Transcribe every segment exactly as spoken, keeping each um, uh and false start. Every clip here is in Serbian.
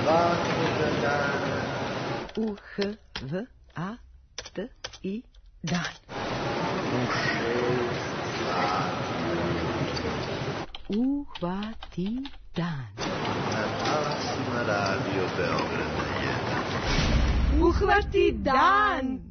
svakoga dana. U H V A T I dan. U šest sati. Uhvati dan. Na talasima Radio Beograda jedan. Uhvati dan.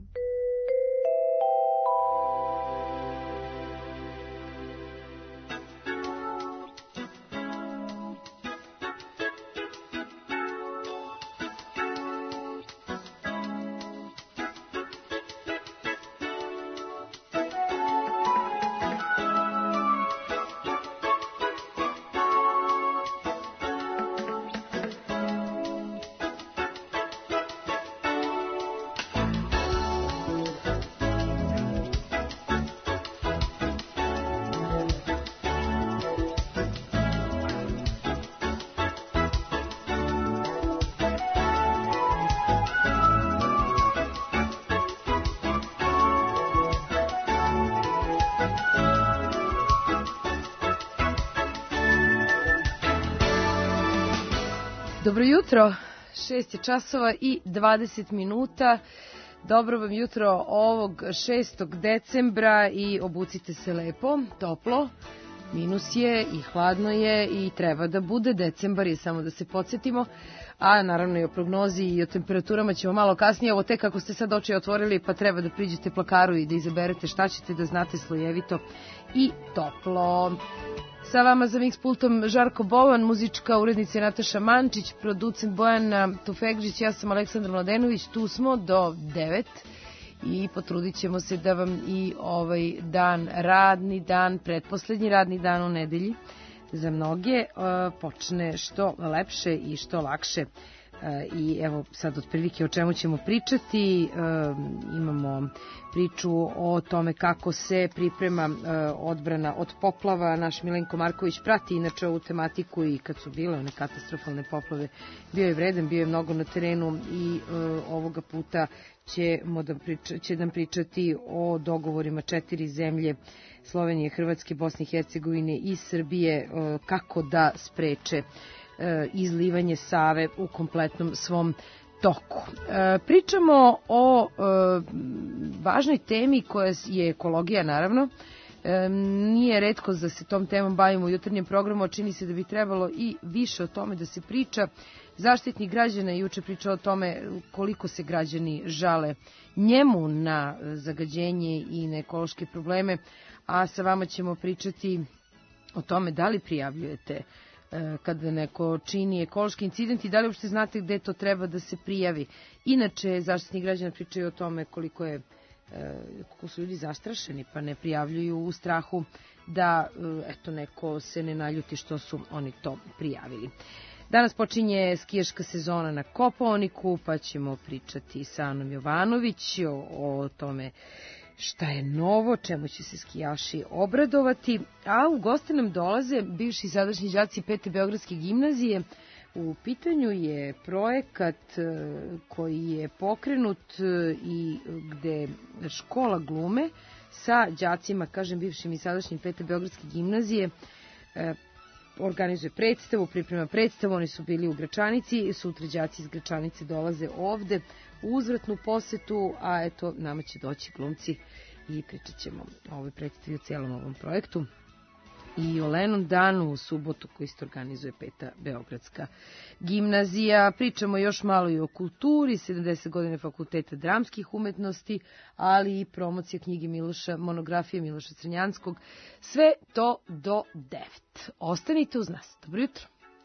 Dobro jutro, šest je časova i dvadeset minuta. Dobro vam jutro ovog šestog decembra i obucite se lepo, toplo. Minus je i hladno je i treba da bude, decembar je, samo da se podsjetimo. A naravno i o prognozi i o temperaturama ćemo malo kasnije. Ovo tek kako ste sad oči otvorili pa treba da priđete plakaru i da izaberete šta ćete, da znate slojevito i toplo. Sa vama za mix pultom Žarko Bovan, muzička urednica Nataša Mančić, producent Bojan Tufegđić, ja sam Aleksandra Mladenović, tu smo do devet i potrudit ćemo se da vam i ovaj dan, radni dan, pretposlednji radni dan u nedelji, za mnoge počne što lepše i što lakše. I evo sad otprilike o čemu ćemo pričati. Imamo priču o tome kako se priprema odbrana od poplava. Naš Milenko Marković prati inače ovu tematiku i kad su bile one katastrofalne poplave bio je vredan, bio je mnogo na terenu i ovoga puta ćemo da priča, će nam pričati o dogovorima četiri zemlje, Slovenije, Hrvatske, Bosne i Hercegovine i Srbije, kako da spreče izlivanje Save u kompletnom svom toku. Pričamo o važnoj temi koja je ekologija, naravno. Nije retko da se tom temom bavimo u jutarnjem programu, čini se da bi trebalo i više o tome da se priča. Zaštitnik građana juče pričao o tome koliko se građani žale njemu na zagađenje i na ekološke probleme, a sa vama ćemo pričati o tome da li prijavljujete kada neko čini ekološki incident i da li uopšte znate gde to treba da se prijavi. Inače, zaštitnik građana pričaju o tome koliko je koliko su ljudi zastrašeni pa ne prijavljuju u strahu da eto neko se ne naljuti što su oni to prijavili. Danas počinje skijaška sezona na Kopaoniku, pa ćemo pričati sa Anom Jovanović o, o tome šta je novo, čemu će se skijaši obradovati, a u goste nam dolaze bivši i sadašnji đaci Pete Beogradske gimnazije. U pitanju je projekat koji je pokrenut i gde škola glume sa đacima, kažem bivšim i sadašnjim Pete Beogradske gimnazije, organizuje predstavu, priprema predstavu, oni su bili u Gračanici, sutra đaci iz Gračanice dolaze ovde u uzvratnu posetu, a eto, nama će doći glumci i pričat ćemo o ovoj predstavi, o cijelom ovom projektu i o Lenom danu u subotu koji isto organizuje Peta Beogradska gimnazija. Pričamo još malo i o kulturi, sedamdeset godine fakulteta dramskih umetnosti, ali i promocija knjige Miloša, monografije Miloša Crnjanskog. Sve to do devet. Ostanite uz nas. Dobro jutro.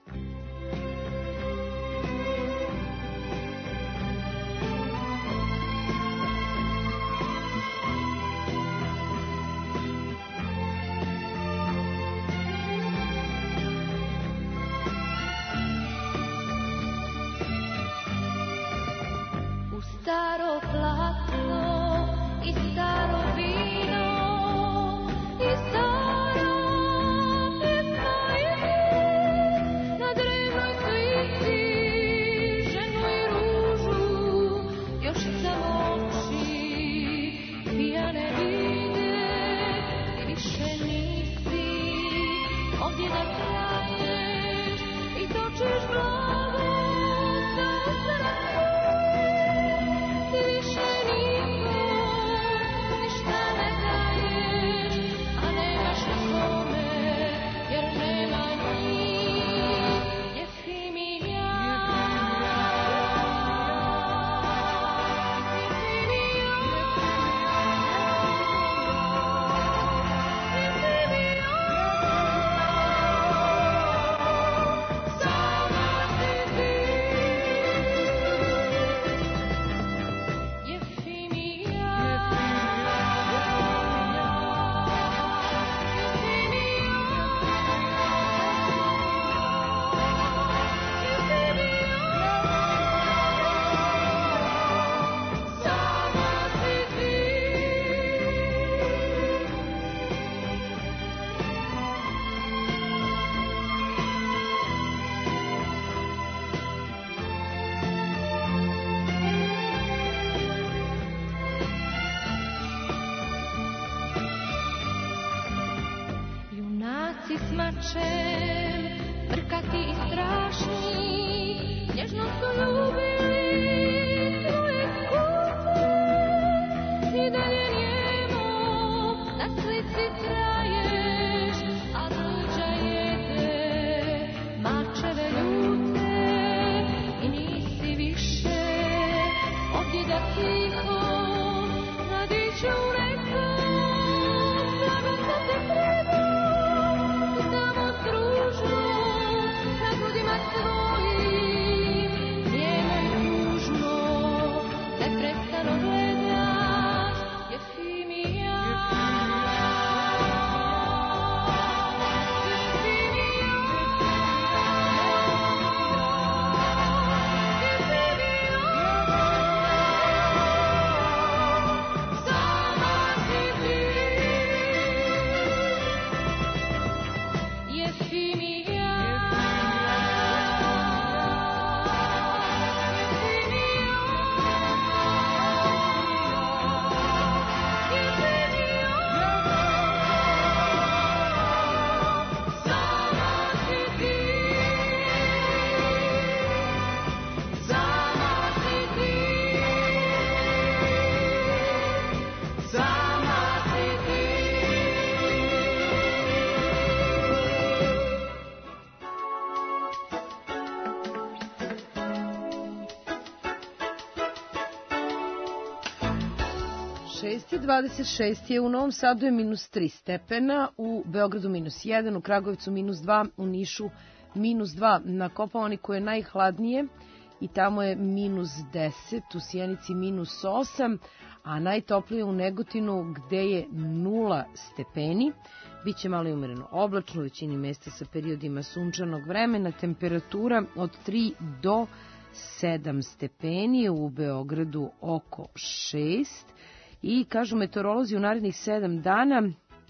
Staro platno i staro vino i stara pjesma je na drevenom plačem, brkati i strašni, nježno su ljubili svoje kuce i dalje njemo na slici traješ, a tuđa jede mačeve ljute i nisi više ovdje da tiho nadiđe u nekom blago sa te predam samo družno na grudima svojim njemo i tužno neprestano gledaš Jefimija. šest i dvadeset šest je, u Novom Sadu je minus tri stepena, u Beogradu minus jedan, u Kragujevcu minus dva, u Nišu minus dva, na Kopaoniku je najhladnije i tamo je minus deset, u Sjenici minus osam, a najtoplije u Negotinu gde je nula stepeni. Biće malo i umereno oblačno, u većini mesta sa periodima sunčanog vremena, temperatura od tri do sedam stepeni, u Beogradu oko šest. I kažu meteorolozi u narednih sedam dana,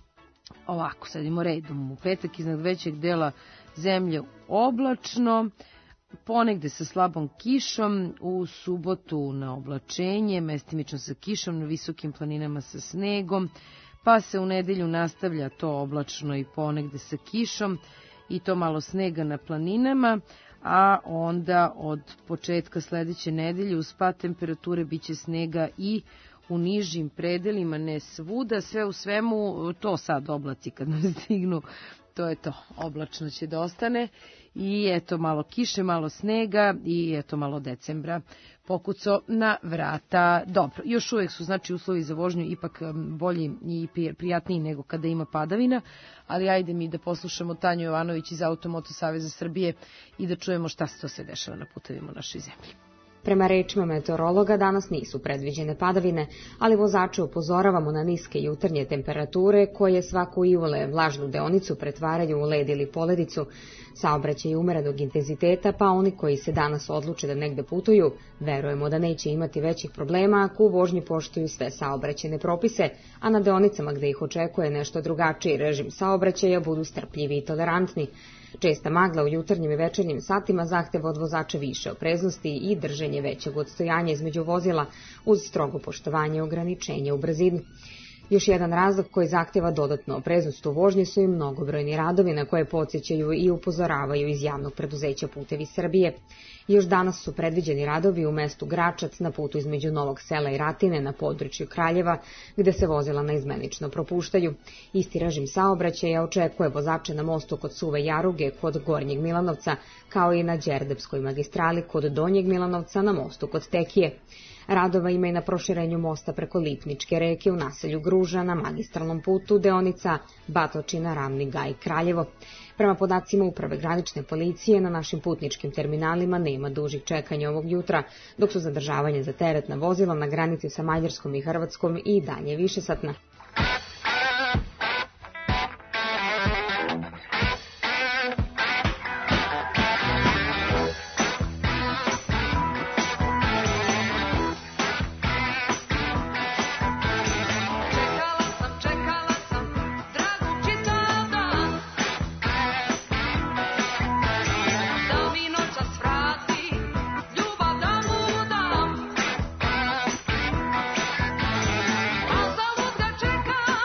ovako, sad idemo redom, u petak iznad većeg dela zemlje oblačno, ponegde sa slabom kišom, u subotu na oblačenje, mestimično sa kišom, na visokim planinama sa snegom, pa se u nedelju nastavlja to oblačno i ponegde sa kišom i to malo snega na planinama, a onda od početka sledeće nedelje uz pad temperature biće snega i u nižim predelima, ne svuda, sve u svemu, to sad oblaci kad nam stignu, to je to, oblačno će da ostane i eto malo kiše, malo snega i eto malo decembra pokucao na vrata. Dobro, još uvijek su znači uslovi za vožnju ipak bolji i prijatniji nego kada ima padavina, ali ajde mi da poslušamo Tanju Jovanović iz Automoto Saveza Srbije i da čujemo šta se to sve dešava na putevima u našoj zemlji. Prema rečima meteorologa danas nisu predviđene padavine, ali vozače upozoravamo na niske jutarnje temperature koje svaku iole vlažnu deonicu pretvaraju u led ili poledicu. Saobraćaj je umerenog intenziteta, pa oni koji se danas odluče da negde putuju, verujemo da neće imati većih problema ako u vožnji poštuju sve saobraćajne propise, a na deonicama gde ih očekuje nešto drugačiji režim saobraćaja budu strpljivi i tolerantni. Česta magla u jutarnjim i večernjim satima zahteva od vozača više opreznosti i drženje većeg odstojanja između vozila uz strogo poštovanje ograničenja u brzini. Još jedan razlog koji zahtjeva dodatnu opreznost u vožnji su i mnogobrojni radovi na koje podsjećaju i upozoravaju iz javnog preduzeća Putevi Srbije. Još danas su predviđeni radovi u mestu Gračac na putu između Novog Sela i Ratine na području Kraljeva, gde se vozila naizmenično propuštaju. Isti režim saobraćaja očekuje vozače na mostu kod Suve Jaruge kod Gornjeg Milanovca, kao i na Đerdapskoj magistrali kod Donjeg Milanovca na mostu kod Tekije. Radova ima i na proširenju mosta preko Lipničke reke u naselju Gruža na magistralnom putu deonica Batočina, Ravni Gaj, Kraljevo. Prema podacima Uprave granične policije, na našim putničkim terminalima nema dužih čekanja ovog jutra, dok su zadržavanje za teretna vozila na granici sa Mađarskom i Hrvatskom i dalje višesatna. Čekala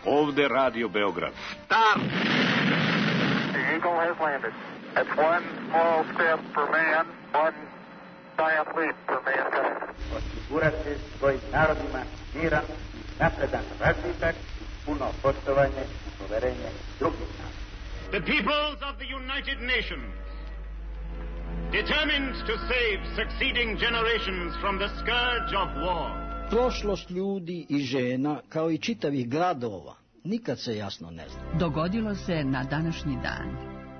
Ovde Radio Beograd. Start! The Eagle has landed. That's one small step for man, one giant leap for mankind. Osigurati svojim narodima miran, napredan razvitak, puno poštovanje i poverenje drugih naroda. The peoples of the United Nations, determined to save succeeding generations from the scourge of war. Prošlost ljudi i žena, kao i čitavih gradova, nikad se jasno ne zna. Dogodilo se na današnji dan.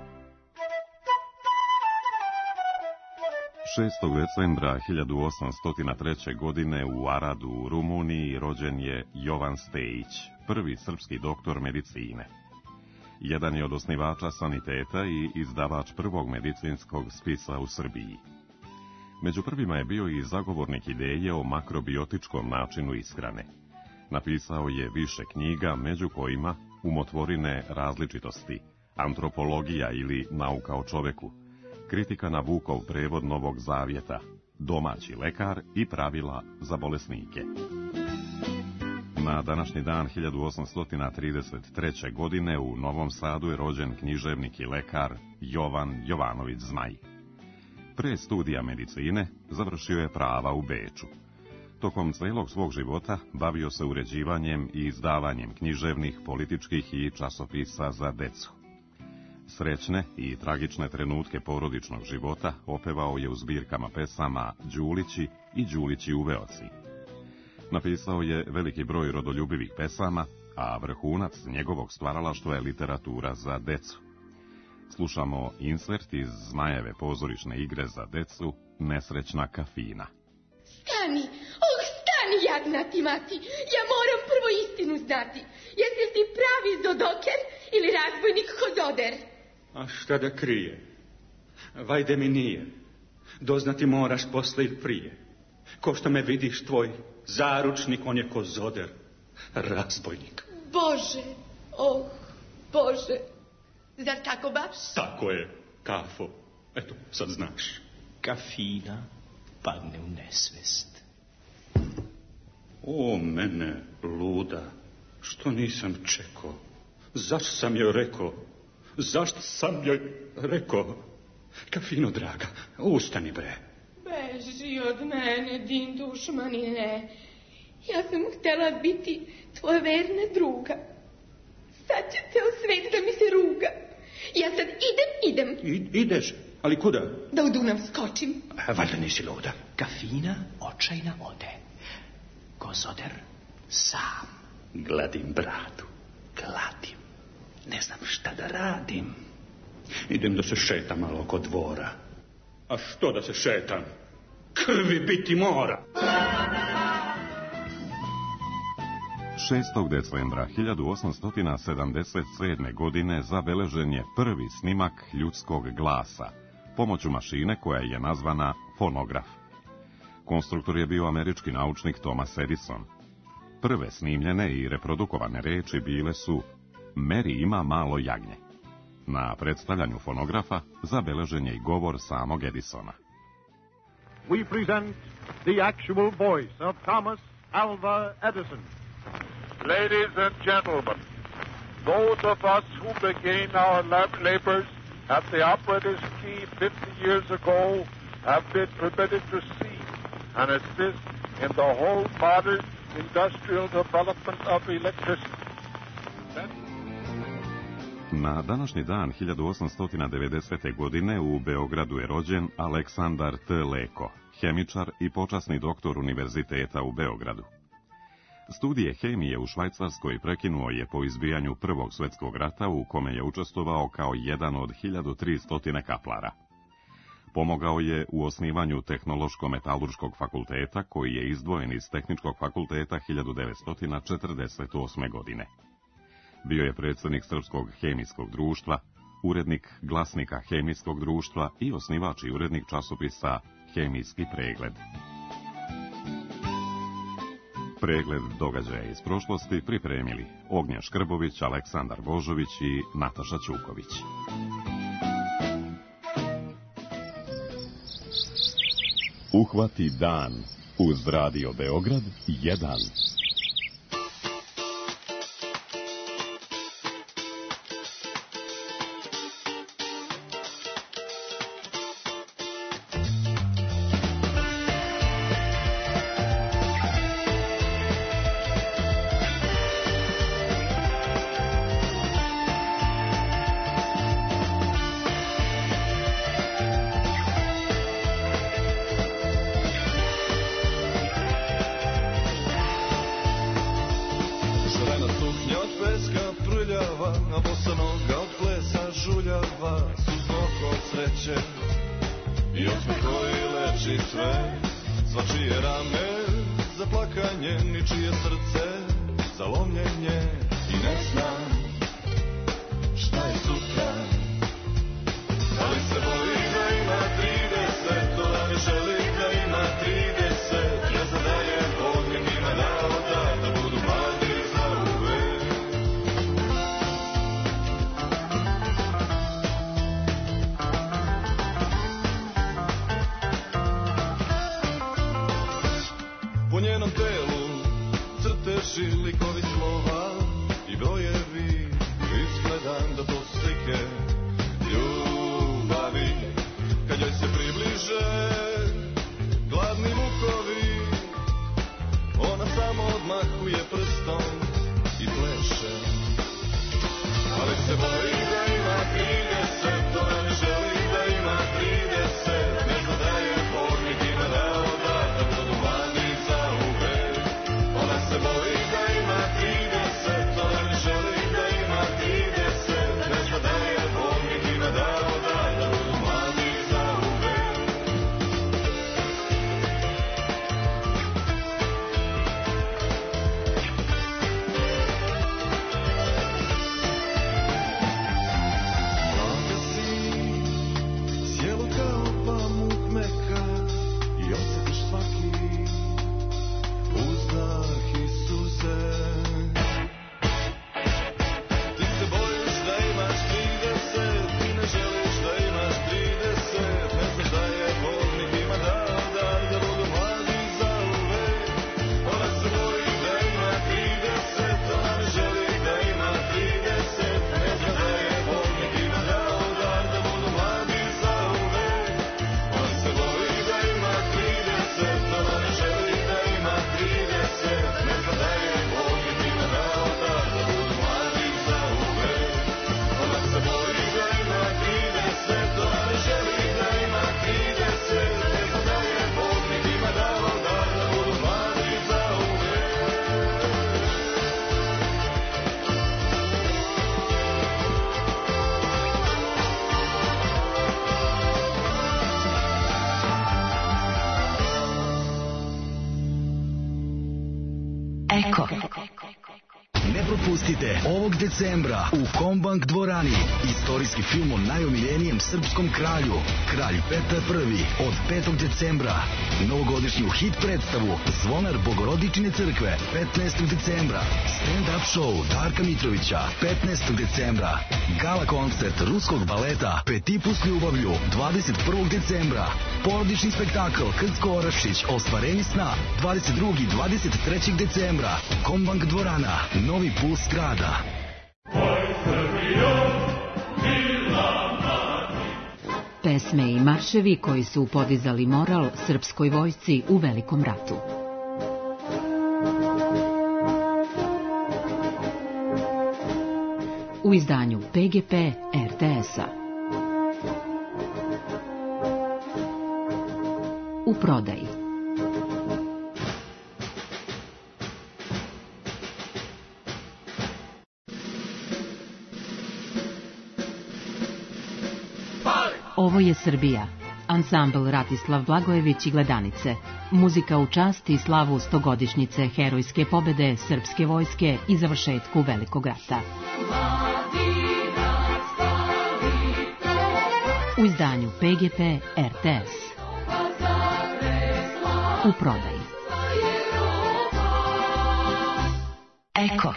šestog decembra hiljadu osamsto treće. godine u Aradu u Rumuniji rođen je Jovan Stejić, prvi srpski doktor medicine. Jedan je od osnivača saniteta i izdavač prvog medicinskog spisa u Srbiji. Među prvima je bio i zagovornik ideje o makrobiotičkom načinu ishrane. Napisao je više knjiga, među kojima Umotvorine različitosti, Antropologija ili Nauka o čoveku, Kritika na Vukov prevod Novog Zavjeta, Domaći lekar i Pravila za bolesnike. Na današnji dan hiljadu osamsto trideset treće. godine u Novom Sadu je rođen književnik i lekar Jovan Jovanović Zmaj. Pre studija medicine završio je prava u Beču. Tokom celog svog života bavio se uređivanjem i izdavanjem književnih, političkih i časopisa za decu. Srećne i tragične trenutke porodičnog života opevao je u zbirkama pesama Đulići i Đulići u Veoci. Napisao je veliki broj rodoljubivih pesama, a vrhunac njegovog stvaralaštva je literatura za decu. Slušamo insert iz Zmajeve pozorišne igre za decu Nesrećna kafina. Stani, oh stani, jadna ti mati, ja moram prvo istinu znati. Jesi li ti pravi Zodoker ili razbojnik Hozoder? A šta da krije? Vajde mi nije. Doznati moraš posle i prije. Ko što me vidiš tvoj zaručnik, on je Kozoder, razbojnik. Bože, oh, Bože, zar tako baš? Tako je, kafo, eto, sad znaš. Kafina padne u nesvest. O, mene, luda, što nisam čekao? Zašto sam joj rekao? Zašto sam joj rekao? Kafino, draga, ustani bre. Beži od mene, din dušmanine. Ja sam htjela biti tvoja verna druga. Sad će ceo svet da mi se ruga. Ja sad idem, idem. I, ideš, ali kuda? Da u Dunav skočim. A, valjda nisi luda. Kafina očajna ode. Kozoder sam. Gladim bradu, gladim. Ne znam šta da radim. Idem da se šetam malo oko dvora. A što da se šetam? Krvi biti mora. šestog decembra hiljadu osamsto sedamdeset sedme. godine zabeležen je prvi snimak ljudskog glasa pomoću mašine koja je nazvana fonograf. Konstruktor je bio američki naučnik Thomas Edison. Prve snimljene i reprodukovane reči bile su Mary ima malo jagnje. Na predstavljanju fonografa zabeležen je i govor samog Edisona. We present the actual voice of Thomas Alva Edison. Ladies and gentlemen, those of us who began our lab- labors at the operator's key fifty years ago have been permitted to see and assist in the whole modern industrial development of electricity. Na današnji dan hiljadu osamsto devedesete. godine u Beogradu je rođen Aleksandar T. Leko, hemičar i počasni doktor Univerziteta u Beogradu. Studije hemije u Švajcarskoj prekinuo je po izbijanju Prvog svjetskog rata u kome je učestvovao kao jedan od hiljadu tristo kaplara. Pomogao je u osnivanju Tehnološko-metalurškog fakulteta koji je izdvojen iz Tehničkog fakulteta hiljadu devetsto četrdeset osme. godine. Bio je predsjednik Srpskog hemijskog društva, urednik Glasnika hemijskog društva i osnivač i urednik časopisa Hemijski pregled. Pregled događaja iz prošlosti pripremili Ognjen Škrbović, Aleksandar Božović i Nataša Ćuković. Uhvati dan uz Radio Beograd jedan. važi sve, svačije rame za plakanje, ničije srce za lomljenje. I ne znam šta je sutra, ali se boji da ima trideset, ona ne želi da ima trideset, ne zna da je Bog njima dao da, da budu mladi za uvek. Po njenom telu crteži, likovi slova i brojevi, izgledam da to slike ljubavi. Kad joj se približe gladni mukovi, ona samo odmahuje prstom i pleše. Ali se boji da ima trideset, ona ne želi da ima trideset, ne zna da je Bog njima dao da, da budu mladi za uvek. Ona se boji da ima trideset, ona ne želi da ima trideset, ne zna da je Bog njima dao da, da budu mladi za uvek. Mlada si, sjelo kao pamuk meka i osjetiš svaki uzdah i suze. Ti se bojiš da imaš trideset, ti ne želiš da imaš trideset, ne znaš da je Bog njima dao da, da budu mladi za uvek. Ona se boji da ima trideset, ona ne želi da ima trideset, ne zna da je Bog njima dao da, da budu mladi za uvek. Ona se boji da ima trideset, ona ne želi da ima trideset, ne zna da je Bog njima dao da, da budu mladi za uvek. Ona se boji da ima trideset, ona ne želi da ima trideset, ne zna da je Bog njima dao da, da budu mladi za uvek. Eko. Ne propustite ovog decembra u Kombank dvorani istorijski film o najomiljenijem srpskom kralju, Kralj Petar Prvi, od petog decembra. Novogodišnju hit predstavu Zvonar Bogorodičine crkve petnaestog decembra. Stand-up show Darka Mitrovića petnaestog decembra. Gala koncert ruskog baleta Petipu s ljubavlju dvadeset prvog decembra. Porodični spektakl Krcko Orašić Ostvarenje sna dvadeset drugog i dvadeset trećeg decembra. Kombank dvorana, novi puls grada. Pesme i marševi koji su podizali moral srpskoj vojsci u Velikom ratu. U izdanju P G P R T S-a. U prodaji. Ovo je Srbija. Ansambl Ratislav Blagojević i Gledanice. Muzika u čast i slavu stogodišnjice herojske pobede srpske vojske i završetku Velikog rata. U izdanju P G P R T S. U prodaji. Eko.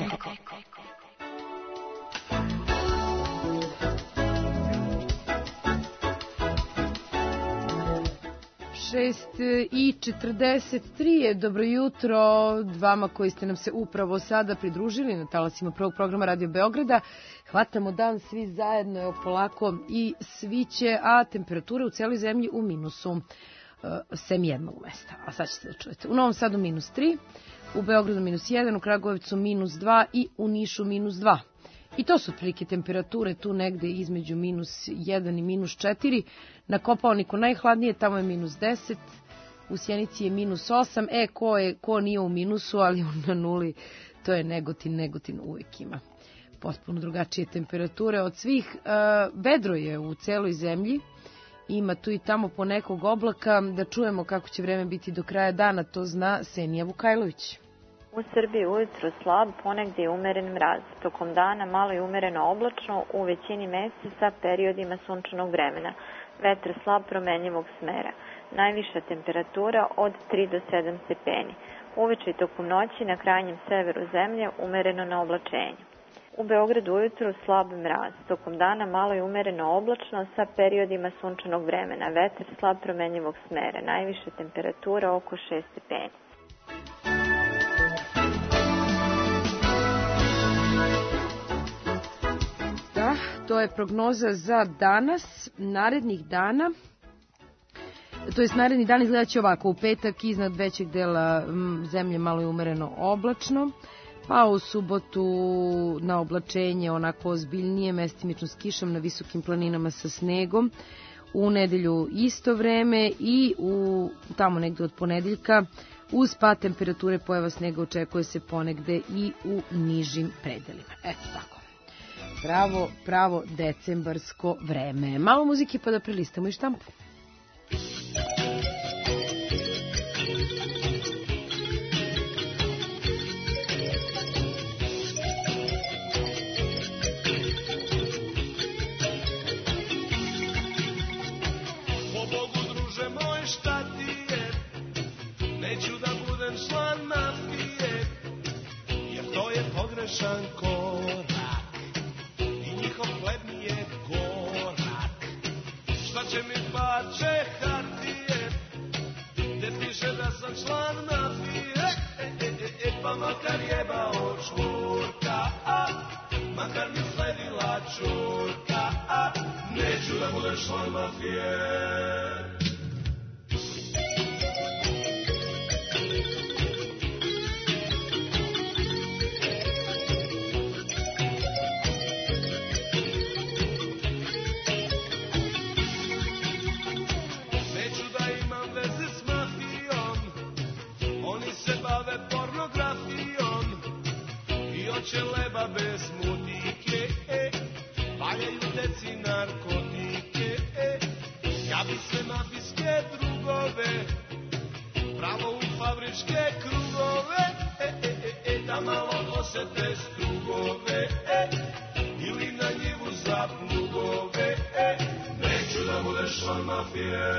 šest i četrdeset tri je dobro jutro vama koji ste nam se upravo sada pridružili na talasima prvog programa Radio Beograda. Hvatamo dan svi zajedno, evo polako i sviće, a temperatura u cijeloj zemlji u minusu, sem jednog mesta. A sad ćete da čujete. U Novom Sadu minus tri, u Beogradu minus jedan, u Kragujevcu minus dva i u Nišu minus dva. I to su otprilike temperature tu negde između minus jedan i minus četiri. Na Kopaoniku najhladnije, tamo je minus deset, u Sjenici je minus osam. E, ko, je, ko nije u minusu, ali na nuli, to je Negotin. Negotin uvijek ima potpuno drugačije temperature od svih. E, vedro je u celoj zemlji ima tu i tamo po nekog oblaka. Da čujemo kako će vreme biti do kraja dana, to zna Senija Vukajlović. U Srbiji ujutro slab, ponegdje je umeren mraz. Tokom dana malo je umereno oblačno, u većini mesta sa periodima sunčanog vremena. Vetar slab promenjivog smera. Najviša temperatura od tri do sedam stepeni. Uveče i tokom noći na krajnjem severu zemlje umereno na oblačenje. U Beogradu ujutru slab mraz. Tokom dana malo je umereno oblačno sa periodima sunčanog vremena. Vetar slab promenjivog smera. Najviša temperatura oko šest stepeni. Da, to je prognoza za danas, narednih dana. To jest naredni dan izgledat će ovako: u petak iznad većeg dela zemlje malo je umereno oblačno, pa u subotu na oblačenje onako ozbiljnije, mestimično s kišom, na visokim planinama sa snegom. U nedelju isto vreme i u tamo negde od ponedeljka uz pad temperature pojava snega očekuje se ponegde i u nižim predelima. Eto tako. Pravo, pravo decembarsko vreme. Malo muzike pa da prelistamo i štampu. Po Bogu, druže moj, šta ti je? Neću da budem član mafije, jer to je pogrešan korak i njihov hleb mi je gorak. Šta će mi parče hartije, gde piše da sam član mafije, e, e, e, e, pa makar jebao čurka, a, makar mi sledila čurka, a, neću da budem član mafije. Hoće leba bez mutike, e, valjaju deci narkotike, e, ja bi sve mafijske drugove pravo u fabričke krugove, e, e, e, e, da malo osete strugove, e, ili na njivu za plugove, e, neću da budeš član mafije.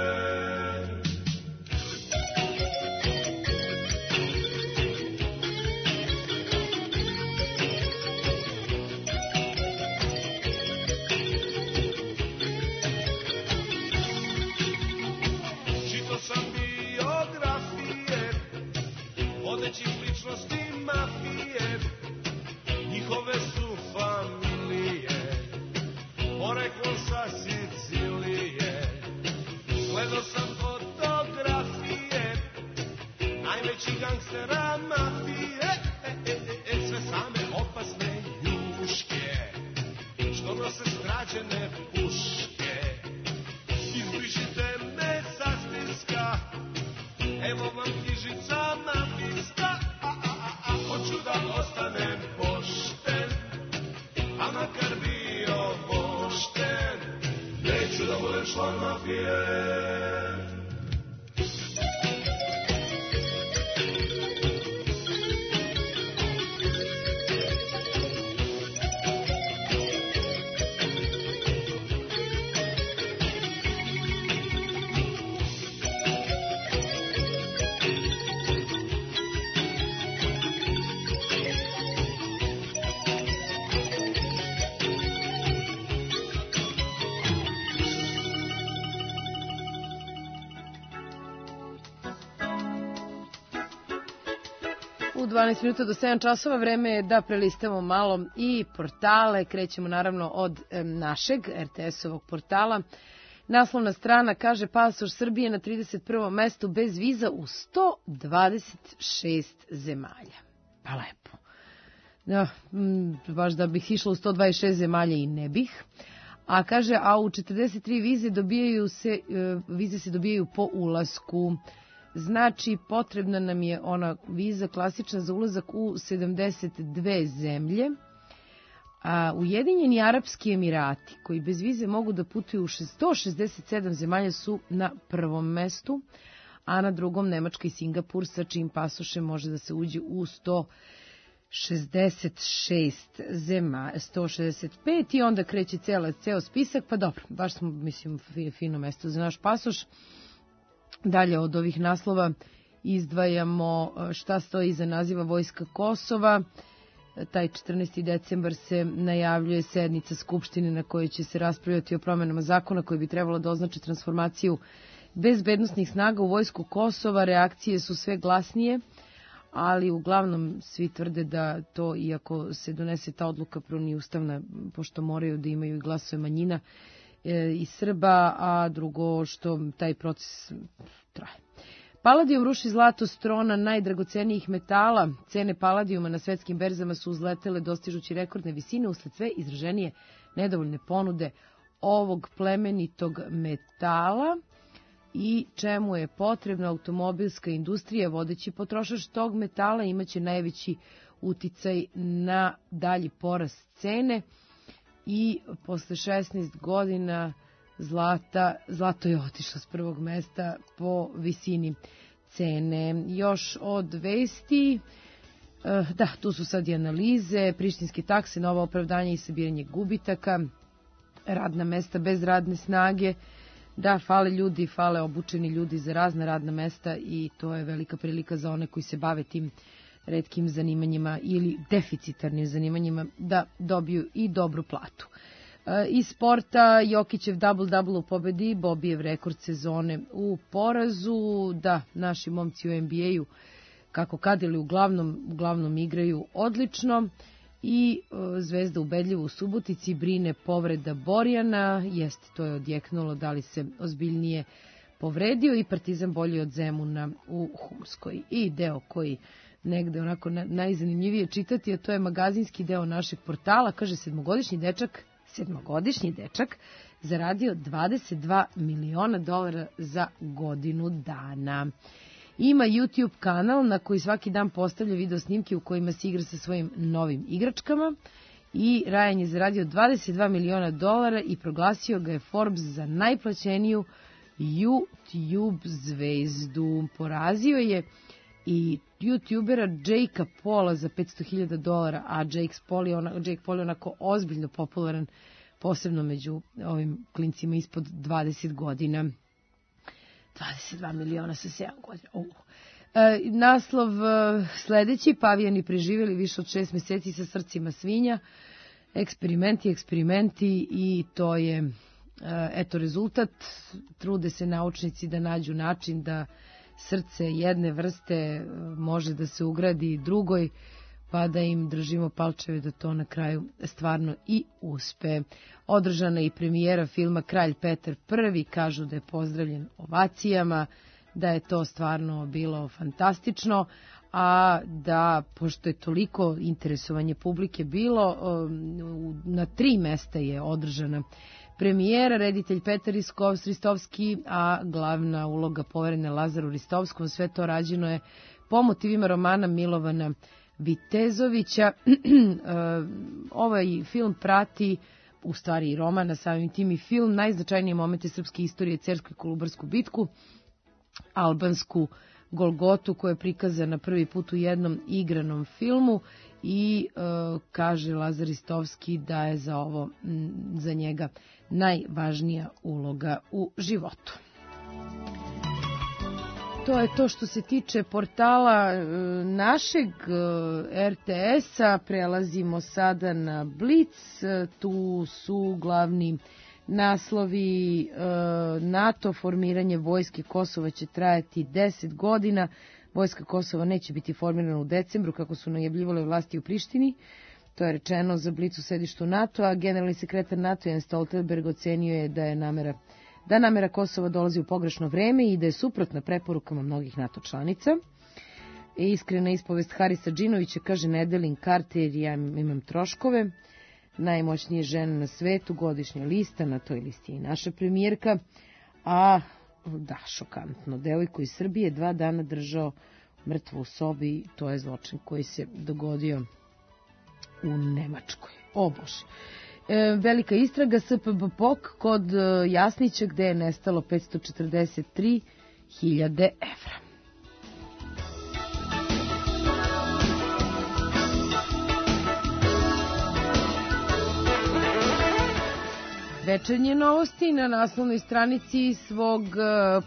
Vodećih ličnosti mafije, njihove su familije, poreklom sa Sicilije. Gledao sam fotografije najvećih gangstera mafije, e, e, e, e, sve same opasne juške, što nose strađene puške. Izbrišite me sa spiska, evo vam knjižica mafijska, a, a, a, a, hoću da ostanem pošten, a makar bio pošten, neću da budem član mafije. U dvanaest minuta do sedam časova vreme je da prelistamo malo i portale. Krećemo naravno od našeg er te es-ovog portala. Naslovna strana kaže: pasoš Srbije na trideset prvom mestu bez viza u sto dvadeset šest zemalja. Pa lepo. Ja, baš da bih išla u sto dvadeset šest zemalja i ne bih. A kaže, a u četrdeset tri vize dobijaju se, vize se dobijaju po ulasku. Znači, potrebna nam je ona viza klasična za ulazak u sedamdeset dve zemlje, A Ujedinjeni Arapski Emirati, koji bez vize mogu da putuju u sto šezdeset sedam zemalja, su na prvom mestu, a na drugom Nemačka i Singapur, sa čijim pasošem može da se uđe u sto šezdeset šest zemalja, sto šezdeset pet i onda kreće cela, ceo spisak, pa dobro, baš smo, mislim, fino mesto za naš pasoš. Dalje od ovih naslova izdvajamo šta stoji iza naziva Vojska Kosova. Taj četrnaesti decembar se najavljuje sednica Skupštine na kojoj će se raspravljati o promenama zakona koji bi trebalo da označe transformaciju bezbednosnih snaga u Vojsku Kosova. Reakcije su sve glasnije, ali uglavnom svi tvrde da to, iako se donese ta odluka, prvo nije ustavna, pošto moraju da imaju i glasove manjina e, i Srba, a drugo što taj proces traje. Paladijum ruši zlato s trona najdragocenijih metala. Cene paladijuma na svetskim berzama su uzletele dostižući rekordne visine usled sve izraženije nedovoljne ponude ovog plemenitog metala. I čemu je potrebna automobilska industrija, vodeći potrošač tog metala, imaće najveći uticaj na dalji porast cene. I posle šesnaest godina zlata, zlato je otišlo s prvog mesta po visini cene. Još od vesti, da, tu su sad i analize, prištinske takse, nova opravdanja i sabiranje gubitaka, radna mesta bez radne snage. Da, fale ljudi, fale obučeni ljudi za razna radna mesta i to je velika prilika za one koji se bave tim retkim zanimanjima ili deficitarnim zanimanjima da dobiju i dobru platu. Iz sporta, Jokićev double-double u pobedi, Bobijev rekord sezone u porazu. Da, naši momci u N B A-u, kako kad ili uglavnom, uglavnom igraju odlično. I e, Zvezda ubedljivo u Subotici, brine povreda Borjana, jeste, to je odjeknulo, da li se ozbiljnije povredio, i Partizan bolji od Zemuna u Humskoj. I deo koji negde onako na, najzanimljivije čitati, a to je magazinski deo našeg portala, kaže sedmogodišnji dečak, sedmogodišnji dečak zaradio dvadeset dva miliona dolara za godinu dana. Ima YouTube kanal na koji svaki dan postavlja video snimke u kojima se igra sa svojim novim igračkama i Ryan je zaradio dvadeset dva miliona dolara i proglasio ga je Forbes za najplaćeniju YouTube zvezdu. Porazio je i YouTubera Jakea Paula za petsto hiljada dolara, a Jake Paul je onako, Jake Paul je onako ozbiljno popularan, posebno među ovim klincima ispod dvadeset godina. dvadeset dva miliona sa sedam godina. Uh. E, naslov e, sledeći, pavijani preživjeli više od šest meseci sa srcima svinja. Eksperimenti, eksperimenti i to je e, eto rezultat. Trude se naučnici da nađu način da srce jedne vrste e, može da se ugradi drugoj, pa da im držimo palčeve da to na kraju stvarno i uspe. Održana je i premijera filma Kralj Petar Prvi, kažu da je pozdravljen ovacijama, da je to stvarno bilo fantastično, a da, pošto je toliko interesovanje publike bilo, na tri mesta je održana premijera, reditelj Petar Ristovski, a glavna uloga poverena Lazaru Ristovskom. Sve to rađeno je po motivima romana Milovana Vitezovića. Ovaj film prati, u stvari i roman, na samim tim i film, najznačajnije momente srpske istorije, Cersku i Kolubarsku bitku, albansku Golgotu, koja je prikazana prvi put u jednom igranom filmu, i e, kaže Lazar Ristovski da je za ovo, m, za njega najvažnija uloga u životu. To je to što se tiče portala e, našeg e, R T S-a. Prelazimo sada na Blic. E, tu su glavni naslovi: e, NATO, formiranje vojske Kosova će trajati deset godina. Vojska Kosova neće biti formirana u decembru, kako su najavljivale vlasti u Prištini. To je rečeno za Blic u sedištu NATO-a. Generalni sekretar NATO Jens Stoltenberg ocenio je da je namera da namera Kosova dolazi u pogrešno vreme i da je suprotna preporukama mnogih NATO članica. E, iskrena ispovest Harisa Džinovića, kaže: ne delim karte jer ja imam troškove. Najmoćnije žena na svetu, godišnja lista, na toj listi je i naša premijerka. A, da, šokantno, devojku iz Srbije dva dana držao mrtvu u sobi, to je zločin koji se dogodio u Nemačkoj. O Bože. E, velika istraga S P B P O K kod e, Jasnića gde je nestalo petsto četrdeset tri hiljade evra. Večernje novosti na naslovnoj stranici svog uh,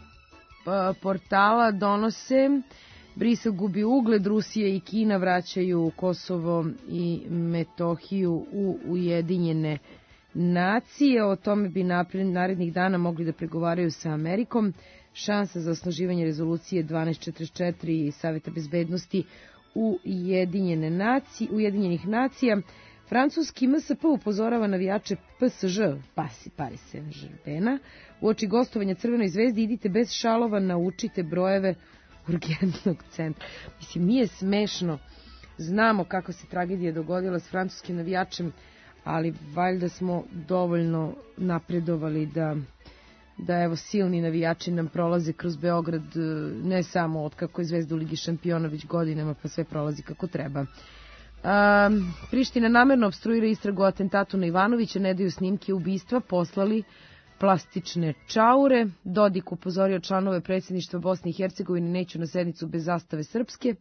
portala donose: Brisel gubi ugled, Rusija i Kina vraćaju Kosovo i Metohiju u Ujedinjene nacije. O tome bi napred, narednih dana mogli da pregovaraju sa Amerikom. Šansa za osnaživanje rezolucije dvanaest četrdeset četiri Saveta bezbednosti Ujedinjene nacije, Ujedinjenih nacija. Francuski M S P upozorava navijače P S Ž, Paris Saint-Germain, uoči gostovanja Crvenoj zvezdi idite bez šalova, naučite brojeve urgentnog centra. Mislim, nije smešno. Znamo kako se tragedija dogodila s francuskim navijačem, ali valjda smo dovoljno napredovali da, da evo silni navijači nam prolaze kroz Beograd, ne samo od kako je Zvezda u Ligi šampiona, već godinama, pa sve prolazi kako treba. Um, Priština namerno opstruira istragu o atentatu na Ivanovića, ne daju snimke ubistva, poslali plastične čaure. Dodik upozorio članove predsjedništva Bosne i Hercegovine, neću na sednicu bez zastave srpske.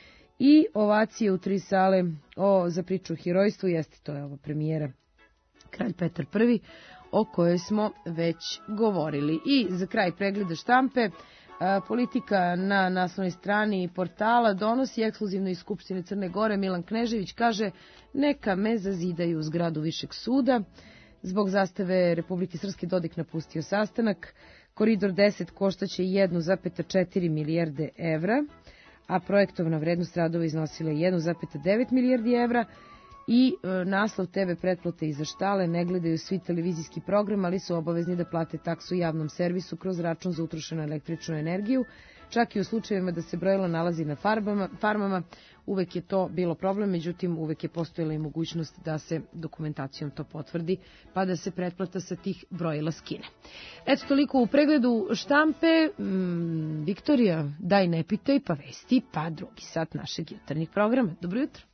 I ovacije u tri sale o, za priču o herojstvu, jeste, to je ova premijera Kralj Petar Prvi, o kojoj smo već govorili. I za kraj pregleda štampe, Politika na naslovnoj strani portala donosi ekskluzivno iz Skupštine Crne Gore. Milan Knežević kaže: neka me zazidaju u zgradu Višeg suda. Zbog zastave Republike Srpske Dodik napustio sastanak. Koridor deset koštaće jedan zarez četiri milijarde evra, a projektovna vrednost radova iznosila je jedan zarez devet milijardi evra. I e, naslov T V pretplate iza štale: ne gledaju svi televizijski program, ali su obavezni da plate taksu javnom servisu kroz račun za utrošenu električnu energiju. Čak i u slučajevima da se brojilo nalazi na farbama, farmama, uvek je to bilo problem, međutim uvek je postojala i mogućnost da se dokumentacijom to potvrdi, pa da se pretplata sa tih brojila skine. Eto, toliko u pregledu štampe. Mm, Viktorija, daj ne pitaj, pa vesti, pa drugi sat našeg jutarnjeg programa. Dobro jutro.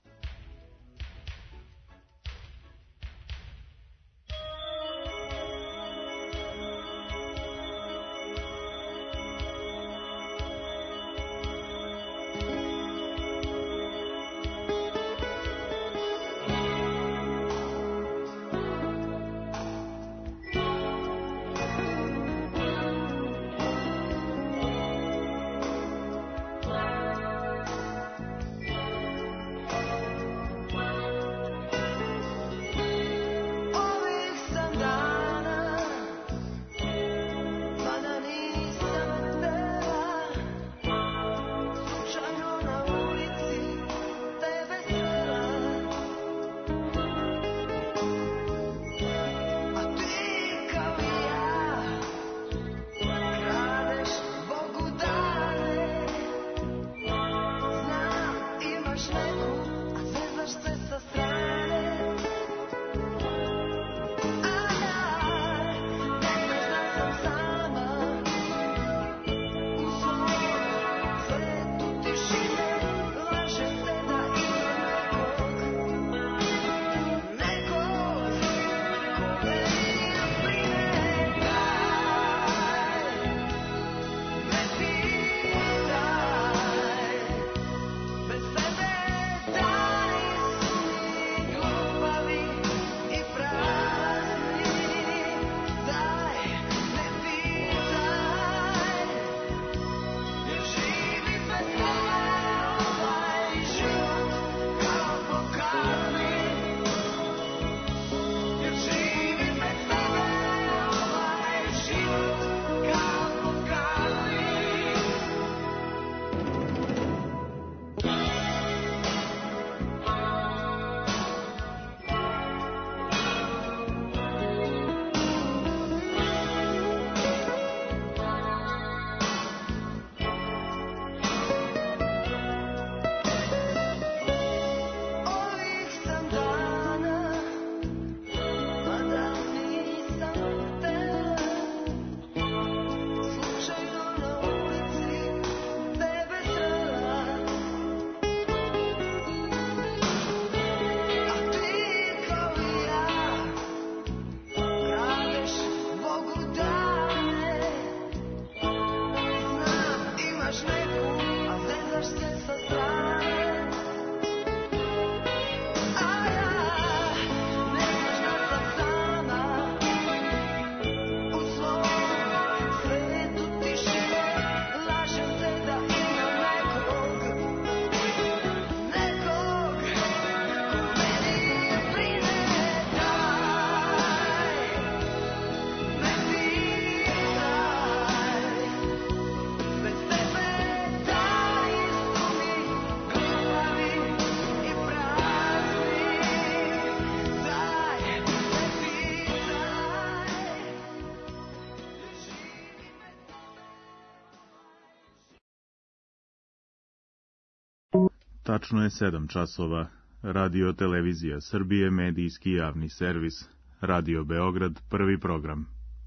Tačno je sedam časova. Radio Televizija Srbije, medijski javni servis. Radio Beograd, prvi program.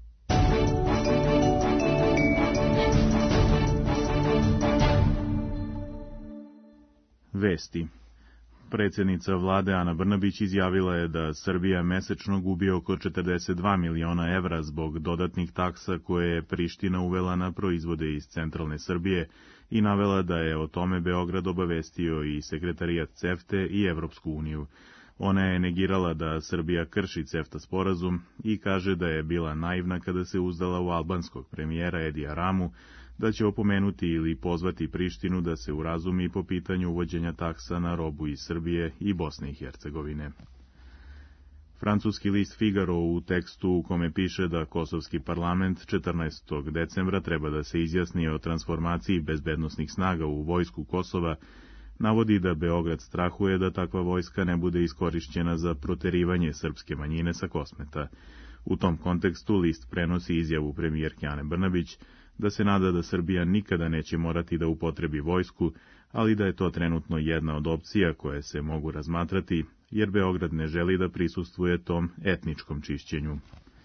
Vesti. Predsjednica vlade Ana Brnabić izjavila je da Srbija mesečno gubi oko četrdeset dva miliona evra zbog dodatnih taksa koje je Priština uvela na proizvode iz centralne Srbije i navela da je o tome Beograd obavestio i sekretarijat CEFTE i Evropsku uniju. Ona je negirala da Srbija krši CEFTA sporazum i kaže da je bila naivna kada se uzdala u albanskog premijera Edija Ramu, da će opomenuti ili pozvati Prištinu da se urazumi po pitanju uvođenja taksa na robu iz Srbije i Bosne i Hercegovine. Francuski list Figaro u tekstu u kome piše da kosovski parlament četrnaestog decembra treba da se izjasni o transformaciji bezbednosnih snaga u vojsku Kosova, navodi da Beograd strahuje da takva vojska ne bude iskorišćena za proterivanje srpske manjine sa Kosmeta. U tom kontekstu list prenosi izjavu premijerke Ane Brnabić da se nada da Srbija nikada neće morati da upotrebi vojsku, ali da je to trenutno jedna od opcija koje se mogu razmatrati, jer Beograd ne želi da prisustvuje tom etničkom čišćenju.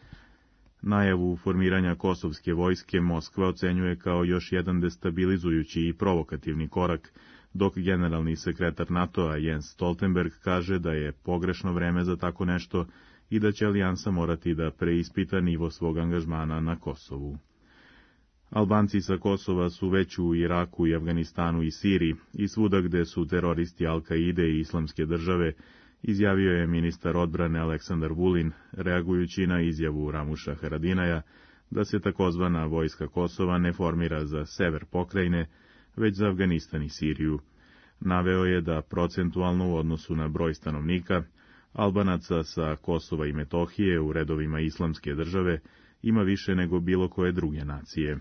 Najavu formiranja kosovske vojske Moskva ocenjuje kao još jedan destabilizujući i provokativni korak, dok generalni sekretar NATO-a Jens Stoltenberg kaže da je pogrešno vreme za tako nešto i da će alijansa morati da preispita nivo svog angažmana na Kosovu. Albanci sa Kosova su već u Iraku i Afganistanu i Siriji i svuda gde su teroristi Al-Kaide i Islamske države, izjavio je ministar odbrane Aleksandar Vulin, reagujući na izjavu Ramuša Haradinaja da se takozvana vojska Kosova ne formira za sever pokrajine, već za Afganistan i Siriju. Naveo je da procentualno u odnosu na broj stanovnika, Albanaca sa Kosova i Metohije u redovima Islamske države ima više nego bilo koje druge nacije.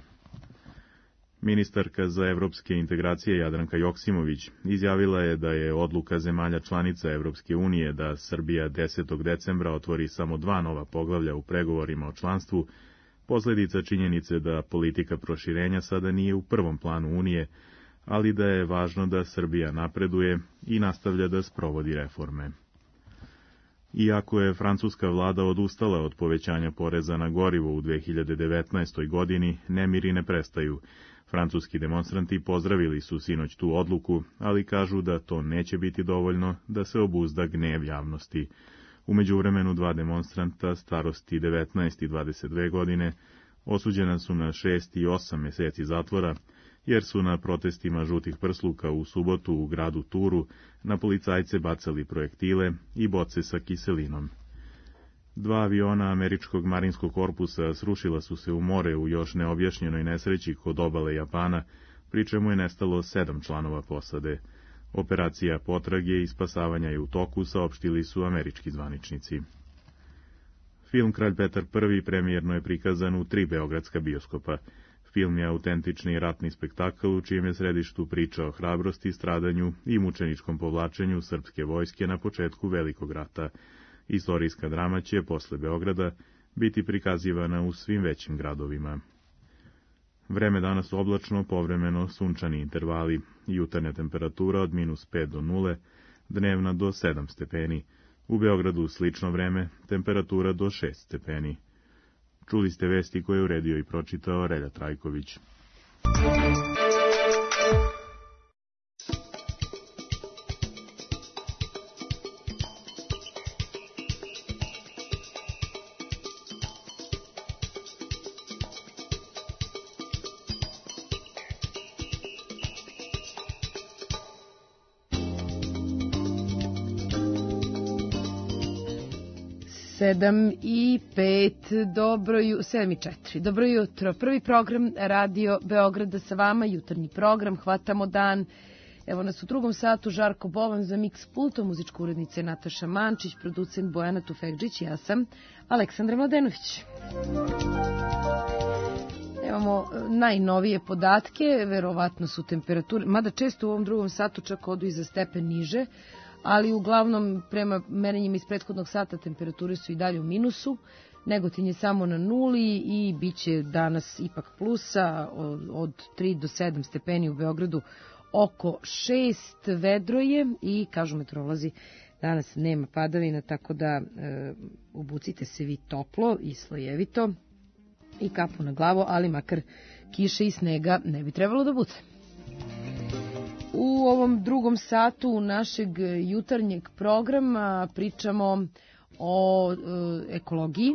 Ministarka za evropske integracije Jadranka Joksimović izjavila je da je odluka zemalja članica Evropske unije da Srbija desetog decembra otvori samo dva nova poglavlja u pregovorima o članstvu, posljedica činjenice da politika proširenja sada nije u prvom planu Unije, ali da je važno da Srbija napreduje i nastavlja da sprovodi reforme. Iako je francuska vlada odustala od povećanja poreza na gorivo u dve hiljade devetnaestoj. godini, nemiri ne prestaju. Francuski demonstranti pozdravili su sinoć tu odluku, ali kažu da to neće biti dovoljno da se obuzda gnev javnosti. U međuvremenu dva demonstranta starosti devetnaest i dvadeset dve godine osuđena su na šest i osam meseci zatvora, jer su na protestima žutih prsluka u subotu u gradu Turu na policajce bacali projektile i boce sa kiselinom. Dva aviona američkog marinskog korpusa srušila su se u more u još neobjašnjenoj nesreći kod obale Japana, pri čemu je nestalo sedam članova posade. Operacija potrage i spasavanja je u toku, saopštili su američki zvaničnici. Film Kralj Petar Prvi premijerno je prikazan u tri beogradska bioskopa. Film je autentični ratni spektakl u čijem je središtu priča o hrabrosti, stradanju i mučeničkom povlačenju srpske vojske na početku Velikog rata. Istorijska drama će, posle Beograda, biti prikazivana u svim većim gradovima. Vreme danas oblačno, povremeno sunčani intervali, jutarnja temperatura od minus pet do nule, dnevna do sedam stepeni. U Beogradu slično vreme, temperatura do šest stepeni. Čuli ste vesti koje je uredio i pročitao Relja Trajković. Sedam i pet, dobro ju, sedam i četiri. Dobro jutro. Prvi program Radio Beograda sa vama, jutarnji program, hvatamo dan. Evo nas u drugom satu, Žarko Bovan za Mix Pultom, muzička urednica Nataša Mančić, producent Bojana Tufekđić, ja sam Aleksandra Mladenović. Imamo najnovije podatke, verovatno su temperature, mada često u ovom drugom satu čak odu i za stepen niže, ali uglavnom prema merenjima iz prethodnog sata temperature su i dalje u minusu. Negotin je samo na nuli i bit će danas ipak plusa od tri do sedam stepeni u Beogradu oko šest, vedro je i, kažu meteorolozi, danas nema padavina, tako da e, obucite se vi toplo i slojevito i kapu na glavu, ali makar kiše i snega ne bi trebalo da bude. U ovom drugom satu našeg jutarnjeg programa pričamo o e, ekologiji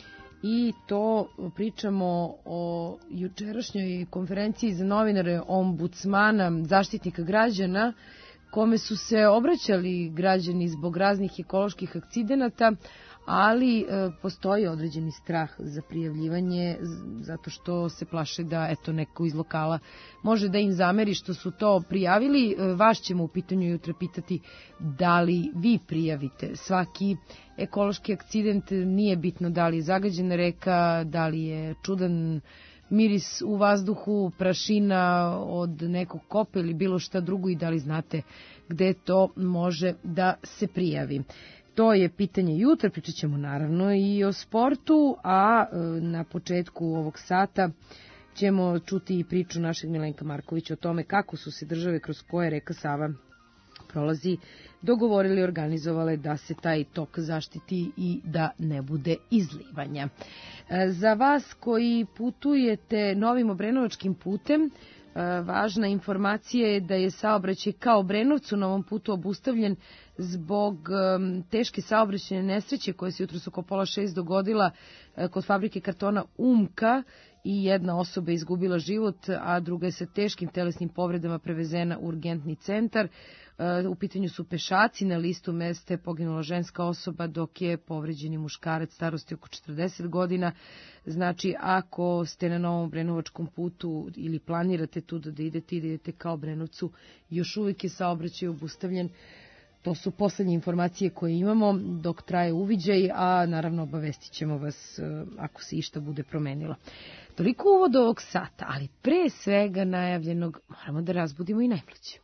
i to pričamo o jučerašnjoj konferenciji za novinare ombudsmana, zaštitnika građana, kome su se obraćali građani zbog raznih ekoloških akcidenata, ali e, postoji određeni strah za prijavljivanje zato što se plaše da eto neko iz lokala može da im zameri što su to prijavili. E, vas ćemo u pitanju jutra pitati da li vi prijavite svaki ekološki akcident, nije bitno da li je zagađena reka, da li je čudan miris u vazduhu, prašina od nekog kopa ili bilo šta drugo i da li znate gde to može da se prijavi. To je pitanje jutra, pričat ćemo naravno i o sportu, a na početku ovog sata ćemo čuti i priču našeg Milenka Markovića o tome kako su se države kroz koje reka Sava prolazi dogovorili, organizovale da se taj tok zaštiti i da ne bude izlivanja. Za vas koji putujete novim obrenovačkim putem, važna informacija je da je saobraćaj ka Obrenovcu na ovom putu obustavljen zbog teške saobraćajne nesreće koja se jutros oko pola šest dogodila kod fabrike kartona Umka i jedna osoba je izgubila život, a druga je sa teškim telesnim povredama prevezena u urgentni centar. U pitanju su pešaci, na listu mesta je poginula ženska osoba, dok je povređeni muškarac starosti oko četrdeset godina. Znači, ako ste na novom Obrenovačkom putu ili planirate tu da idete i da idete ka Obrenovcu, još uvijek je saobraćaj obustavljen. To su poslednje informacije koje imamo dok traje uviđaj, a naravno obavestit ćemo vas ako se išta bude promenilo. Toliko uvod ovog sata, ali pre svega najavljenog moramo da razbudimo i najmlađe.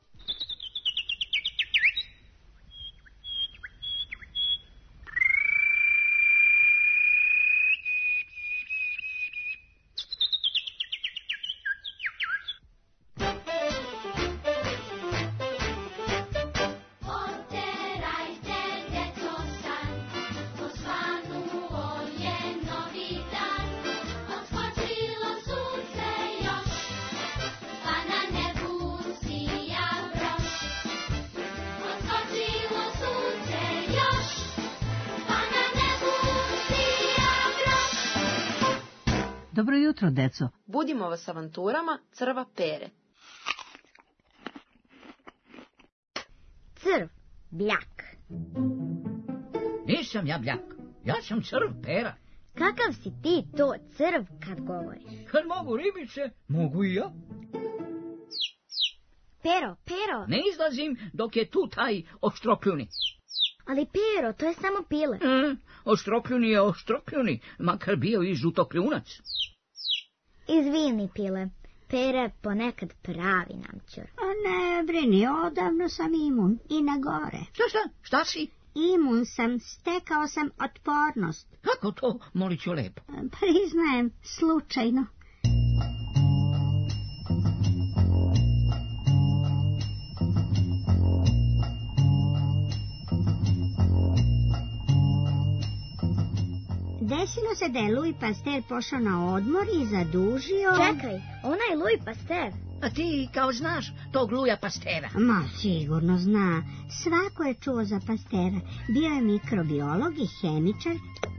Dobro jutro, deco. Budimo vas avanturama crva Pere. Crv, bljak. Nisam ja bljak, ja sam crv Pera. Kakav si ti to crv kad govoriš? Kad mogu ribice, mogu i ja. Pero, Pero. Ne izlazim dok je tu taj oštropljuni. Ali Pero, to je samo pile. Mm, oštropljuni je oštropljuni, makar bio i žutokljunac. Izvini, Pile, Pere ponekad pravi namćor. A ne brini, odavno sam imun i na gore. Šta, šta, šta si? Imun sam, stekao sam otpornost. Kako to, molit ću lepo? Priznajem, slučajno. Desilo se da je Louis Pasteur pošao na odmor i zadužio... Čekaj, onaj Louis Pasteur. A ti kao znaš tog Louisa Pasteura? Ma, sigurno zna. Svako je čuo za Pasteura. Bio je mikrobiolog i hemičar.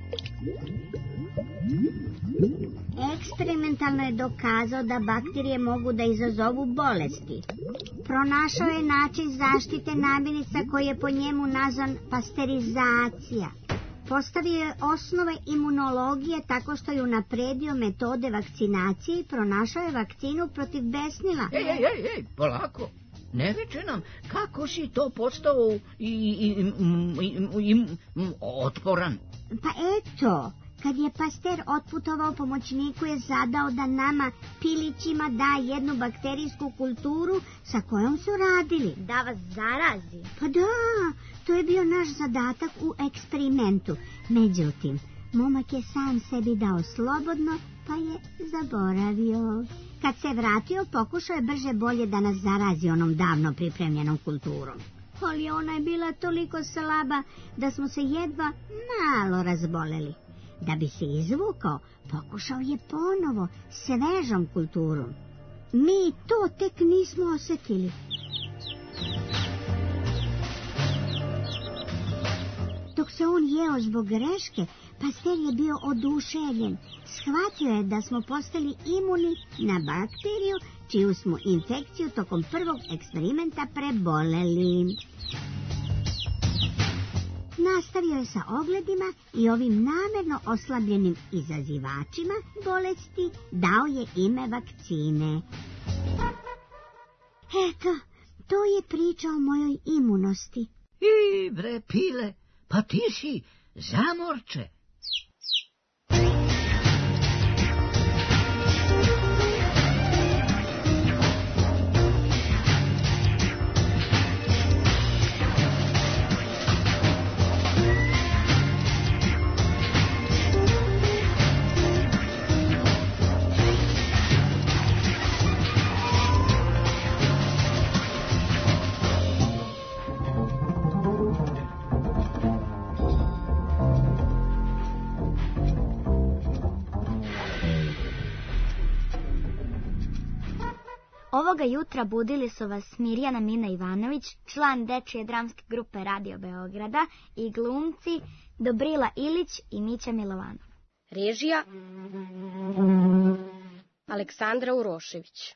Eksperimentalno je dokazao da bakterije mogu da izazovu bolesti. Pronašao je način zaštite namirnica koji je po njemu nazvan pasterizacija. Postavio je osnove imunologije tako što je unapredio metode vakcinacije i pronašao je vakcinu protiv besnila. Ej, ej, ej, ej, polako. Ne reče nam kako si to postao i, i, i, i, i otporan. Pa eto, kad je Pasteur otputovao, pomoćniku je zadao da nama pilićima da jednu bakterijsku kulturu sa kojom su radili. Da vas zarazi. Pa da, to je bio naš zadatak u eksperimentu. Međutim, momak je sam sebi dao slobodno, pa je zaboravio. Kad se vratio, pokušao je brže bolje da nas zarazi onom davno pripremljenom kulturom. Ali ona je bila toliko slaba da smo se jedva malo razboleli. Da bi se izvukao, pokušao je ponovo svežom kulturom. Mi to tek nismo osjetili. Dok se on jeo zbog greške, Pasteur je bio oduševljen. Shvatio je da smo postali imuni na bakteriju, čiju smo infekciju tokom prvog eksperimenta preboleli. Nastavio je sa ogledima i ovim namerno oslabljenim izazivačima bolesti dao je ime vakcine. Eto, to je priča o mojoj imunosti. I bre, Pile, pa ti si zamorče. Ovoga jutra budili su vas Mirjana Mina Ivanović, član dečije dramske grupe Radio Beograda, i glumci Dobrila Ilić i Mića Milovanov. Režija Aleksandra Urošević.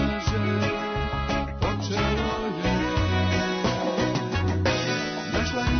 Našla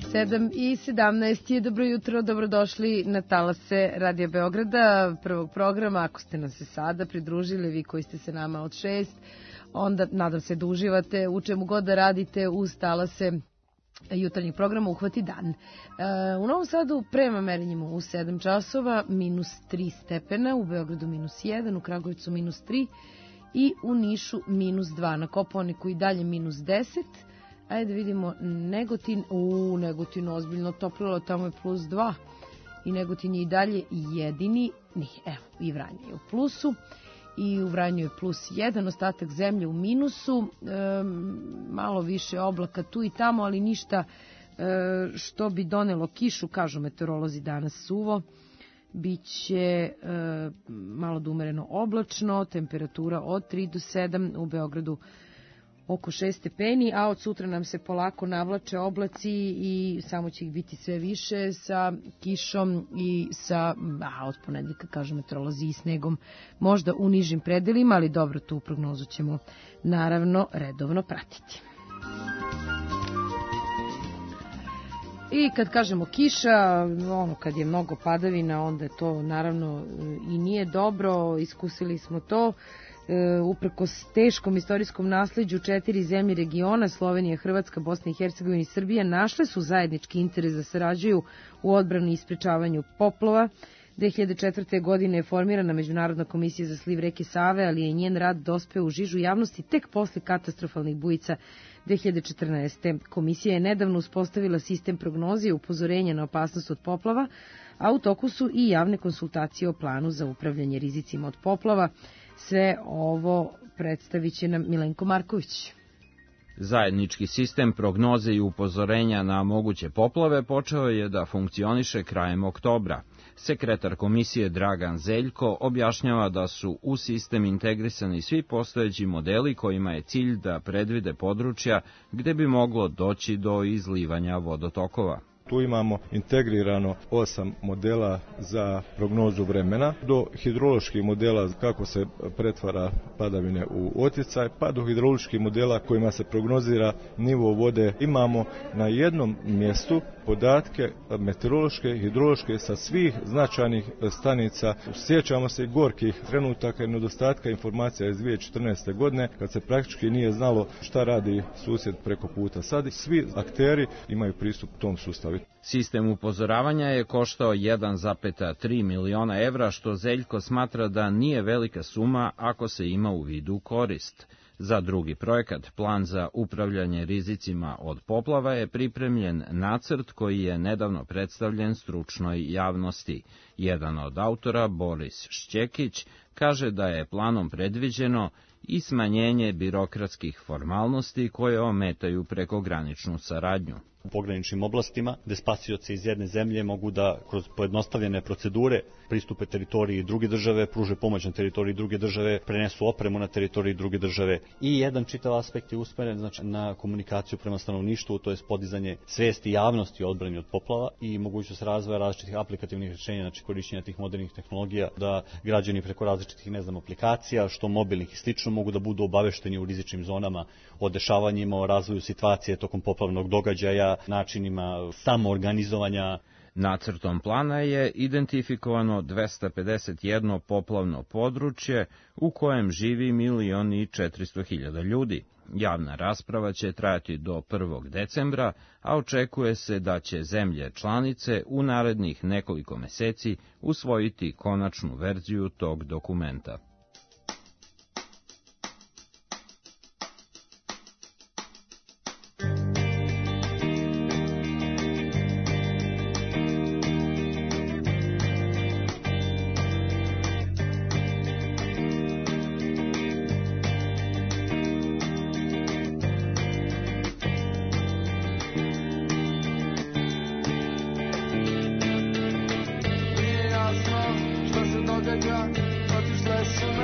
sedam i sedamnaest je, dobro jutro, dobrodošli na talase Radija Beograda, prvog programa. Ako ste nam se sada pridružili, vi koji ste se nama od šest, onda nadam se da uživate u čemu god da radite uz talase jutarnjeg programa Uhvati dan. E, u Novom Sadu prema merenjima u sedam časova minus tri stepena, u Beogradu minus jedan, u Kragujevcu minus tri i u Nišu minus dva, na Kopaoniku i dalje minus deset. Ajde da vidimo Negotin, u Negotinu ozbiljno toplilo, tamo je plus dva i Negotin je i dalje jedini, nije, evo, i Vranje je u plusu i u Vranju je plus jedan, ostatak zemlje u minusu, e, malo više oblaka tu i tamo, ali ništa e, što bi donelo kišu, kažu meteorolozi danas suvo, biće e, malo da umereno oblačno, temperatura od tri do sedam, u Beogradu oko šest stepeni, a od sutra nam se polako navlače oblaci i samo će ih biti sve više sa kišom i sa, a od ponedjeljka, kažu meteorolozi, i snegom, možda u nižim predelima, ali dobro, tu prognozu ćemo naravno redovno pratiti. I kad kažemo kiša, ono kad je mnogo padavina, onda je to naravno i nije dobro, iskusili smo to. E, uprkos teškom istorijskom nasleđu, četiri zemlje regiona, Slovenija, Hrvatska, Bosna i Hercegovina i Srbija, našle su zajednički interes da sarađuju u odbrani i sprečavanju poplava. dve hiljade četvrte. godine je formirana Međunarodna komisija za sliv reke Save, ali je njen rad dospeo u žižu javnosti tek posle katastrofalnih bujica dve hiljade četrnaeste. Komisija je nedavno uspostavila sistem prognoze i upozorenja na opasnost od poplava, a u toku su i javne konsultacije o planu za upravljanje rizicima od poplava. Sve ovo predstavit će nam Milenko Marković. Zajednički sistem prognoze i upozorenja na moguće poplave počeo je da funkcioniše krajem oktobra. Sekretar komisije Dragan Zeljko objašnjava da su u sistem integrisani svi postojeći modeli kojima je cilj da predvide područja gde bi moglo doći do izlivanja vodotokova. Tu imamo integrirano osam modela za prognozu vremena, do hidroloških modela kako se pretvara padavine u otjecaj, pa do hidroloških modela kojima se prognozira nivo vode. Imamo na jednom mjestu podatke meteorološke, hidrološke sa svih značajnih stanica. Sjećamo se gorkih trenutaka i nedostatka informacija iz dvije hiljade četrnaeste. godine, kad se praktički nije znalo šta radi susjed preko puta. Sad svi akteri imaju pristup tom sustavu. Sistem upozoravanja je koštao jedan zarez tri miliona evra, što Zeljko smatra da nije velika suma ako se ima u vidu korist. Za drugi projekat, plan za upravljanje rizicima od poplava, je pripremljen nacrt koji je nedavno predstavljen stručnoj javnosti. Jedan od autora, Boris Šćekić, kaže da je planom predviđeno i smanjenje birokratskih formalnosti koje ometaju prekograničnu saradnju. U pograničnim oblastima, gde spasioci iz jedne zemlje mogu da kroz pojednostavljene procedure pristupe teritoriji druge države, pruže pomoć na teritoriji druge države, prenesu opremu na teritoriji druge države. I jedan čitav aspekt je usmeren, znači, na komunikaciju prema stanovništvu, to je podizanje svesti javnosti o odbrani od poplava i mogućnost razvoja različitih aplikativnih rješenja, znači korišćenja tih modernih tehnologija, da građani preko različitih, ne znam, aplikacija, što mobilnih i slično, mogu da budu obavešteni u rizičnim zonama o dešavanjima, o razvoju situacije tokom poplavnog događaja, načinima samoorganizovanja. Nacrtom plana je identifikovano dvesta pedeset jedno poplavno područje u kojem živi milion i četiristo hiljada ljudi. Javna rasprava će trajati do prvog decembra, a očekuje se da će zemlje članice u narednih nekoliko meseci usvojiti konačnu verziju tog dokumenta. Otišle su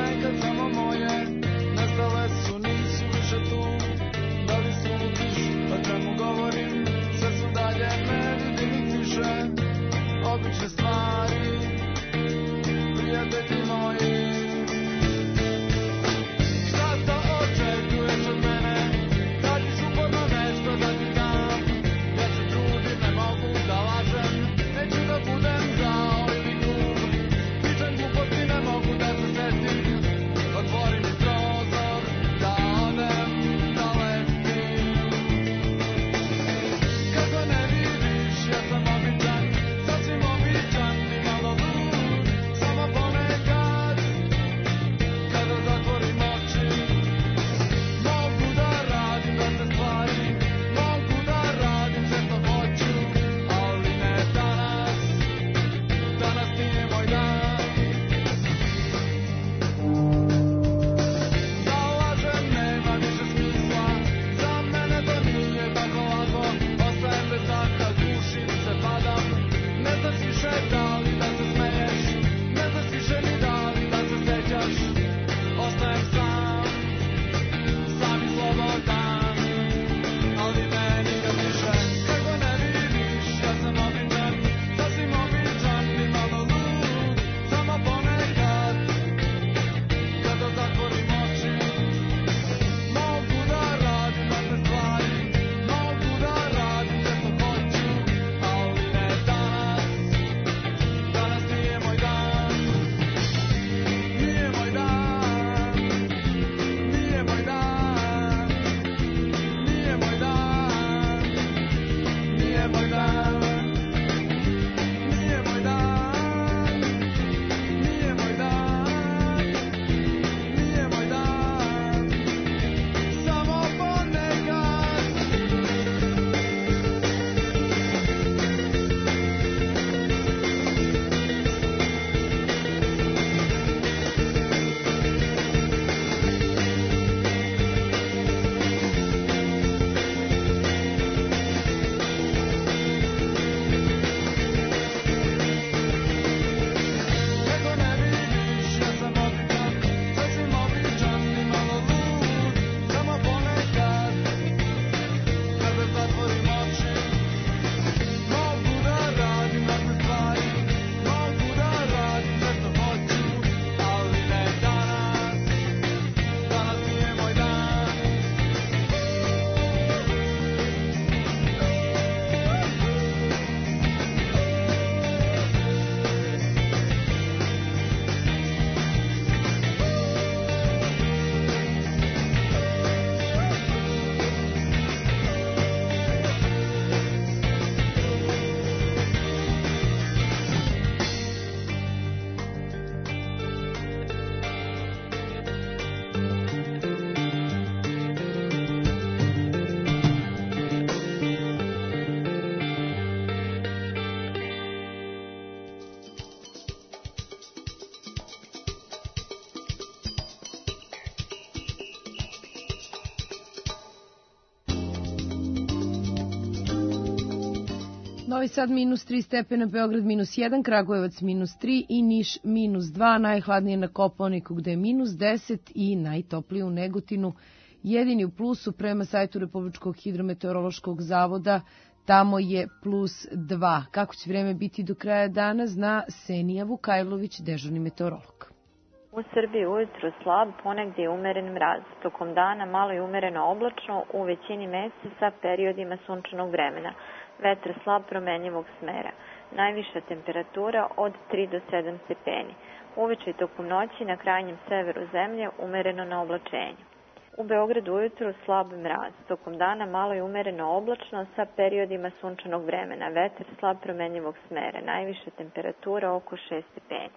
Novi Sad minus tri stepena, Beograd minus jedan, Kragujevac minus tri i Niš minus dva, najhladnije na Kopaoniku gde je minus deset i najtoplije u Negotinu. Jedini u plusu prema sajtu Republičkog hidrometeorološkog zavoda, tamo je plus dva. Kako će vreme biti do kraja dana, zna Senija Vukajlović, dežurni meteorolog. U Srbiji ujutro slab, ponegdje umeren mraz. Tokom dana malo i umereno oblačno, u većini mesta sa periodima sunčanog vremena. Vetar slab promenjivog smera. Najviša temperatura od tri do sedam stepeni. Uveče i tokom noći na krajnjem severu zemlje umereno na oblačenju. U Beogradu ujutro slab mraz. Tokom dana malo i umereno oblačno sa periodima sunčanog vremena. Vetar slab promenjivog smera. Najviša temperatura oko šest stepeni.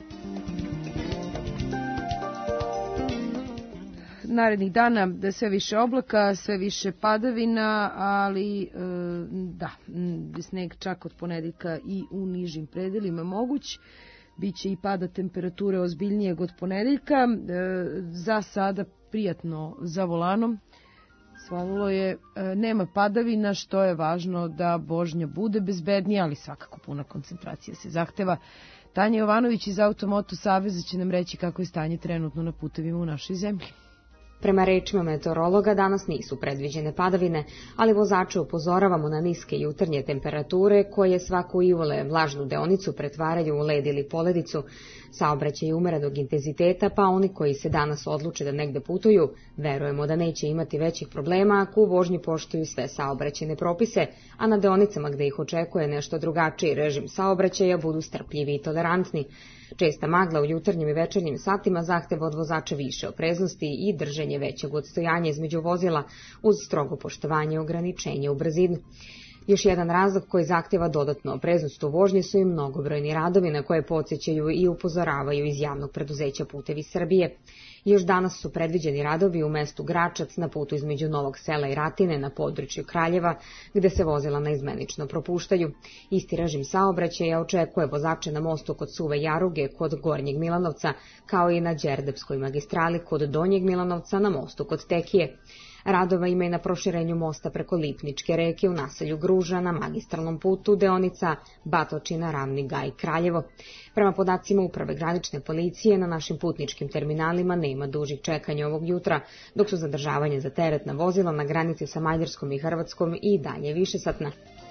Narednih dana da sve više oblaka, sve više padavina, ali da, sneg čak od ponedeljka i u nižim predelima moguć. Biće i pada temperature ozbiljnijeg od ponedeljka. Za sada prijatno za volanom. Svanulo je, nema padavina, što je važno da vožnja bude bezbednija, ali svakako puna koncentracija se zahteva. Tanja Jovanović iz Automoto Saveza će nam reći kako je stanje trenutno na putevima u našoj zemlji. Prema rečima meteorologa, danas nisu predviđene padavine, ali vozače upozoravamo na niske jutarnje temperature koje svaku ivole vlažnu deonicu pretvaraju u led ili poledicu. Saobraćaj je umerenog intenziteta, pa oni koji se danas odluče da negde putuju, verujemo da neće imati većih problema ako u vožnji poštuju sve saobraćajne propise, a na deonicama gde ih očekuje nešto drugačiji režim saobraćaja budu strpljivi i tolerantni. Česta magla u jutarnjim i večernjim satima zahteva od vozača više opreznosti i drženje većeg odstojanja između vozila uz strogo poštovanje ograničenja u brzini. Još jedan razlog koji zahteva dodatnu opreznost u vožnji su i mnogobrojni radovi na koje podsjećaju i upozoravaju iz javnog preduzeća Putevi Srbije. Još danas su predviđeni radovi u mestu Gračac na putu između Novog Sela i Ratine na području Kraljeva, gde se vozila naizmenično propuštaju. Isti režim saobraćaja očekuje vozače na mostu kod Suve Jaruge kod Gornjeg Milanovca, kao i na Đerdapskoj magistrali kod Donjeg Milanovca na mostu kod Tekije. Radova ima i na proširenju mosta preko Lipničke reke u naselju Gruža na magistralnom putu deonica Batočina, Ravni Gaj, Kraljevo. Prema podacima Uprave granične policije, na našim putničkim terminalima nema dužih čekanja ovog jutra, dok su zadržavanje za teretna vozila na granici sa Mađarskom i Hrvatskom i dalje višesatna.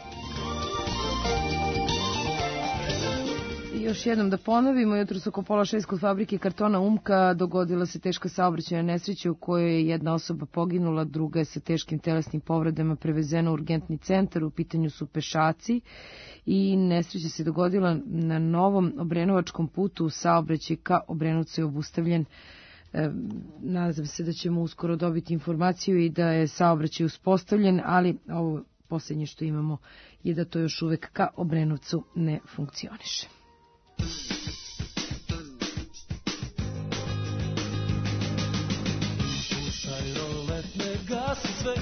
Još jednom da ponovimo, jutros oko pola šest kod fabrike kartona Umka dogodila se teška saobraćajna nesreća u kojoj je jedna osoba poginula, druga je sa teškim telesnim povredama prevezena u urgentni centar, u pitanju su pešaci i nesreća se dogodila na novom Obrenovačkom putu, saobraćaj ka Obrenovcu je obustavljen. E, nadam se da ćemo uskoro dobiti informaciju i da je saobraćaj uspostavljen, ali ovo posljednje što imamo je da to još uvek ka Obrenovcu ne funkcioniše. Slušaj, roletne gasi sve,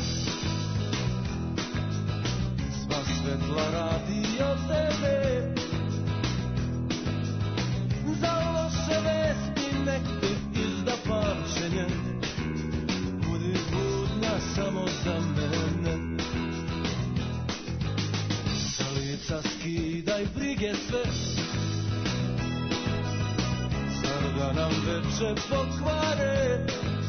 sva svetla radi od tebe. Za loše vesti nek ti izda pamćenje, budi budna samo za mene. Sa lica skidaj brige sve, da nam veče pokvare.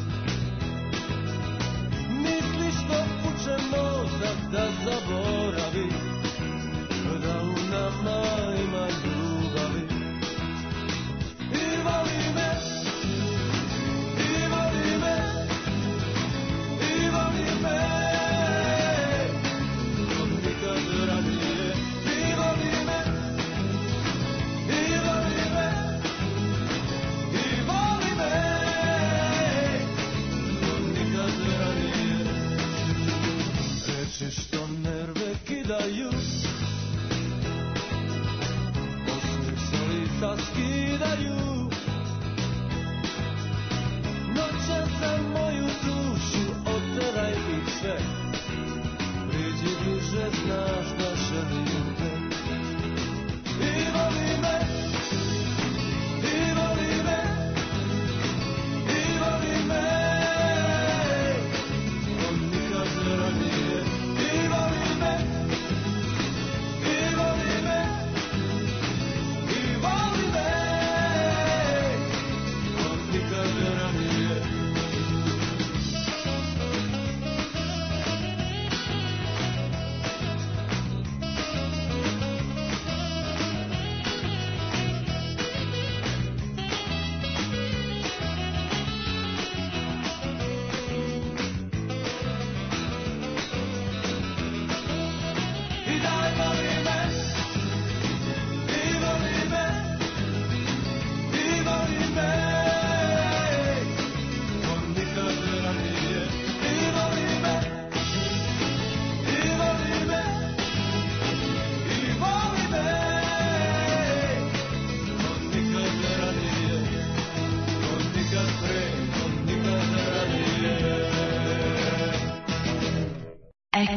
Misliš što puče mozak da zaboravi, da u nama ima ljubavi. I voli me, i voli me, i voli me, od nikad ranije. I voli me, i voli me, što nerve kidaju, osmih sa lica skidaju. Noća za moju dušu oteraj ih sve, priđi bliže, znaš da želim te. I voli me, i voli me, i voli me, od nikad ranije. I voli me, i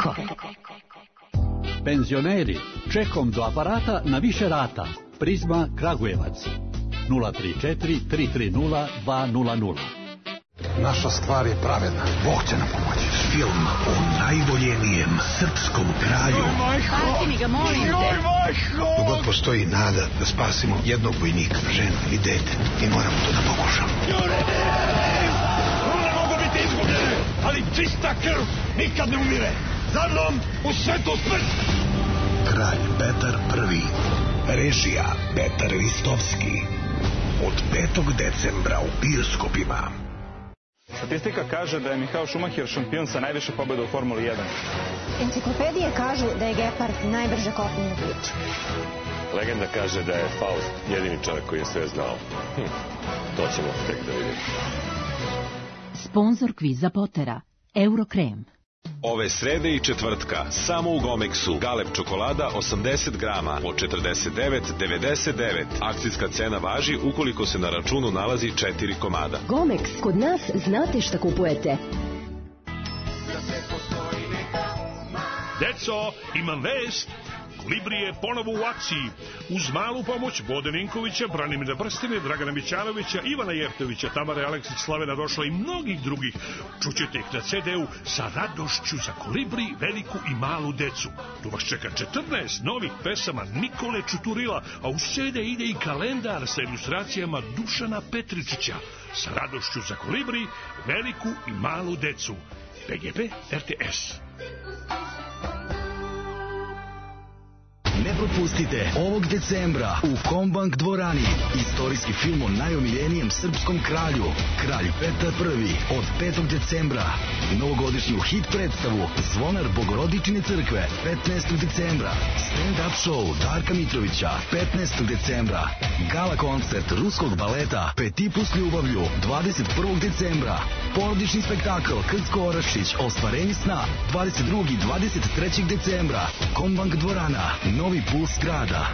Eko. Penzioneri, čekom do aparata na više rata. Prizma Kragujevac. nula tri četiri tri tri nula dva nula nula. Naša stvar je pravedna. Bog će nam pomoći. Film o najvoljenijem srpskom kralju. Spasi mi ga, molim te. Dogod postoji nada da spasimo jednog vojnika, ženu ili dete, mi moramo to da pokušamo. Ne mogu biti izgubljene, ali čista krv nikad ne umire. Za mnom u svetu smrt. Kralj Petar prvi. Režija Petar Ristovski. Od petog decembra u bioskopima. Statistika kaže da je Michael Schumacher šampion sa najviše pobjeda u Formuli jedan. Enciklopedije kažu da je Gepard najbrže kopneno biće. Legenda kaže da je Faust jedini čovjek koji je sve znao. Hm, to ćemo tek da vidimo. Sponzor kviza Potera, Eurokrem. Ove srede i četvrtka samo u Gomexu Galeb čokolada osamdeset grama po četrdeset devet devedeset devet. Akcijska cena važi ukoliko se na računu nalazi četiri komada. Gomex, kod nas znate šta kupujete. Deco, imam vest. Kolibri je ponovo u akciji. Uz malu pomoć Bode Ninkovića, Branimira Brstine, Dragana Mićanovića, Ivana Jeftovića, Tamare Aleksić, Slavena Došla i mnogih drugih. Čućete ih na ce de u sa radošću za Kolibri, veliku i malu decu. Tu vas čeka četrnaest novih pesama Nikole Čuturila, a u ce de ide i kalendar sa ilustracijama Dušana Petričića. Sa radošću za Kolibri, veliku i malu decu. P G P R T S. Ne propustite ovog decembra u Kombank dvorani istorijski film o najomiljenijem srpskom kralju, Kralj Petar prvi, od petog decembra. Novogodišnju hit predstavu Zvonar Bogorodičine crkve petnaestog decembra. Stand-up show Darka Mitrovića petnaestog decembra. Gala koncert ruskog baleta Peti plus ljubavlju dvadeset prvog decembra. Porodični spektakl Krcko Orašić Ostvarenje sna dvadeset drugog i dvadeset trećeg decembra. Kombank dvorana, novi puls grada.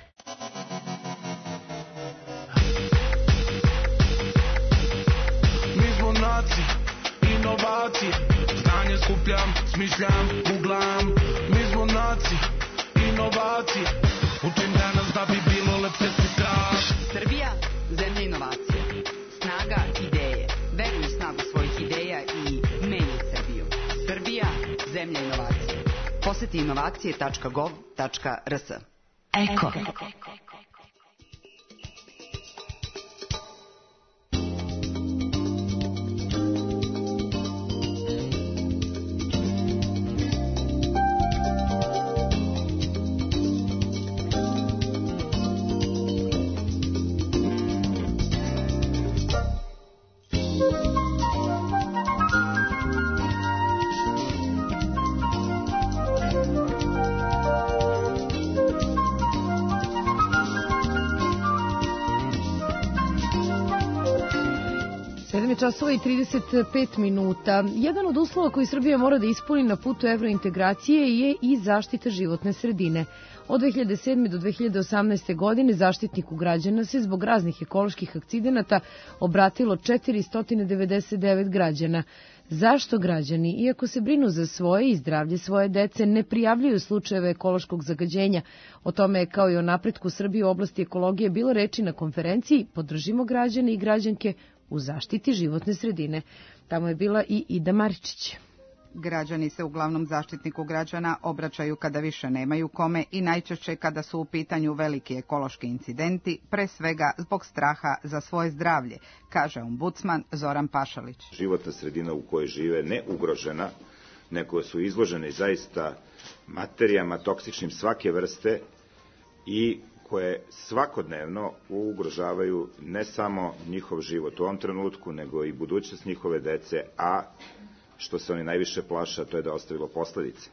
Mi smo naci, inovacije, znanje skupljam, smišljam, googlam. Mi smo naci, inovacije, učim danas da bi bilo lepše sutra. Srbija, zemlja inovacije, snaga ideje, veruj u snagu svojih ideja i menjaj Srbiju. Srbija, zemlja inovacije. Poseti inovacije tačka gov tačka r s. Eko. Časova i trideset pet minuta. Jedan od uslova koji Srbija mora da ispuni na putu evrointegracije je i zaštita životne sredine. Od dve hiljade sedme do dve hiljade osamnaeste. godine Zaštitniku građana se zbog raznih ekoloških akcidenata obratilo četiristo devedeset devet građana. Zašto građani, iako se brinu za svoje i zdravlje svoje dece, ne prijavljuju slučajeve ekološkog zagađenja? O tome je kao i o napretku Srbije u oblasti ekologije bilo reči na konferenciji Podržimo građane i građanke u zaštiti životne sredine. Tamo je bila i Ida Maričić. Građani se uglavnom Zaštitniku građana obraćaju kada više nemaju kome i najčešće kada su u pitanju veliki ekološki incidenti, pre svega zbog straha za svoje zdravlje, kaže ombudsman Zoran Pašalić. Životna sredina u kojoj žive ne ugrožena, nego su izložene zaista materijama toksičnim svake vrste i koje svakodnevno ugrožavaju ne samo njihov život u ovom trenutku, nego i budućnost njihove dece, a što se oni najviše plaše, to je da ostavilo posledice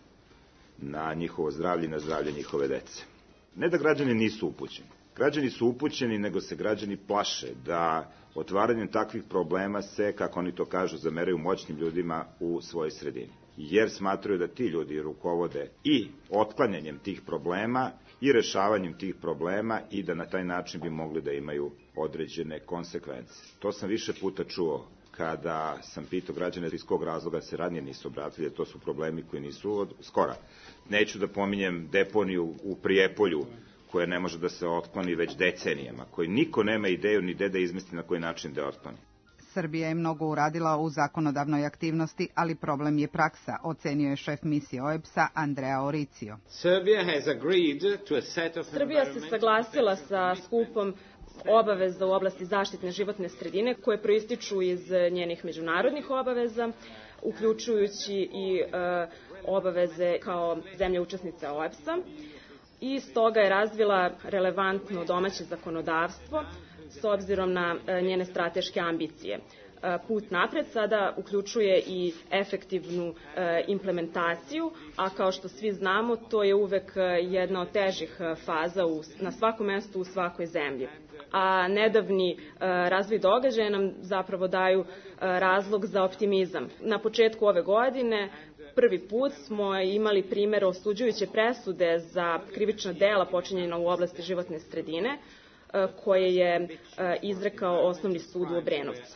na njihovo zdravlje i na zdravlje njihove dece. Ne da građani nisu upućeni. Građani su upućeni, nego se građani plaše da otvaranjem takvih problema se, kako oni to kažu, zameraju moćnim ljudima u svojoj sredini. Jer smatraju da ti ljudi rukovode i otklanjanjem tih problema i rešavanjem tih problema i da na taj način bi mogli da imaju određene konsekvence. To sam više puta čuo kada sam pitao građane iz kog razloga se ranije nisu obratili, to su problemi koji nisu od skora. Neću da pominjem deponiju u Prijepolju, koja ne može da se otkloni već decenijama, koji niko nema ideju ni gde da izmisli na koji način da otkloni. Srbija je mnogo uradila u zakonodavnoj aktivnosti, ali problem je praksa, ocenio je šef misije O E B S-a Andrea Oricio. Srbija se saglasila sa skupom obaveza u oblasti zaštitne životne sredine koje proističu iz njenih međunarodnih obaveza, uključujući i e, obaveze kao zemlja učesnica O E B S-a. I stoga je razvila relevantno domaće zakonodavstvo s obzirom na njene strateške ambicije. Put napred sada uključuje i efektivnu implementaciju, a kao što svi znamo, to je uvek jedna od težih faza u, na svakom mestu u svakoj zemlji. A nedavni razvoj događaja nam zapravo daju razlog za optimizam. Na početku ove godine prvi put smo imali primjer osuđujuće presude za krivična dela počinjena u oblasti životne sredine, koje je izrekao Osnovni sud u Obrenovcu.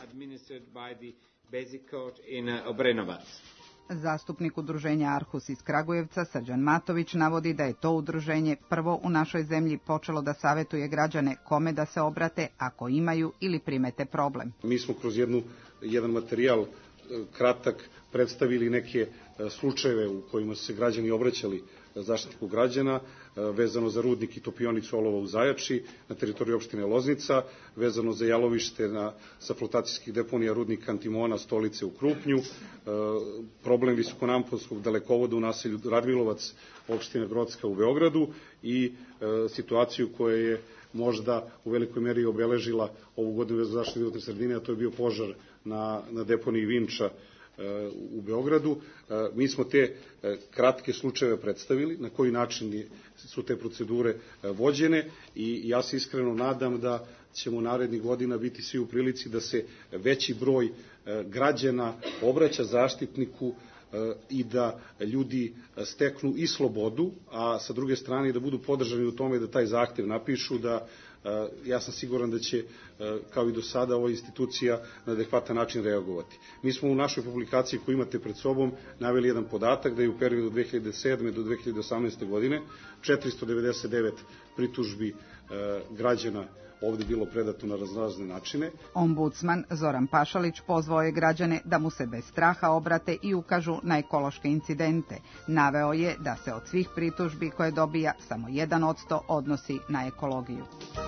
Zastupnik udruženja Arhus iz Kragujevca, Srđan Matović, navodi da je to udruženje prvo u našoj zemlji počelo da savetuje građane kome da se obrate ako imaju ili primete problem. Mi smo kroz jednu, jedan materijal kratak predstavili neke slučajeve u kojima su se građani obraćali Zaštitniku građana, vezano za rudnik i topionicu olova u Zajači na teritoriji opštine Loznica, vezano za jalovište na, sa flotacijskih deponija rudnika Antimona Stolice u Krupnju, problem visokonamponskog dalekovoda u naselju Radmilovac, opština Grocka u Beogradu i situaciju koja je možda u velikoj meri obeležila ovu godinu za zaštitu životne sredine, a to je bio požar na, na deponiji Vinča u Beogradu. Mi smo te kratke slučajeve predstavili, na koji način su te procedure vođene i ja se iskreno nadam da ćemo narednih godina biti svi u prilici da se veći broj građana obraća Zaštitniku i da ljudi steknu i slobodu, a sa druge strane da budu podržani u tome da taj zahtev napišu, da ja sam siguran da će, kao i do sada, ova institucija na adekvatan način reagovati. Mi smo u našoj publikaciji koju imate pred sobom naveli jedan podatak da je u periodu dve hiljade sedme do dve hiljade osamnaeste. godine četiristo devedeset devet pritužbi građana ovde bilo predato na raznorazne načine. Ombudsman Zoran Pašalić pozvao je građane da mu se bez straha obrate i ukažu na ekološke incidente. Naveo je da se od svih pritužbi koje dobija samo jedan odsto odnosi na ekologiju.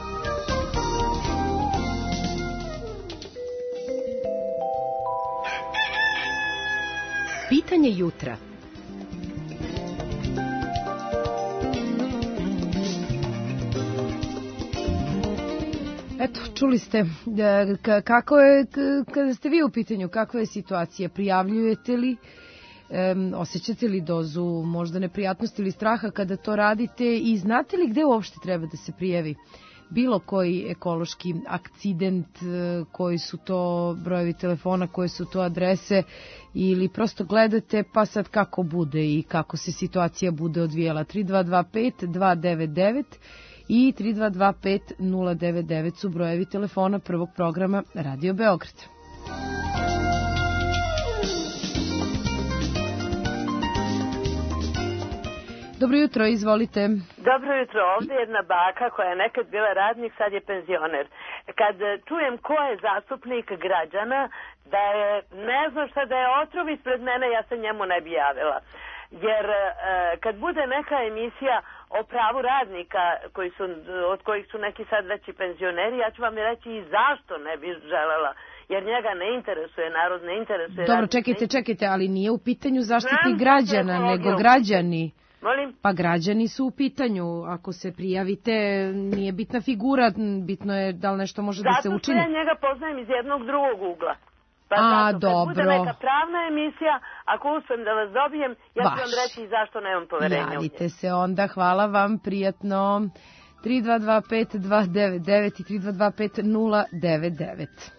Pitanje jutra. Eto, čuli ste kako je, kada ste vi u pitanju, kakva je situacija, prijavljujete li, um, osjećate li dozu možda neprijatnosti ili straha kada to radite i znate li gde uopšte treba da se prijavi bilo koji ekološki akcident, koji su to brojevi telefona, koje su to adrese ili prosto gledate pa sad kako bude i kako se situacija bude odvijela. tri dva dva pet dva devet devet i tri dva dva pet nula devet devet su brojevi telefona prvog programa Radio Beograd. Dobro jutro, izvolite. Dobro jutro, ovdje je jedna baka koja je nekad bila radnik, sad je penzioner. Kad čujem ko je zastupnik građana, da je, ne znam šta, da je otrov ispred mene, ja se njemu ne bi javila. Jer e, kad bude neka emisija o pravu radnika koji su, od kojih su neki sad veći penzioneri, ja ću vam reći i zašto ne bi želela. Jer njega ne interesuje, narod ne interesuje. Dobro, čekajte, čekajte, ali nije u pitanju zaštitnik građana, nego građani. Molim? Pa građani su u pitanju. Ako se prijavite, nije bitna figura, bitno je da li nešto može zato da se učini. Zato što ja njega poznajem iz jednog drugog ugla. Pa A, zato, dobro. kad bude neka pravna emisija, ako uspem da vas dobijem, ja ću vam reći i zašto nemam poverenja. Javite se onda, hvala vam, prijatno. tri dva dva pet dva devet devet i tri dva dva pet nula devet devet.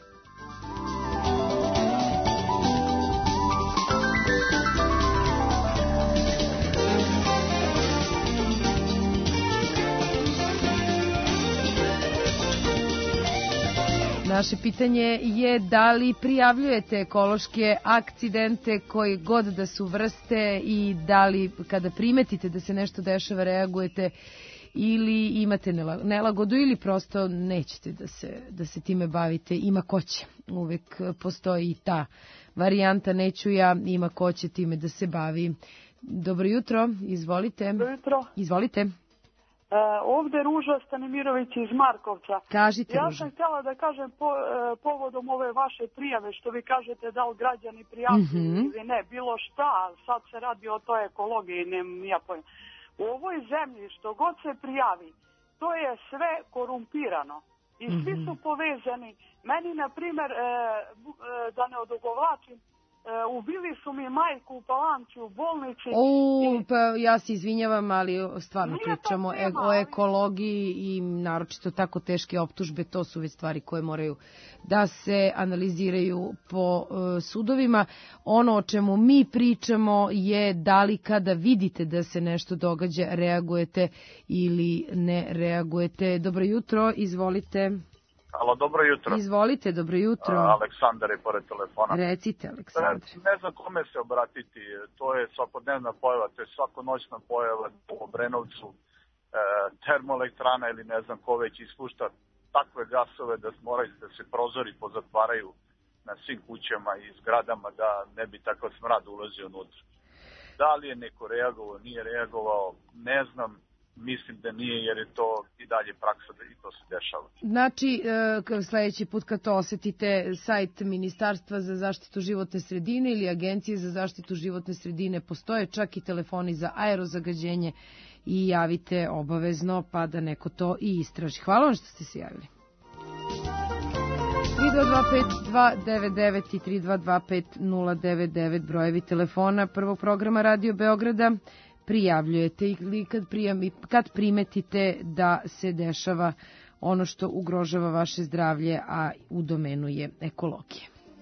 Naše pitanje je da li prijavljujete ekološke akcidente koji god da su vrste i da li kada primetite da se nešto dešava reagujete ili imate nelagodu ili prosto nećete da se, da se time bavite. Ima ko će. Uvek postoji i ta varijanta neću ja, ima ko će time da se bavi. Dobro jutro, izvolite. Dobro jutro. Izvolite. Uh, ovde Ruža Stanimirović iz Markovca. Kažite, ja Ruža. sam htjela da kažem po, uh, povodom ove vaše prijave, što vi kažete da li građani prijavljuju Mhm. ili ne, bilo šta, sad se radi o toj ekologiji, ne, ja pojem. U ovoj zemlji što god se prijavi, to je sve korumpirano i svi Mhm. su povezani. Meni, na primjer, e, bu- e, da ne odugovlačim, e, ubili su mi majku u Palanci u bolnici. O, pa ja se izvinjavam, ali stvarno Nije to pričamo e- tema, o ali- ekologiji i naročito tako teške optužbe, to su već stvari koje moraju da se analiziraju po e, sudovima. Ono o čemu mi pričamo je da li kada vidite da se nešto događa reagujete ili ne reagujete. Dobro jutro, izvolite. Alo, dobro jutro. Izvolite, dobro jutro. A, Aleksandar je pored telefona. Recite, Aleksandre. Ne, ne znam kome se obratiti, to je svakodnevna pojava, to je svakonoćna pojava u Obrenovcu, e, termoelektrana ili ne znam ko već ispušta takve gasove da moraju da se prozori pozatvaraju na svim kućama i zgradama da ne bi takav smrad ulazio unutra. Da li je neko reagovao, nije reagovao, ne znam. Mislim da nije, jer je to i dalje praksa da i to se dešava. Znači, e, sledeći put kad to osetite, sajt Ministarstva za zaštitu životne sredine ili Agencije za zaštitu životne sredine, postoje čak i telefoni za aerozagađenje i javite obavezno pa da neko to i istraži. Hvala vam što ste se javili. tri dva dva pet dva devet devet i tri dva dva pet nula devet devet brojevi telefona prvog programa Radio Beograda. Prijavljujete ili kad, prijami, kad primetite da se dešava ono što ugrožava vaše zdravlje, a u domenu je ekologije.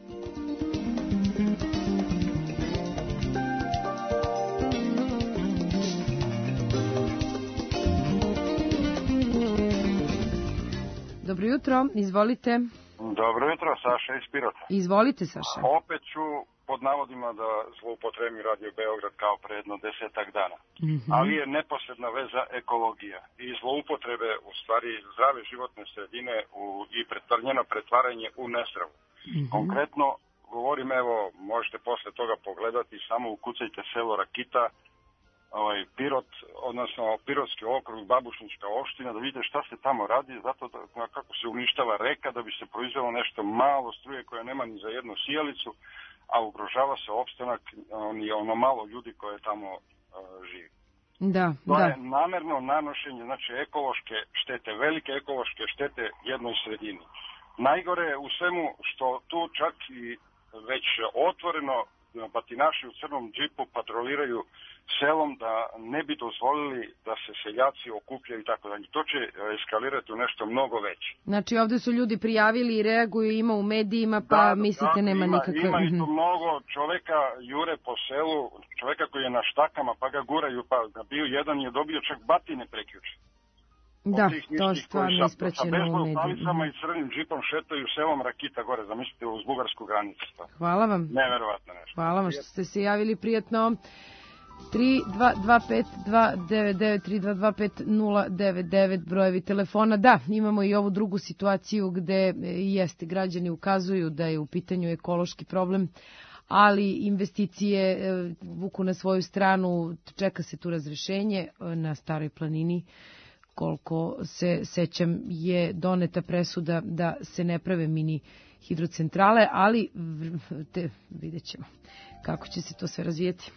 Dobro jutro, izvolite. Dobro jutro, Saša iz Pirota. Izvolite, Saša. Opet ću pod navodima da zloupotrebim Radio Beograd kao pre jedno desetak dana. Mhm. Ali je neposredna veza ekologija i zloupotrebe u stvari zdrave životne sredine u, i pretvarnjeno pretvaranje u nesravu. Mhm. Konkretno govorim, evo, možete posle toga pogledati, samo ukucajte selo Rakita, ovaj, Pirot, odnosno Pirotski okrug, Babušnička opština, da vidite šta se tamo radi, zato da, kako se uništava reka da bi se proizvelo nešto malo struje koja nema ni za jednu sijalicu, a ugrožava se opstanak i ono malo ljudi koje tamo uh, živi. Da, to da. je namerno nanošenje, znači ekološke štete, velike ekološke štete jednoj sredini. Najgore je u svemu što tu čak i već otvoreno batinaši u crnom džipu patroliraju selom da ne bi dozvolili da se seljaci okupljaju i tako dalje. To će eskalirati u nešto mnogo veće. Znači ovde su ljudi prijavili i reaguju, ima u medijima, pa da, mislite da, nema ima, nikakve... Ima isto mnogo čoveka jure po selu, čoveka koji je na štakama pa ga guraju, pa ga bio jedan je dobio čak batine prekjuče. Da, to je stvarno ispraćeno u medijima. Sa bezbol palicama i crnim džipom šetaju selom Rakita gore, zamislite, uz bugarsku granicu. Hvala vam. Neverovatno nešto. Hvala vam što ste se javili, prijatno. tri dva dva pet dva devet devet tri dva dva pet nula devet devet brojevi telefona. Da, imamo i ovu drugu situaciju gde jeste građani ukazuju da je u pitanju ekološki problem, ali investicije vuku na svoju stranu, čeka se tu razrešenje na Staroj planini. Koliko se sećam je doneta presuda da se ne prave mini hidrocentrale, ali te, vidjet ćemo kako će se to sve razvijeti.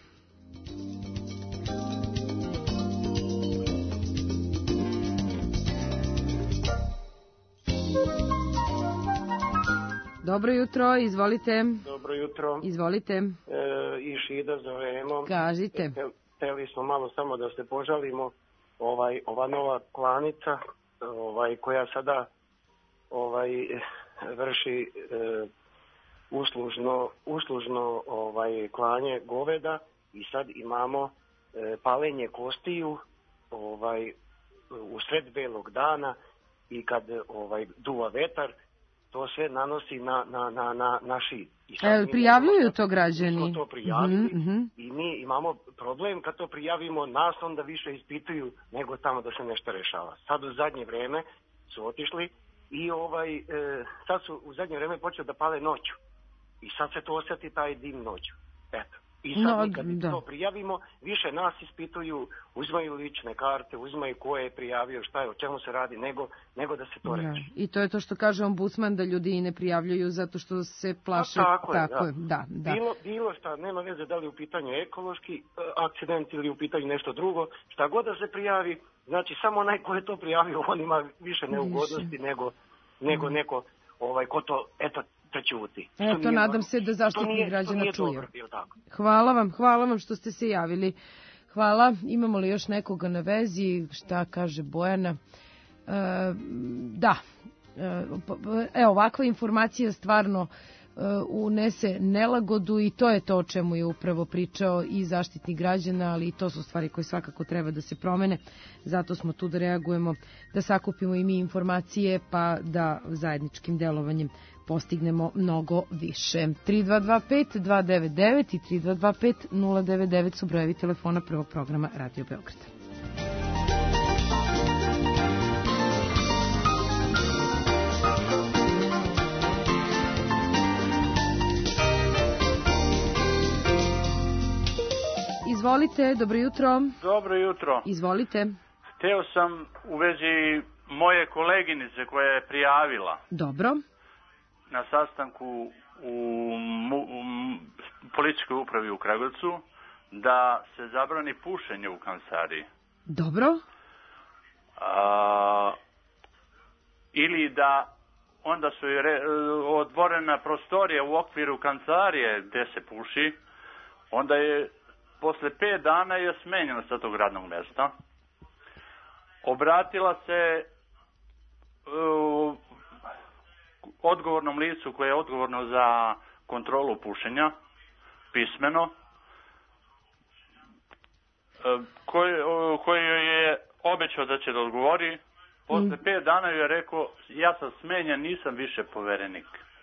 Dobro jutro, izvolite. Dobro jutro. Izvolite. E, I Šida zovemo. Kažite. Hteli smo malo samo da se požalimo. Ovaj, ova nova klanica ovaj, koja sada ovaj, vrši e, uslužno, uslužno ovaj, klanje goveda i sad imamo e, palenje kostiju ovaj, u sred belog dana i kad ovaj, duva vetar to sve nanosi na, na, na, na, na šid. E, prijavljuju to građani? Mi smo to prijavili mm-hmm. i mi imamo problem kad to prijavimo, nas onda više ispituju nego tamo da se nešto rešava. Sad u zadnje vreme su otišli i ovaj, e, sad su u zadnje vreme počeli da pale noću. I sad se to osjeti taj dim noću. Eto. I sad no, mi kad da. to prijavimo, više nas ispituju, uzmaju lične karte, uzmaju ko je prijavio, šta je, o čemu se radi, nego, nego da se to reći. Ja. I to je to što kaže ombudsman, da ljudi i ne prijavljuju zato što se plaše. A, tako je, tako da. je. Da, da. Bilo, bilo šta, nema veze da li u pitanju ekološki uh, akcident ili u pitanju nešto drugo, šta god da se prijavi, znači samo onaj ko je to prijavio, on ima više neugodnosti više. nego, nego mm. neko ovaj, ko to, eto, prećuti. Eto, nadam se da Zaštitnik građana čuje. Hvala vam, hvala vam što ste se javili. Hvala. Imamo li još nekoga na vezi? Šta kaže Bojana? E, da. E, ovakva informacija stvarno e, unese nelagodu i to je to o čemu je upravo pričao i Zaštitnik građana, ali i to su stvari koje svakako treba da se promene. Zato smo tu da reagujemo, da sakupimo i mi informacije, pa da zajedničkim delovanjem postignemo mnogo više. tri dva dva pet dva devet devet i tri dva dva pet nula devet devet su brojevi telefona prvog programa Radio Beograda. Izvolite, dobro jutro. Dobro jutro. Izvolite. Hteo sam u vezi moje koleginice koja je prijavila. Dobro. Na sastanku u, u policijskoj upravi u Kragujevcu da se zabrani pušenje u kancelariji. Dobro. A, ili da onda su je re, otvorena prostorija u okviru kancelarije gde se puši, onda je posle pet dana je smenjena sa tog radnog mesta. Obratila se uh, odgovornom licu koje je odgovorno za kontrolu pušenja, pismeno, koji, koji je obećao da će da odgovori. Posle pet dana je rekao, ja sam smenjen, nisam više poverenik.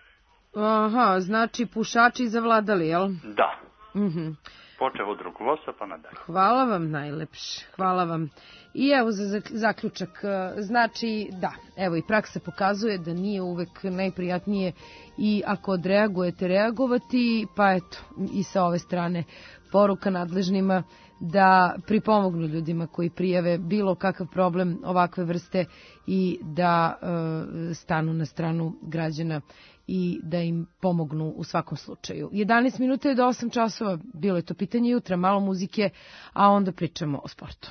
Aha, znači pušači zavladali, jel? Da. Mhm. Počeo od rukovodstva pa nadalje. Hvala vam najlepše, hvala vam. I evo za zaključak, znači da, evo i praksa pokazuje da nije uvek najprijatnije i ako odreagujete reagovati, pa eto i sa ove strane poruka nadležnima da pripomognu ljudima koji prijave bilo kakav problem ovakve vrste i da e, stanu na stranu građana i da im pomognu u svakom slučaju. jedanaest minuta je do osam časova, bilo je to pitanje jutra, malo muzike, a onda pričamo o sportu.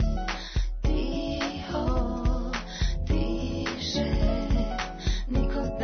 Niko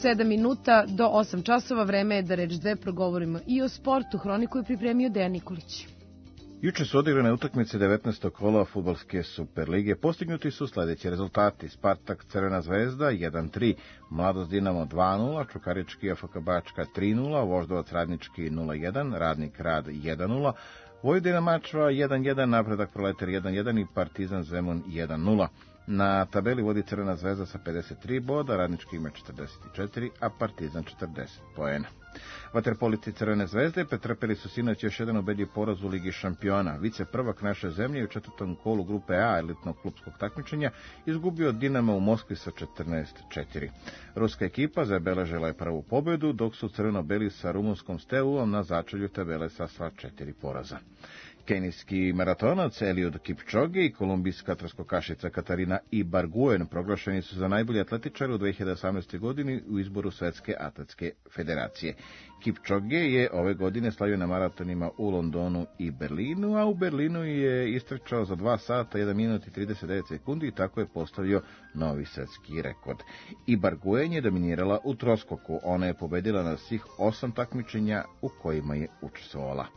sedam minuta do osam časova. Vreme je da reč dve progovorimo i o sportu. Hroniku je pripremio Dejan Nikolić. Juče su odigrane utakmice devetnaestog kola fudbalske Superlige. Postignuti su sledeći rezultati: Spartak Crvena zvezda jedan tri, Mladost Dinamo dva nula, Čukarički F K Bačka tri nula, Voždovac Radnički nula jedan, Radnik Rad jedan nula, Vojvodina Mačva jedan jedan, Napredak Proletar jedan jedan i Partizan Zemun jedan nula. Na tabeli vodi Crvena zvezda sa pedeset tri boda, Radnički ima četrdeset četiri, a Partizan četrdeset poena. Vaterpolisti Crvene zvezde pretrpeli su sinoć još jedan ubedljiv poraz u Ligi šampiona. Vice prvak naše zemlje u četvrtom kolu grupe A elitnog klubskog takmičenja izgubio Dinamo u Moskvi sa četrnaest četiri. Ruska ekipa zabeležila je prvu pobedu, dok su crveno-beli sa rumunskom Steaua na začelju tabele sa sva četiri poraza. Kenijski maratonac Eliud Kipchoge i kolumbijska trskokašica Katarina Ibarguen proglašeni su za najbolji atletičar u dve hiljade osamnaestoj. godini u izboru Svetske atletske federacije. Kipchoge je ove godine slavio na maratonima u Londonu i Berlinu, a u Berlinu je istrčao za dva sata, jedan minut i trideset devet sekundi i tako je postavio novi svetski rekord. Ibarguen je dominirala u troskoku, ona je pobedila na svih osam takmičenja u kojima je učestvovala.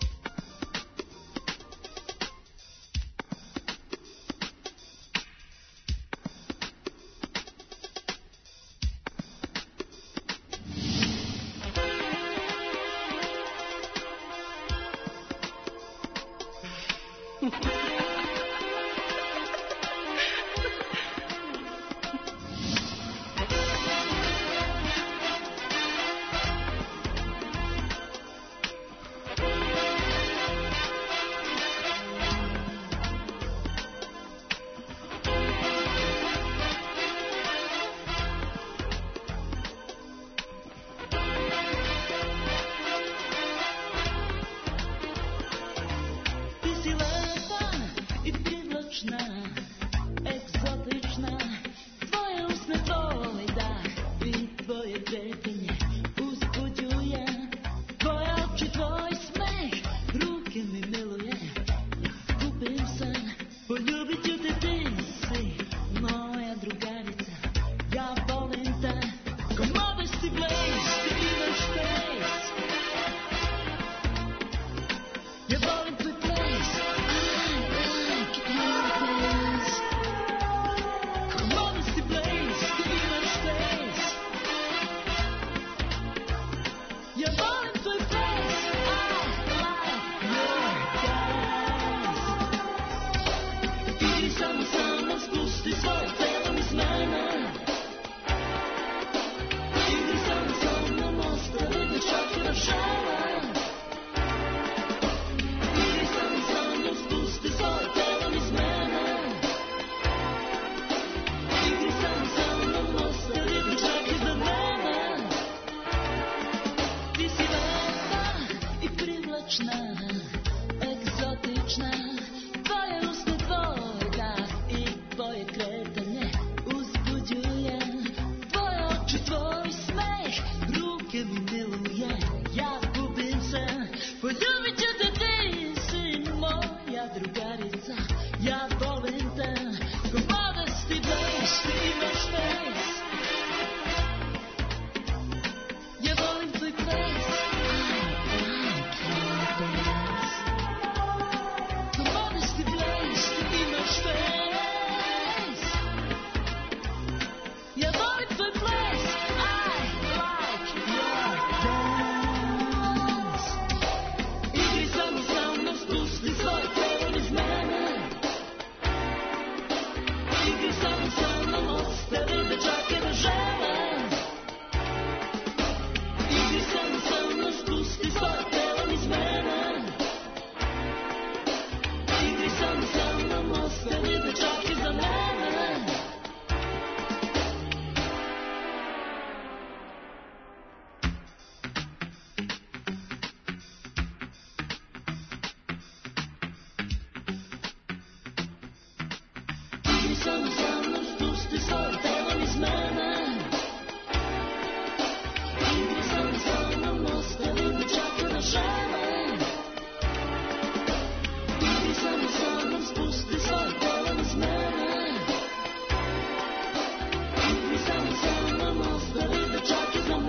Samo, samo, ostavi da čak i za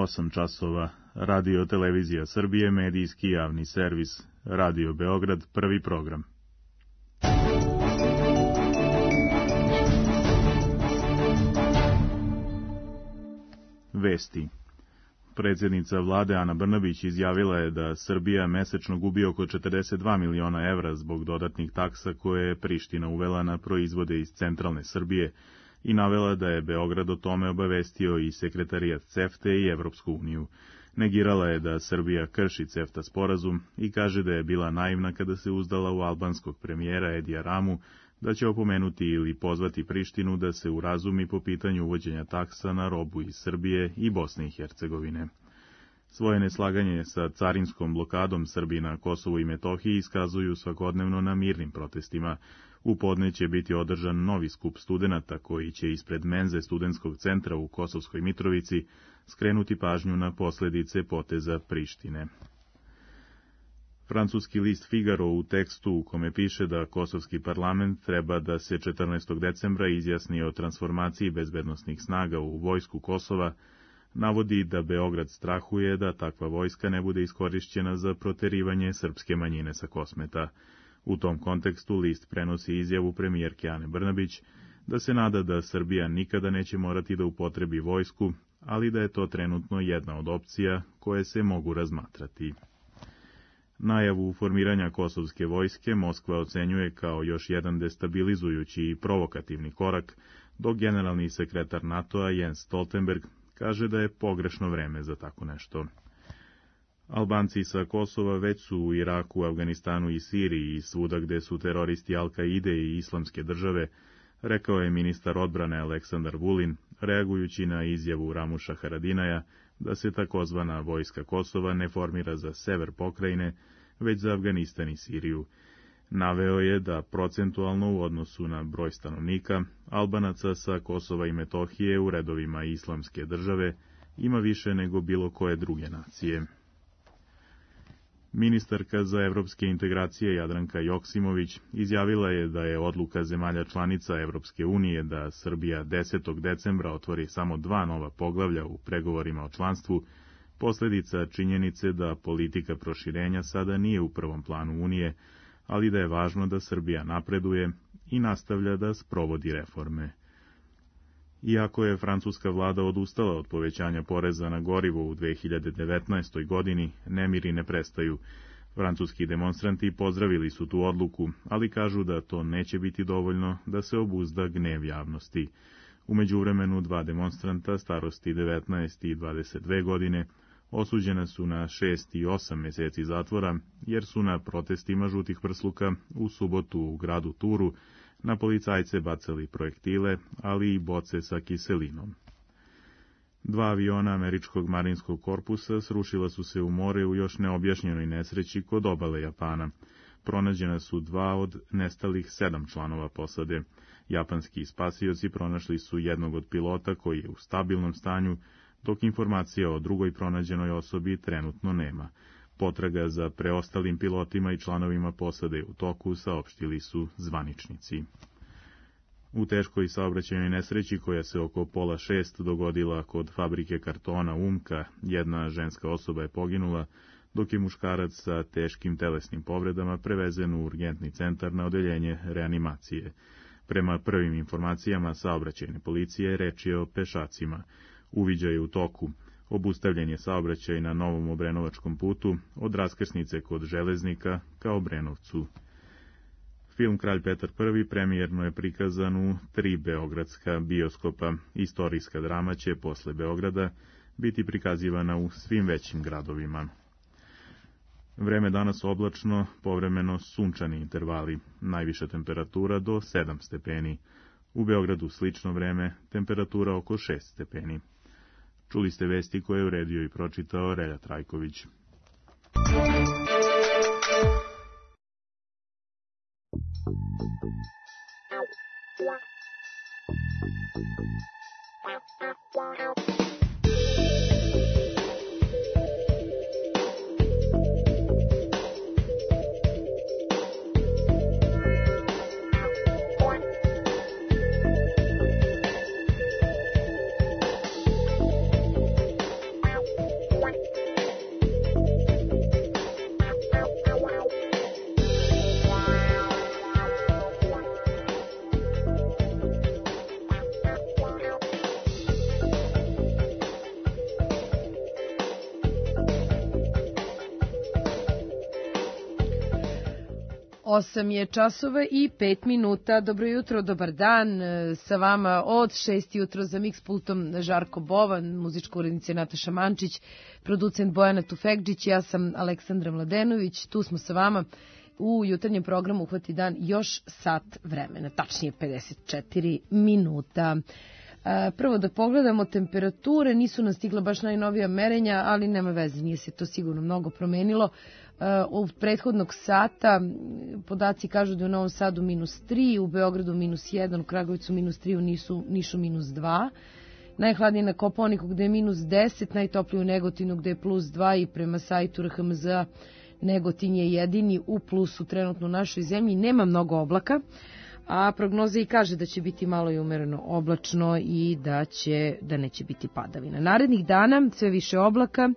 osam časova. Radio Televizija Srbije, medijski javni servis. Radio Beograd, prvi program. Vesti. Predsjednica vlade Ana Brnabić izjavila je da Srbija mesečno gubi oko četrdeset dva miliona evra zbog dodatnih taksa koje je Priština uvela na proizvode iz centralne Srbije i navela da je Beograd o tome obavestio i sekretarijat CEFTA i Evropsku uniju. Negirala je da Srbija krši CEFTA sporazum i kaže da je bila naivna kada se uzdala u albanskog premijera Edija Ramu da će opomenuti ili pozvati Prištinu da se urazumi po pitanju uvođenja taksa na robu iz Srbije i Bosne i Hercegovine. Svoje neslaganje sa carinskom blokadom Srbije na Kosovu i Metohiji iskazuju svakodnevno na mirnim protestima. U podne će biti održan novi skup studenata koji će ispred menze studentskog centra u Kosovskoj Mitrovici skrenuti pažnju na posljedice poteza Prištine. Francuski list Figaro u tekstu u kome piše da kosovski parlament treba da se četrnaestog decembra izjasni o transformaciji bezbednosnih snaga u vojsku Kosova, navodi da Beograd strahuje da takva vojska ne bude iskorišćena za proterivanje srpske manjine sa Kosmeta. U tom kontekstu list prenosi izjavu premijerke Ane Brnabić da se nada da Srbija nikada neće morati da upotrebi vojsku, ali da je to trenutno jedna od opcija koje se mogu razmatrati. Najavu formiranja kosovske vojske Moskva ocenjuje kao još jedan destabilizujući i provokativni korak, dok generalni sekretar NATO-a Jens Stoltenberg kaže da je pogrešno vreme za tako nešto. Albanci sa Kosova već su u Iraku, Afganistanu i Siriji i svuda gde su teroristi Al-Kaide i Islamske države, rekao je ministar odbrane Aleksandar Vulin, reagujući na izjavu Ramuša Haradinaja da se takozvana vojska Kosova ne formira za sever pokrajine, već za Afganistan i Siriju. Naveo je da procentualno u odnosu na broj stanovnika, Albanaca sa Kosova i Metohije u redovima Islamske države ima više nego bilo koje druge nacije. Ministarka za evropske integracije Jadranka Joksimović izjavila je da je odluka zemalja članica Evropske unije da Srbija desetog decembra otvori samo dva nova poglavlja u pregovorima o članstvu, posljedica činjenice da politika proširenja sada nije u prvom planu Unije, ali da je važno da Srbija napreduje i nastavlja da sprovodi reforme. Iako je francuska vlada odustala od povećanja poreza na gorivo u dve hiljade devetnaestoj. godini, nemiri ne prestaju. Francuski demonstranti pozdravili su tu odluku, ali kažu da to neće biti dovoljno da se obuzda gnev javnosti. U međuvremenu dva demonstranta starosti devetnaest i dvadeset dve godine osuđena su na šest i osam meseci zatvora, jer su na protestima žutih prsluka u subotu u gradu Turu na policajce bacali projektile, ali i boce sa kiselinom. Dva aviona američkog marinskog korpusa srušila su se u more u još neobjašnjenoj nesreći kod obale Japana. Pronađena su dva od nestalih sedam članova posade. Japanski spasioci pronašli su jednog od pilota koji je u stabilnom stanju, dok informacija o drugoj pronađenoj osobi trenutno nema. Potraga za preostalim pilotima i članovima posade u toku, saopštili su zvaničnici. U teškoj saobraćajnoj nesreći koja se oko pola šest dogodila kod fabrike kartona Umka, jedna ženska osoba je poginula, dok je muškarac sa teškim telesnim povredama prevezen u urgentni centar na odeljenje reanimacije. Prema prvim informacijama saobraćajne policije reč je o pešacima. Uviđaj je u toku. Obustavljen je saobraćaj na Novom Obrenovačkom putu od raskrsnice kod Železnika ka Obrenovcu. Film Kralj Petar Prvi premijerno je prikazan u tri beogradska bioskopa. Istorijska drama će posle Beograda biti prikazivana u svim većim gradovima. Vreme danas oblačno, povremeno sunčani intervali. Najviša temperatura do sedam stepeni. U Beogradu slično vreme, temperatura oko šest stepeni. Čuli ste vesti koje je uredio i pročitao Relja Trajković. osam je časova i pet minuta. Dobro jutro, dobar dan. Sa vama od šest jutro za Mixpultom Žarko Bovan, muzička urednica Nataša Mančić, producent Bojana Tufekđić, ja sam Aleksandra Mladenović. Tu smo sa vama u jutarnjem programu Uhvati dan još sat vremena, tačnije pedeset četiri minuta. Prvo da pogledamo temperature, nisu nas stigla baš najnovija merenja, ali nema veze, nije se to sigurno mnogo promenilo. Od prethodnog sata podaci kažu da je u Novom Sadu minus tri, u Beogradu minus jedan, u Kragujevcu minus tri, u Nišu, Nišu minus dva. Najhladnije na Kopaoniku gde je minus deset, najtoplije u Negotinu gde je plus dva i prema sajtu R H M Z Negotin je jedini u plusu trenutno u našoj zemlji. Nema mnogo oblaka, a prognoza i kaže da će biti malo i umereno oblačno i da, će, da neće biti padavina. Narednih dana sve više oblaka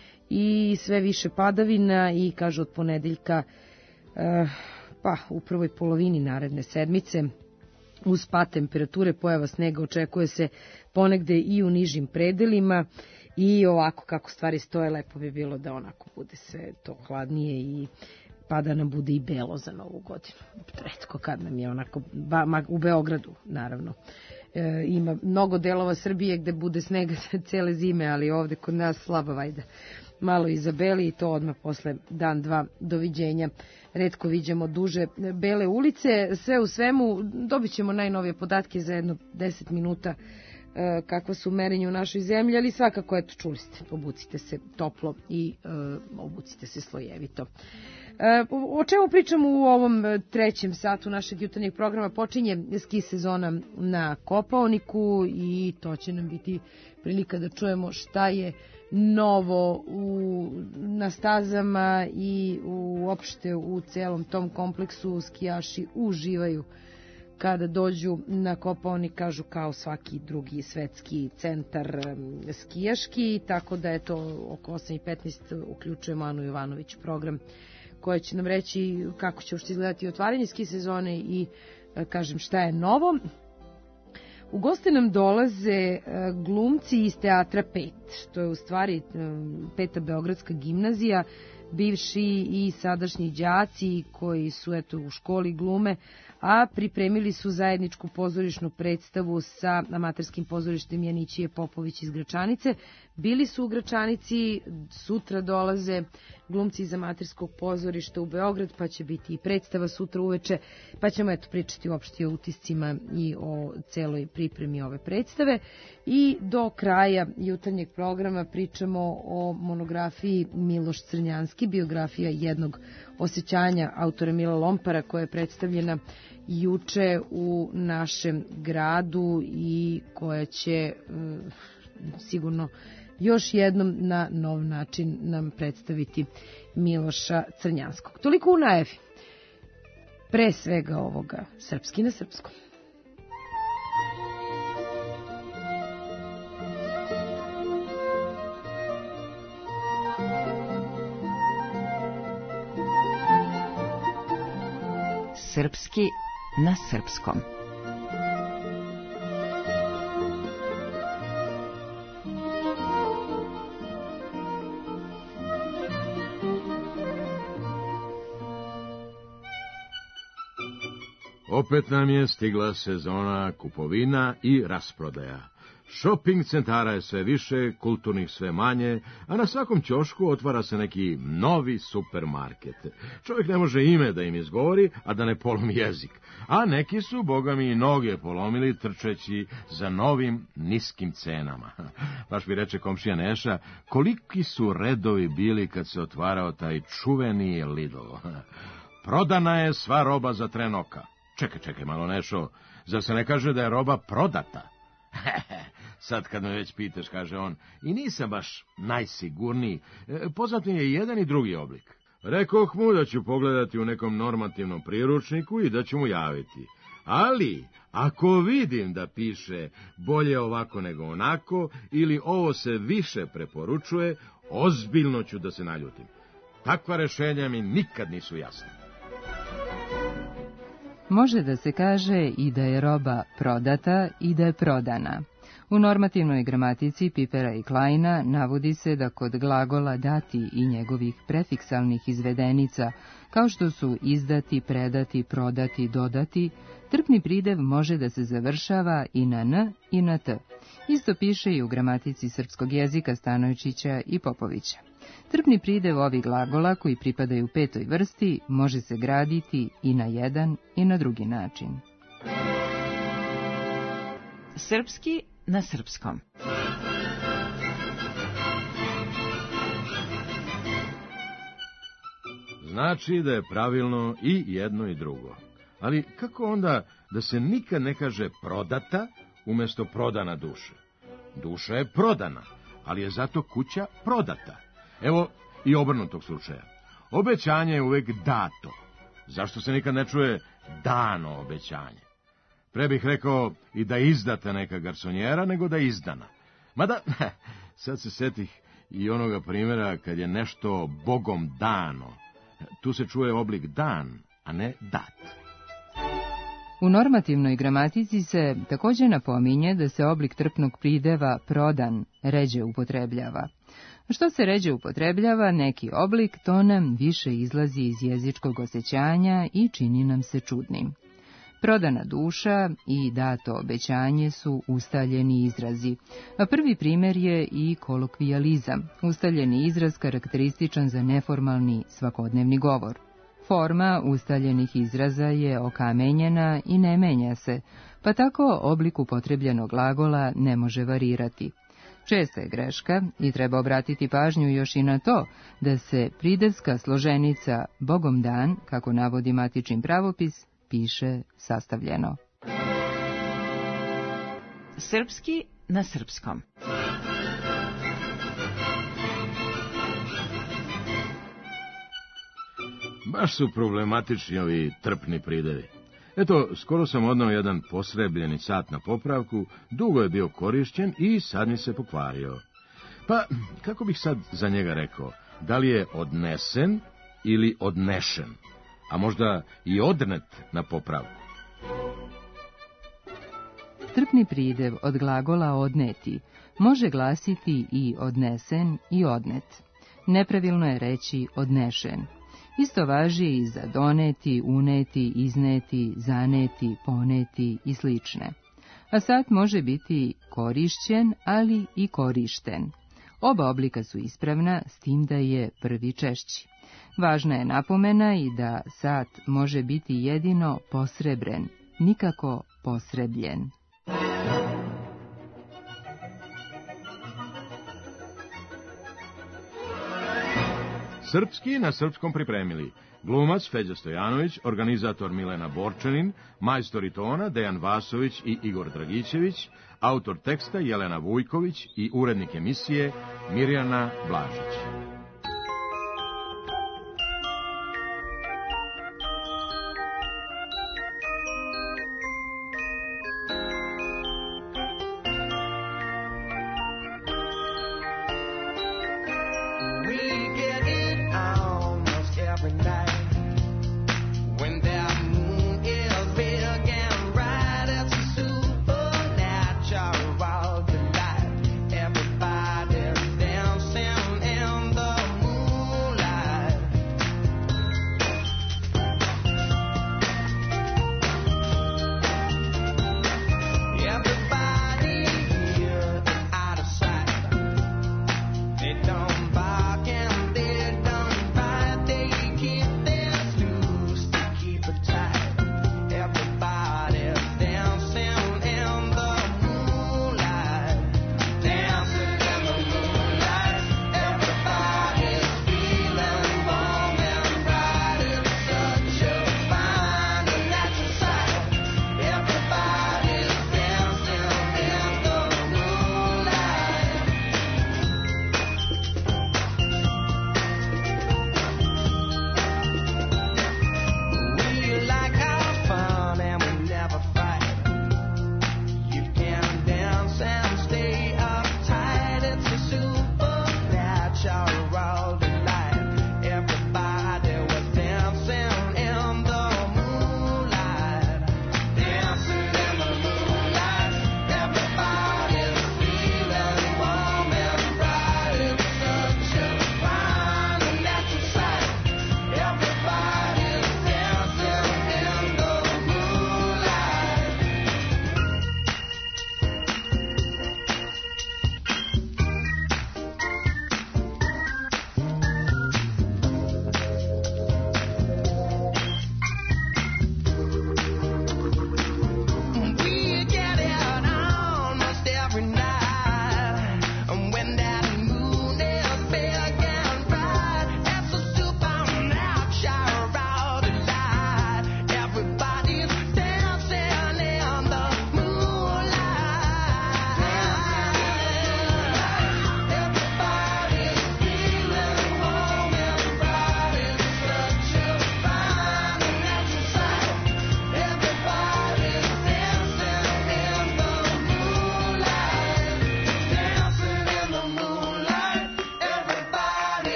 i sve više padavina i kažu od ponedeljka uh, pa u prvoj polovini naredne sedmice uz pad temperature pojava snega očekuje se ponegde i u nižim predelima i ovako kako stvari stoje lepo bi bilo da onako bude sve to hladnije i pa da nam bude i belo za Novu godinu. Retko kad nam je onako, ba, u Beogradu naravno. E, ima mnogo delova Srbije gde bude snega cele zime, ali ovde kod nas slaba vajda. Malo izabeli i to odmah posle dan, dva doviđenja. Retko viđamo duže bele ulice. Sve u svemu dobit ćemo najnovije podatke za jedno deset minuta e, kakva su merenja u našoj zemlji, ali svakako, eto, čuli ste, obucite se toplo i e, obucite se slojevito. E, o čemu pričamo u ovom trećem satu našeg jutarnjeg programa? Počinje ski sezona na Kopaoniku i to će nam biti prilika da čujemo šta je novo u, na stazama i uopšte u celom tom kompleksu. Skijaši uživaju kada dođu na Kopaonik, kažu kao svaki drugi svetski centar skijaški, tako da je to oko osam i petnaest uključujemo Anu Jovanović program koja će nam reći kako će uopšte izgledati otvaranje ski sezone i kažem šta je novo. U goste nam dolaze glumci iz Teatra pet, što je u stvari Peta Beogradska gimnazija, bivši i sadašnji đaci koji su eto u školi glume, a pripremili su zajedničku pozorišnu predstavu sa amaterskim pozorištem Janićije Popović iz Gračanice. Bili su u Gračanici, sutra dolaze glumci iz amaterskog pozorišta u Beograd, pa će biti i predstava sutra uveče, pa ćemo eto pričati uopšte o utiscima i o celoj pripremi ove predstave. I do kraja jutarnjeg programa pričamo o monografiji Miloš Crnjanski, biografija jednog osjećanja autora Mila Lompara, koja je predstavljena juče u našem gradu i koja će um, sigurno još jednom na nov način nam predstaviti Miloša Crnjanskog. Toliko u najavi. Pre svega ovoga srpski na srpskom. Srpski na srpskom. Opet nam je stigla sezona kupovina i rasprodaja. Shopping centara je sve više, kulturnih sve manje, a na svakom ćošku otvara se neki novi supermarket. Čovjek ne može ime da im izgovori, a da ne polomi jezik. A neki su, boga mi, i noge polomili trčeći za novim niskim cenama. Baš mi reče komšija Neša, koliki su redovi bili kad se otvarao taj čuveni Lidl. Prodana je sva roba za tren oka. Čekaj, čekaj malo, Nešo, zar se ne kaže da je roba prodata? Sad kad me već pitaš, kaže on, i nisam baš najsigurniji, poznat mi je jedan i drugi oblik. Rekoh mu da ću pogledati u nekom normativnom priručniku i da ću mu javiti. Ali, ako vidim da piše bolje ovako nego onako, ili ovo se više preporučuje, ozbiljno ću da se naljutim. Takva rešenja mi nikad nisu jasna. Može da se kaže i da je roba prodata i da je prodana. U normativnoj gramatici Pipera i Kleina navodi se da kod glagola dati i njegovih prefiksalnih izvedenica, kao što su izdati, predati, prodati, dodati, trpni pridev može da se završava i na n i na t. Isto piše i u gramatici srpskog jezika Stanojčića i Popovića. Trpni pridev ovih glagola koji pripadaju petoj vrsti može se graditi i na jedan i na drugi način. Srpski na srpskom. Znači da je pravilno i jedno i drugo. Ali kako onda da se nikad ne kaže prodata umjesto prodana duša? Duša je prodana, ali je zato kuća prodata. Evo i obrnutog slučaja. Obećanje je uvek dato. Zašto se nikad ne čuje dano obećanje? Pre bih rekao i da izdata neka garsonjera, nego da izdana. Mada, sad se setih i onoga primjera kad je nešto Bogom dano. Tu se čuje oblik dan, a ne dat. U normativnoj gramatici se također napominje da se oblik trpnog prideva prodan ređe upotrebljava. Što se ređe upotrebljava neki oblik, to nam više izlazi iz jezičkog osjećanja i čini nam se čudnim. Prodana duša i dato obećanje su ustaljeni izrazi, a prvi primjer je i kolokvijalizam, ustaljeni izraz karakterističan za neformalni svakodnevni govor. Forma ustaljenih izraza je okamenjena i ne menja se, pa tako oblik upotrebljenog glagola ne može varirati. Česta je greška i treba obratiti pažnju još i na to da se pridevska složenica Bogom dan, kako navodi matični pravopis, piše sastavljeno. Srpski na srpskom. Baš su problematični ovi trpni pridevi. Eto, skoro sam odnao jedan posrebljeni sat na popravku, dugo je bio korišćen i sad mi se pokvario. Pa, kako bih sad za njega rekao, da li je odnesen ili odnešen, a možda i odnet na popravku? Trpni pridev od glagola odneti može glasiti i odnesen i odnet. Nepravilno je reći odnešen. Isto važi i za doneti, uneti, izneti, zaneti, poneti i slične. A sad može biti korišćen, ali i korišten. Oba oblika su ispravna, s tim da je prvi češći. Važna je napomena i da sat može biti jedino posrebren, nikako posrebljen. Srpski na srpskom pripremili glumac Feđa Stojanović, organizator Milena Borčanin, majstori tona Dejan Vasović i Igor Dragićević, autor teksta Jelena Vujković i urednik emisije Mirjana Blažić. Everybody's dancing in the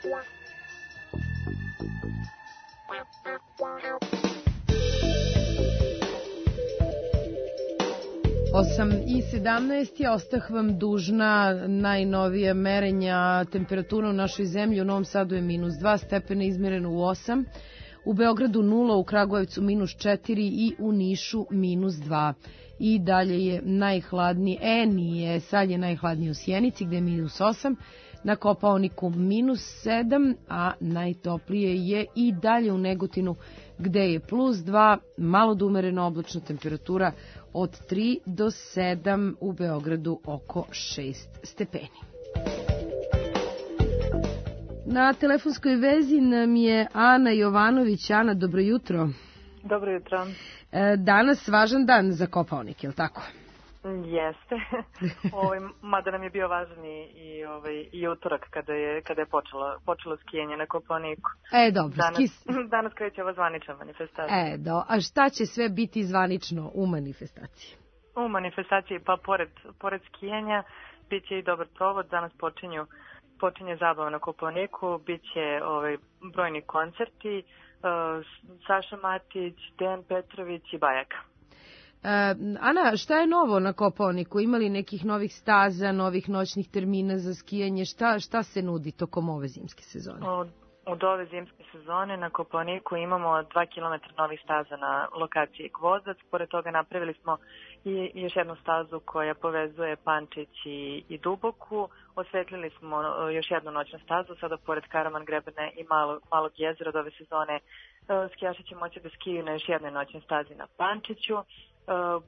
osam i sedamnaest je, ostah vam dužna najnovija merenja temperatura u našoj zemlji. U Novom Sadu je minus dva stepena, izmjereno u osam, u Beogradu nula, u Kragujevcu minus četiri i u Nišu minus dva. I dalje je najhladnije, e nije, sad je najhladnije u Sjenici gde je minus osam, na Kopaoniku minus sedam, a najtoplije je i dalje u Negotinu gde je plus dva, malo da umerena oblačna temperatura od tri do sedam, u Beogradu oko šest stepeni. Na telefonskoj vezi nam je Ana Jovanović. Ana, dobro jutro. Dobro jutro. Danas važan dan za Kopaonik, je li tako? Jeste. ovaj, mada nam je bio važan i, i, ovaj, i utorak kada je, kada je počelo, počelo skijanje na Kopaoniku. E, dobro. Danas, skis... danas kreće ova zvanična manifestacija. E, do. A šta će sve biti zvanično u manifestaciji? U manifestaciji, pa pored, pored skijanja, bit će i dobar provod. Danas počinju, počinje zabava na Kopaoniku, bit će ovaj, brojni koncerti, uh, Saša Matić, Dejan Petrović i Bajaka. Uh, Ana, šta je novo na Kopaoniku? Ima li nekih novih staza, novih noćnih termina za skijanje? Šta, šta se nudi tokom ove zimske sezone? Od, od ove zimske sezone na Kopaoniku imamo dva kilometra novih staza na lokaciji Gvozdac. Pored toga napravili smo i još jednu stazu koja povezuje Pančić i, i Duboku. Osvetlili smo još jednu noćnu stazu, sada pored Karaman Grebene i malo, Malog jezera. Od ove sezone skijaši će moći da skiju na još jednoj noćnoj stazi na Pančiću. Uh,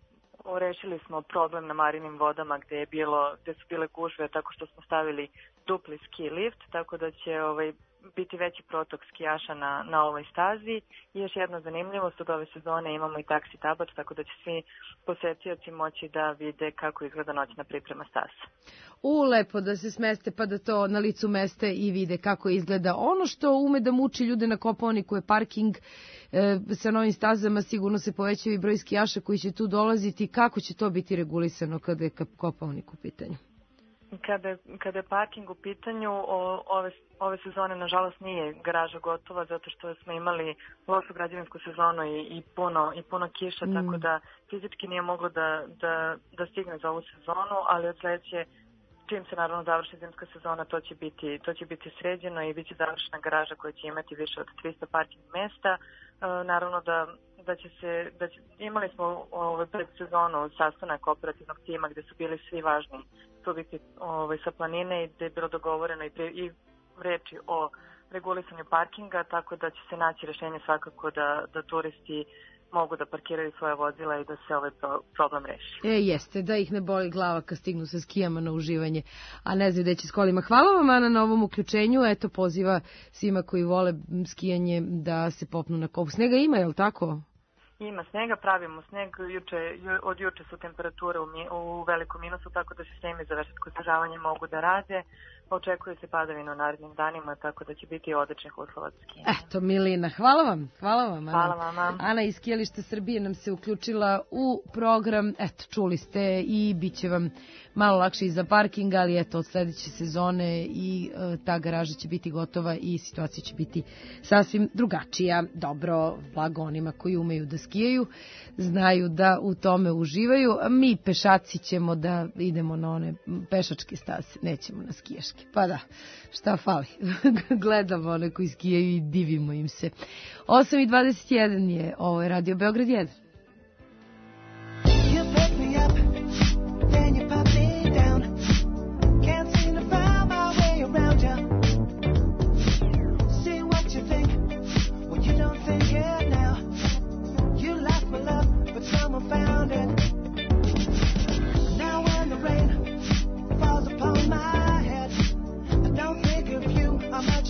rešili smo problem na Marinim vodama gde je bilo, gde su bile gužve tako što smo stavili dupli ski lift, tako da će ovaj, biti veći protok skijaša na, na ovoj stazi. I još jedna zanimljivost, od ove sezone imamo i taksi tabač, tako da će svi posetioci moći da vide kako izgleda noćna priprema staza. U, lepo da se smeste pa da to na licu mesta i vide kako izgleda. Ono što ume da muči ljude na Kopaoniku je parking. E, sa novim stazama sigurno se povećava i broj skijaša koji će tu dolaziti. Kako će to biti regulisano kada je Kopaonik u pitanju? Kada, kada je parking u pitanju, o, ove, ove sezone nažalost nije garaža gotova zato što smo imali lošu građevinsku sezonu i, i, puno, i puno kiša, mm. tako da fizički nije moglo da, da, da stigne za ovu sezonu, ali od sledeće, čim se naravno završi zimska sezona, to će biti, to će biti sređeno i bit će završena garaža koja će imati više od trista parking mesta. E, naravno da da će se, da će, imali smo ovaj, pred sezonu sastanak operativnog tima gde su bili svi važni subjekti ovaj, sa planine i gde je bilo dogovoreno i, i reči o regulisanju parkinga, tako da će se naći rešenje svakako da, da turisti mogu da parkiraju svoje vozila i da se ovaj problem reši. E, jeste, da ih ne boli glava kad stignu sa skijama na uživanje, a ne znaju gde će s kolima. Hvala vam, Ana, na ovom uključenju. Eto, poziva svima koji vole skijanje da se popnu na kopu. Snega ima, je li tako? Ima snega, pravimo sneg. Juče, od juče su temperature u, u velikom minusu, tako da sistemi za veštačko snižavanje mogu da rade. Očekuje se padavina u narednim danima, tako da će biti odličnih uslova za skijanje. Eto, Milina, hvala vam. Hvala vam, Ana. Hvala vama. Ana iz Skijališta Srbije nam se uključila u program. Eto, čuli ste i bit će vam malo lakše i za parking, ali eto, od sledeće sezone i e, ta garaža će biti gotova i situacija će biti sasvim drugačija. Dobro, blago onima koji umeju da skijaju, znaju da u tome uživaju. Mi pešaci ćemo da idemo na one pešačke staze, nećemo na skijaške. Pa da, šta fali? Gledamo one koji skijaju i divimo im se. osam i dvadeset jedan je, ovo je Radio Beograd jedan.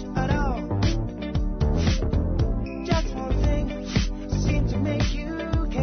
Make you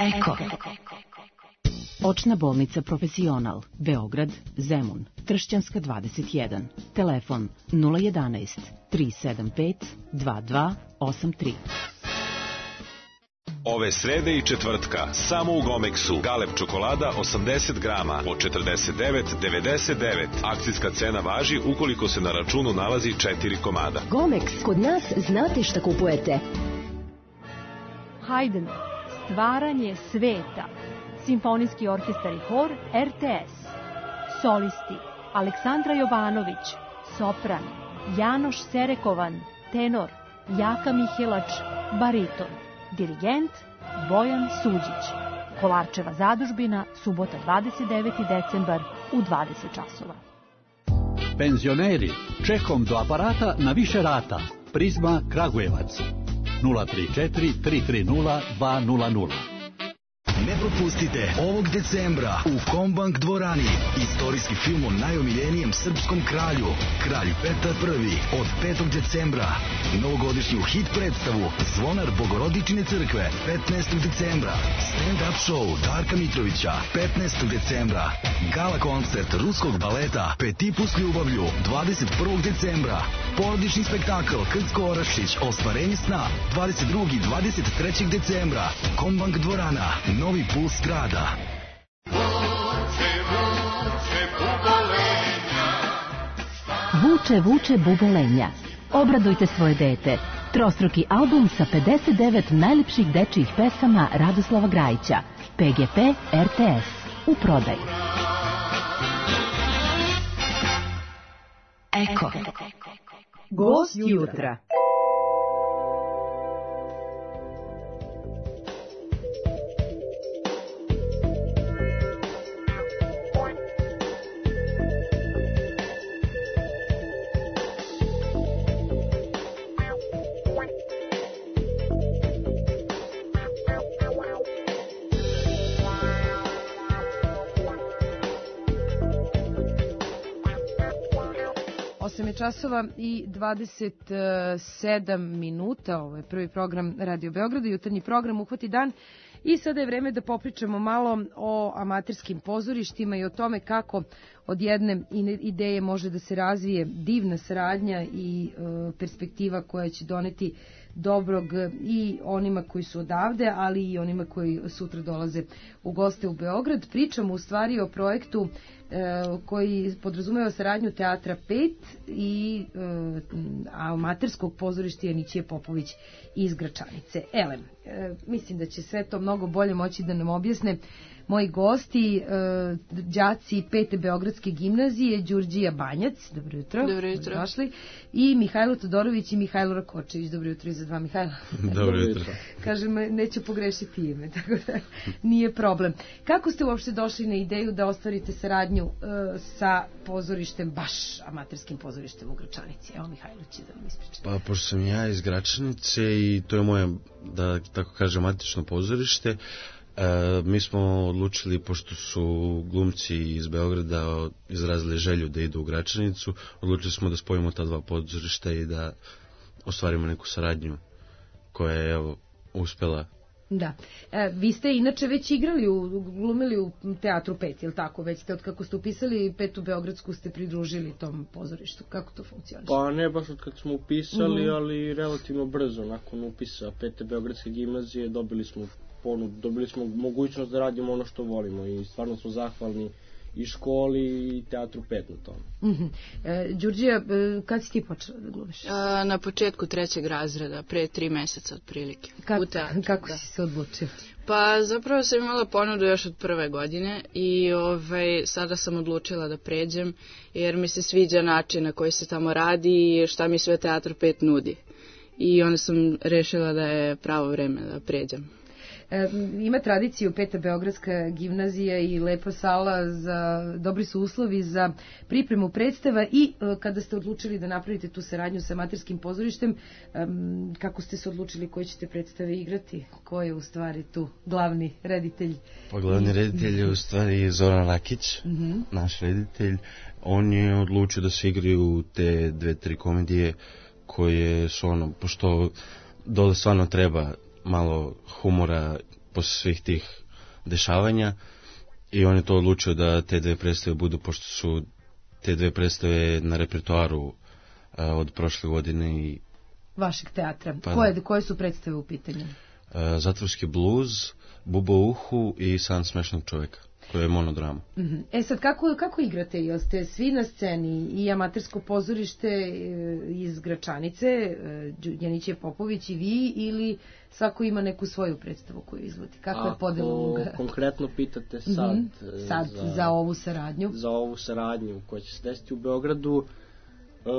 Eko. Očna bolnica Profesional, Beograd, Zemun, Tršćanska dvadeset jedan. Telefon nula jedanaest tri sedam pet dva dva osam tri. Ove srede i četvrtka samo u Gomexu Galeb čokolada osamdeset grama po četrdeset devet devedeset devet. Akcijska cena važi ukoliko se na računu nalazi četiri komada. Gomex, kod nas znate šta kupujete. Haydn, stvaranje sveta. Simfonijski orkestar i hor R T S. Solisti Aleksandra Jovanović, sopran, Janoš Serekovan, tenor, Jaka Mihelač, bariton. Dirigent Bojan Suđić. Kolarčeva zadužbina, subota dvadeset deveti decembar u dvadeset časova. Penzioneri, čekom do aparata na više rata. Prizma Kragujevac. nula tri četiri tri tri nula dva nula nula. Ne propustite ovog decembra u Kombank dvorani istorijski film o najomiljenijem srpskom kralju, kralj Petar Prvi, od petog decembra. Novogodišnju hit predstavu Zvonar Bogorodičine crkve petnaestog decembra. Stand-up show Darka Mitrovića petnaestog decembra. Gala koncert ruskog baleta Petipu s ljubavlju dvadeset prvog decembra. Porodični spektakl Krcko Orašić Ostvarenje sna dvadeset drugog i dvadeset trećeg decembra. Kombank dvorana, Novi puls grada. Vuče, vuče bubolenja. Obradujte svoje dete. Trostruki album sa pedeset devet najlepših dečijih pesama Radoslava Grajića. P G P R T S. U prodaju. Eko. Gost jutra. Časova i dvadeset sedam minuta, ovo je prvi program Radio Beograda, jutarnji program Uhvati dan i sada je vreme da popričamo malo o amaterskim pozorištima i o tome kako od jedne ideje može da se razvije divna saradnja i e, perspektiva koja će doneti dobrog i onima koji su odavde, ali i onima koji sutra dolaze u goste u Beograd. Pričamo u stvari o projektu e, koji podrazumeva saradnju Teatra pet i e, amaterskog pozorišta Janićije Popović iz Gračanice. Elem, e, mislim da će sve to mnogo bolje moći da nam objasne moji gosti, e, đaci pete Beogradske gimnazije, Đurđija Banjac, dobro jutro. Dobro jutro. Došli. I Mihajlo Todorović i Mihajlo Rakočević, dobro jutro i za dva Mihajla. Dobro jutro. Kažem, neću pogrešiti ime, tako da nije problem. Kako ste uopšte došli na ideju da ostvarite saradnju e, sa pozorištem, baš amaterskim pozorištem u Gračanici? Evo Mihajlo će da nam ispriča. Pa, pošto sam ja iz Gračanice i to je moje, da tako kažem, matično pozorište, E, mi smo odlučili, pošto su glumci iz Beograda izrazili želju da idu u Gračanicu, odlučili smo da spojimo ta dva pozorišta i da ostvarimo neku saradnju koja je, evo, uspela. Da. E, vi ste inače već igrali, u, glumili u Teatru pet, je li tako? Već ste, od kako ste upisali petu Beogradsku, ste pridružili tom pozorištu. Kako to funkcioniše? Pa ne baš od kad smo upisali, Mhm. ali relativno brzo, nakon upisa pete Beogradske gimnazije, dobili smo ponud, dobili smo mogućnost da radimo ono što volimo i stvarno smo zahvalni i školi i Teatru pet na tome. Mhm. E, Đurđija, e, kad si ti počela da glumiš? A, na početku trećeg razreda, pre tri meseca otprilike. Kako, u teatru, kako da. si se odlučila? Pa zapravo sam imala ponudu još od prve godine i ovaj, sada sam odlučila da pređem jer mi se sviđa način na koji se tamo radi i šta mi sve Teatr pet nudi. I onda sam rešila da je pravo vreme da pređem. E, ima tradiciju peta Beogradska gimnazija i lepa sala, za, dobri su uslovi za pripremu predstava i e, kada ste odlučili da napravite tu saradnju sa amaterskim pozorištem, e, kako ste se odlučili koje ćete predstave igrati? Ko je u stvari tu glavni reditelj? Pa glavni reditelj je u stvari Zoran Rakić, Mhm. naš reditelj. On je odlučio da se igraju te dve, tri komedije koje su ono, pošto dole stvarno treba malo humora posle svih tih dešavanja i on je to odlučio da te dve predstave budu, pošto su te dve predstave na repertoaru a, od prošle godine i vašeg teatra. Pa, koje, koje su predstave u pitanju? A, Zatvorski bluz, Buba u uhu i San smešnog čoveka, koja je monodrama. Mm-hmm. E sad, kako, kako igrate? Jel ste svi na sceni i amatersko pozorište iz Gračanice, Đaniće Popović i vi, ili svako ima neku svoju predstavu koju izvodi? Kako je podela uloga? Ako konkretno pitate sad, mm-hmm. sad za, za ovu saradnju? Za ovu saradnju koja će se desiti u Beogradu, E,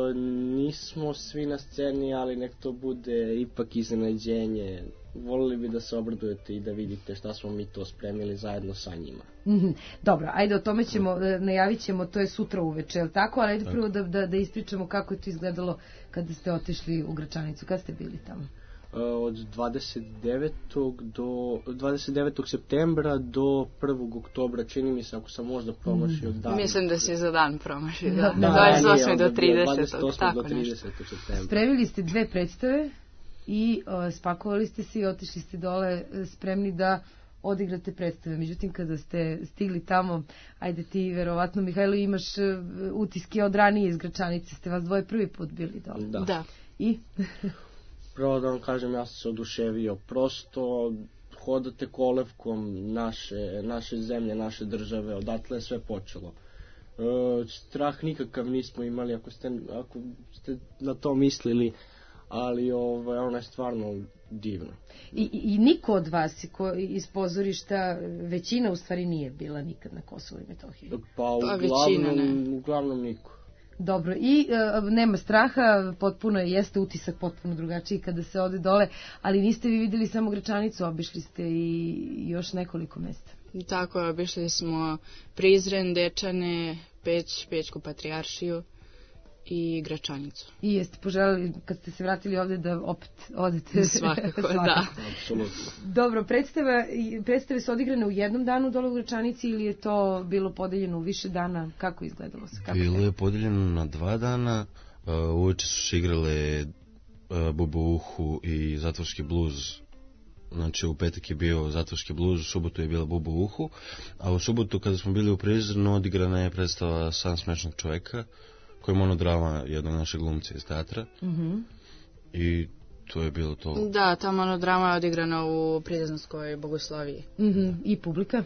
nismo svi na sceni, ali nek to bude ipak iznenađenje. Volili bi da se obradujete i da vidite šta smo mi to spremili zajedno sa njima. Mm-hmm. Dobro, ajde o tome ćemo, najavit ćemo, to je sutra uveče, je li tako? Ali ajde tako. Prvo da, da, da ispričamo kako je to izgledalo kada ste otišli u Gračanicu, kada ste bili tamo? Od dvadeset devetog do dvadeset devetog septembra do prvog oktobra, čini mi se, ako sam možda promašio dan. Mislim da si za dan promašio, da. da, dvadeset osmog do tridesetog dvadeset osmog tako do tridesetog septembra. Spremili ste dve predstave i uh, spakovali ste se i otišli ste dole spremni da odigrate predstave. Međutim, kada ste stigli tamo, ajde ti, verovatno, Mihajlo, imaš uh, utiske od ranije iz Gračanice, ste vas dvoje prvi put bili dole. Da. da. I? Prvo da vam kažem, ja sam se oduševio. Prosto hodate kolevkom naše, naše zemlje, naše države, odatle je sve počelo. E, strah nikakav nismo imali, ako ste, ako ste na to mislili, ali ovaj, ono je stvarno divno. I, i, i niko od vas ko, iz pozorišta, većina u stvari nije bila nikad na Kosovu i Metohiji? Pa uglavnom, uglavnom niko. Dobro, i e, nema straha, potpuno je, jeste utisak potpuno drugačiji kada se ode dole, ali niste vi videli samo Gračanicu, obišli ste i još nekoliko mesta. Tako je, obišli smo Prizren, Dečane, Peć, Pećku patrijaršiju i Gračanicu. I jeste poželjeli, kad ste se vratili ovde, da opet odete? Svakako, da. Apsolutno. Dobro, predstave, predstave su odigrane u jednom danu dole u Gračanici ili je to bilo podeljeno u više dana? Kako izgledalo se? Kako bilo je podeljeno na dva dana. Uh, uveče su se igrale uh, Buba u uhu i Zatvorski bluz. Znači, u petak je bio Zatvorski bluz, u subotu je bila Buba u uhu, a u subotu kada smo bili u Prizrenu odigrana je predstava San smešnog čoveka, koja je monodrama jednog našeg glumca iz teatra. Mm-hmm. I to je bilo to. Da, ta monodrama je odigrana u Prizrenskoj bogosloviji. Mm-hmm. I publika?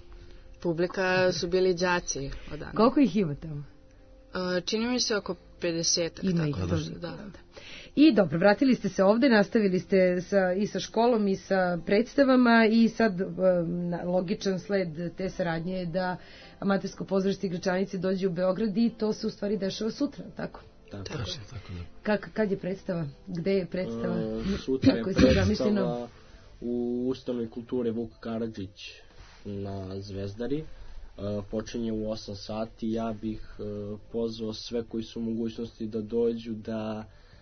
Publika su bili đaci odana. Koliko ih ima tamo? Uh, čini mi se oko pedeset. Ima ih, tako da, da, da. I dobro, vratili ste se ovde, nastavili ste sa, i sa školom i sa predstavama i sad um, logičan sled te saradnje je da amatersko pozorište Gračanice dođe u Beograd i to se u stvari dešava sutra, tako? Tako, tako, tako da. Kak, kad je predstava? Gde je predstava? Uh, sutra je predstava u Ustanovi kulture Vuk Karadžić na Zvezdari. Uh, počinje u osam sati. Ja bih uh, pozvao sve koji su u mogućnosti da dođu, da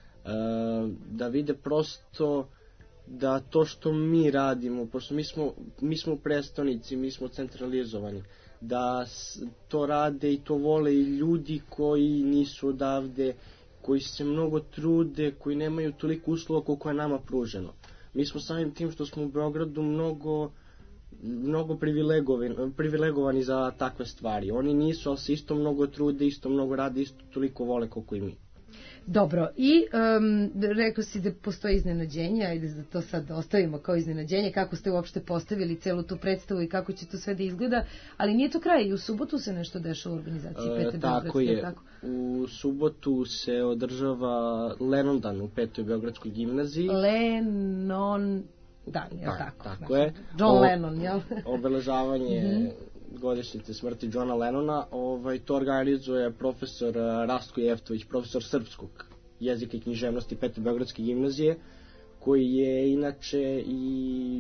uh, da vide prosto da to što mi radimo, pošto mi smo, mi smo prestonici, mi smo centralizovani, da to rade i to vole i ljudi koji nisu odavde, koji se mnogo trude, koji nemaju toliko uslova koliko je nama pruženo. Mi smo samim tim što smo u Beogradu mnogo mnogo privilegovani, privilegovani za takve stvari. Oni nisu, ali se isto mnogo trude, isto mnogo rade, isto toliko vole koliko i mi. Dobro, i um, rekao si da postoji iznenađenje, ajde da to sad ostavimo kao iznenađenje, kako ste uopšte postavili celu tu predstavu i kako će to sve da izgleda, ali nije to kraj, i u subotu se nešto dešava u organizaciji e, Pete Tako Beogradske. je, tako? U subotu se održava Lenondan u Petoj Beogradskoj gimnaziji. Lenon... Dan, je da, tako? Tako znači, je. John o, Lennon, jel? Obeležavanje mm-hmm. godišnjice smrti Johna Lennona, ovaj, to organizuje profesor Rastko Jeftović, profesor srpskog jezika i književnosti Pete Beogradske gimnazije, koji je inače i,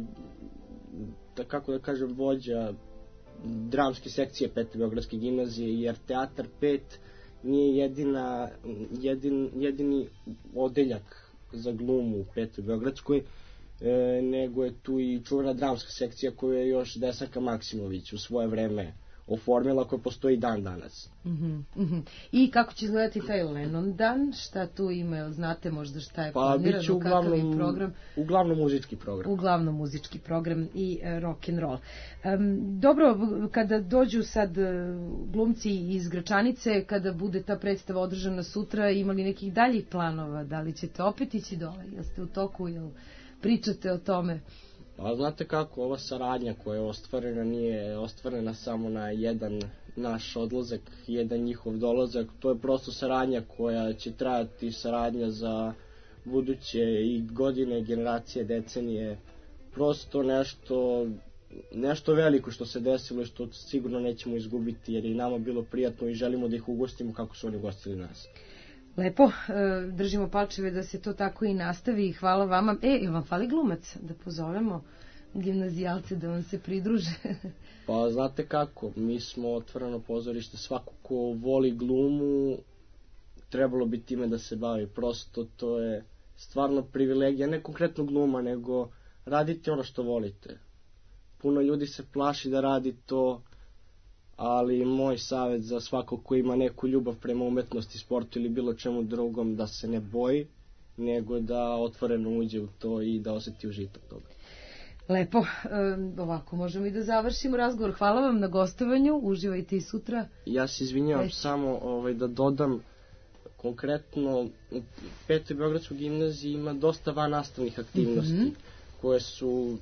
da kako da kažem, vođa dramske sekcije Pete Beogradske gimnazije, jer Teatar pet nije jedina, jedin, jedini odeljak za glumu u Petoj Beogradskoj, E, nego je tu i čuvena dramska sekcija koju je još Desanka Maksimović u svoje vreme oformila koja postoji dan danas. Mm-hmm, mm-hmm. I kako će izgledati taj Lennon dan? Šta tu ima? Jel znate možda šta je pa, planirano? Biće uglavnom, program? uglavnom muzički program. Uglavnom muzički program i uh, rock and roll. Um, dobro, kada dođu sad uh, glumci iz Gračanice, kada bude ta predstava održana sutra, imali nekih daljih planova? Da li ćete opet ići dole? Jel ste u toku? Jel pričate o tome? Pa znate kako, ova saradnja koja je ostvarena nije ostvarena samo na jedan naš odlazak, jedan njihov dolazak, to je prosto saradnja koja će trajati, saradnja za buduće i godine, generacije, decenije, prosto nešto, nešto veliko što se desilo i što sigurno nećemo izgubiti jer je nama bilo prijatno i želimo da ih ugostimo kako su oni ugostili nas. Lepo, držimo palčeve da se to tako i nastavi. Hvala vama. E, ili vam fali glumac da pozovemo gimnazijalce da vam se pridruže? Pa znate kako, mi smo otvoreno pozorište, svako ko voli glumu trebalo bi time da se bavi, prosto to je stvarno privilegija, ne konkretno gluma, nego raditi ono što volite. Puno ljudi se plaši da radi to, ali moj savjet za svako ko ima neku ljubav prema umetnosti, sportu ili bilo čemu drugom, da se ne boji, nego da otvoreno uđe u to i da osjeti užitak toga. Lepo, e, ovako možemo i da završimo razgovor. Hvala vam na gostovanju, uživajte i sutra. Ja se izvinjavam Reći. samo ovaj, da dodam, konkretno u petoj Beogradskoj gimnaziji ima dosta vannastavnih aktivnosti, mm-hmm. koje su,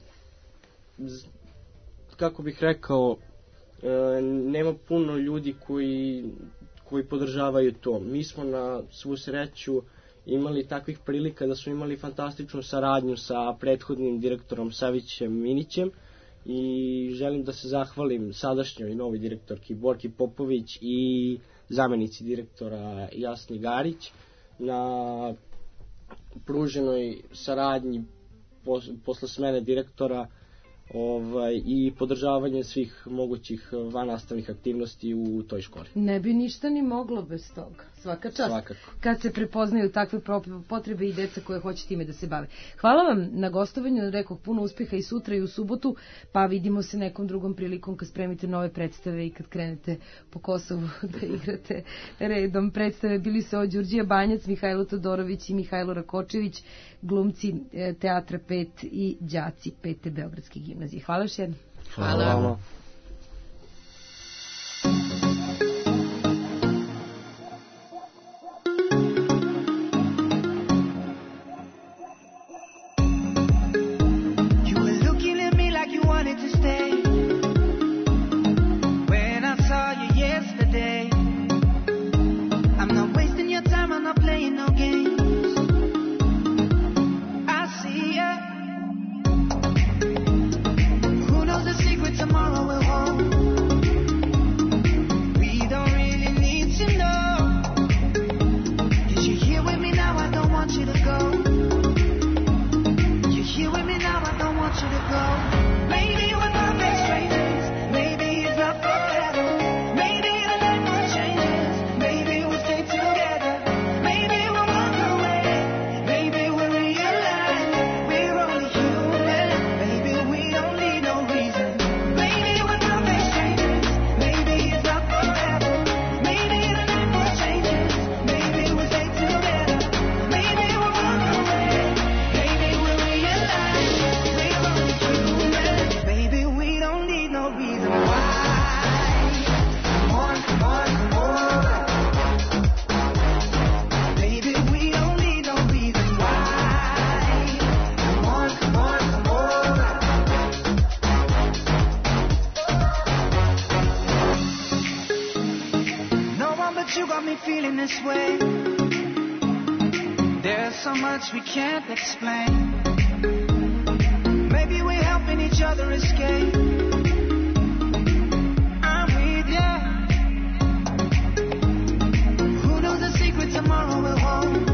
kako bih rekao, e, nema puno ljudi koji, koji podržavaju to. Mi smo na svu sreću imali takvih prilika da smo imali fantastičnu saradnju sa prethodnim direktorom Savićem Minićem i želim da se zahvalim sadašnjoj novoj direktorki Borki Popović i zamenici direktora Jasni Garić na pruženoj saradnji posle smene direktora ovaj, i podržavanje svih mogućih vannastavnih aktivnosti u toj školi. Ne bi ništa ni moglo bez toga. Svaka čast. Svakako. Kad se prepoznaju takve potrebe i deca koje hoće time da se bave. Hvala vam na gostovanju, rekao puno uspjeha i sutra i u subotu, pa vidimo se nekom drugom prilikom kad spremite nove predstave i kad krenete po Kosovu da igrate redom predstave. Bili se ovo Đurđija Banjac, Mihajlo Todorović i Mihajlo Rakočević, glumci Teatra pet i đaci pete Beogradske gimnazije. Hvala još jednom. Hvala. Hvala. We can't explain. Maybe we're helping each other escape. I'm with ya. Who knows the secret tomorrow will hold?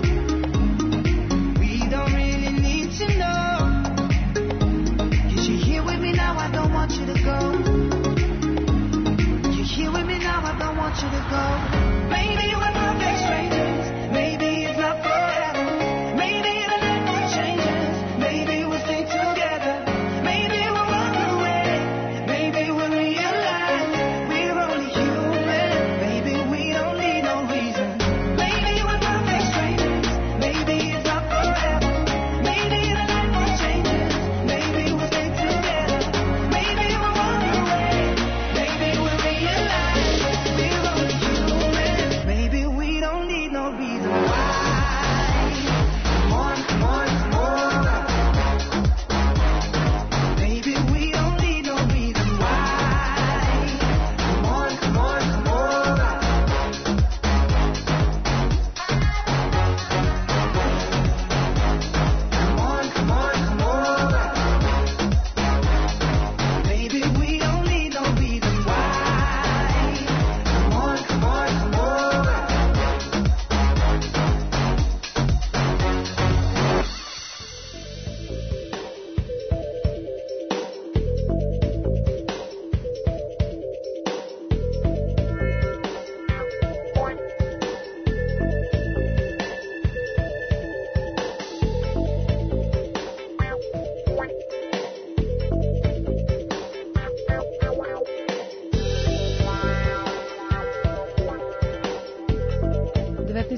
We don't really need to know. 'Cause you're here with me now, I don't want you to go. You're here with me now, I don't want you to go. Maybe we're perfect strangers. Maybe it's not forever. Maybe the night will change us. Maybe we'll stay together. Maybe we'll run away.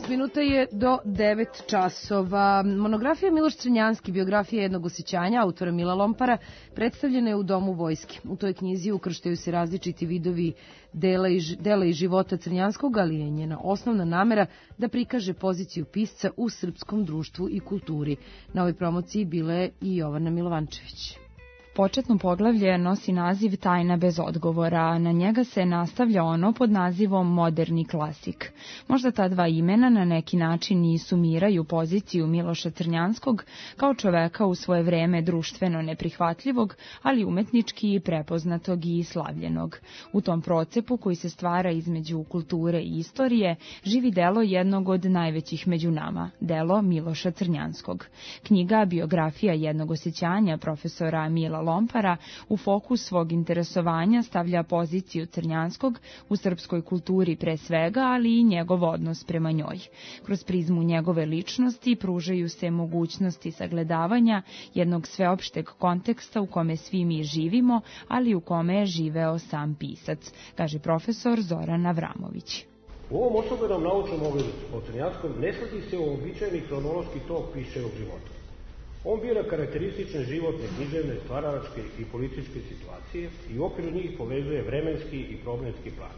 minuta je do devet časova. Monografija Miloš Crnjanski, biografija jednog osjećanja, autora Mila Lompara, predstavljena je u Domu vojske. U toj knjizi ukrštaju se različiti vidovi dela i, dela i života Crnjanskog, ali je njena osnovna namera da prikaže poziciju pisca u srpskom društvu i kulturi. Na ovoj promociji bila je i Jovana Milovančević. Početno poglavlje nosi naziv Tajna bez odgovora, a na njega se nastavlja ono pod nazivom Moderni klasik. Možda ta dva imena na neki način i sumiraju poziciju Miloša Crnjanskog kao čoveka u svoje vreme društveno neprihvatljivog, ali umetnički i prepoznatog i slavljenog. U tom procepu koji se stvara između kulture i istorije živi delo jednog od najvećih među nama, delo Miloša Crnjanskog. Knjiga Biografija jednog osjećanja profesora Mila Lompara u fokus svog interesovanja stavlja poziciju Crnjanskog u srpskoj kulturi pre svega, ali i njegov odnos prema njoj. Kroz prizmu njegove ličnosti pružaju se mogućnosti sagledavanja jednog sveopšteg konteksta u kome svi mi živimo, ali u kome je živeo sam pisac, kaže profesor Zoran Avramović. U ovom osobenom naučnom ogledu o Crnjanskom ne sledi se uobičajeni hronološki tok piševog života. On bira karakteristične životne, književne, stvaralačke i političke situacije i u okviru njih povezuje vremenski i problemski plan.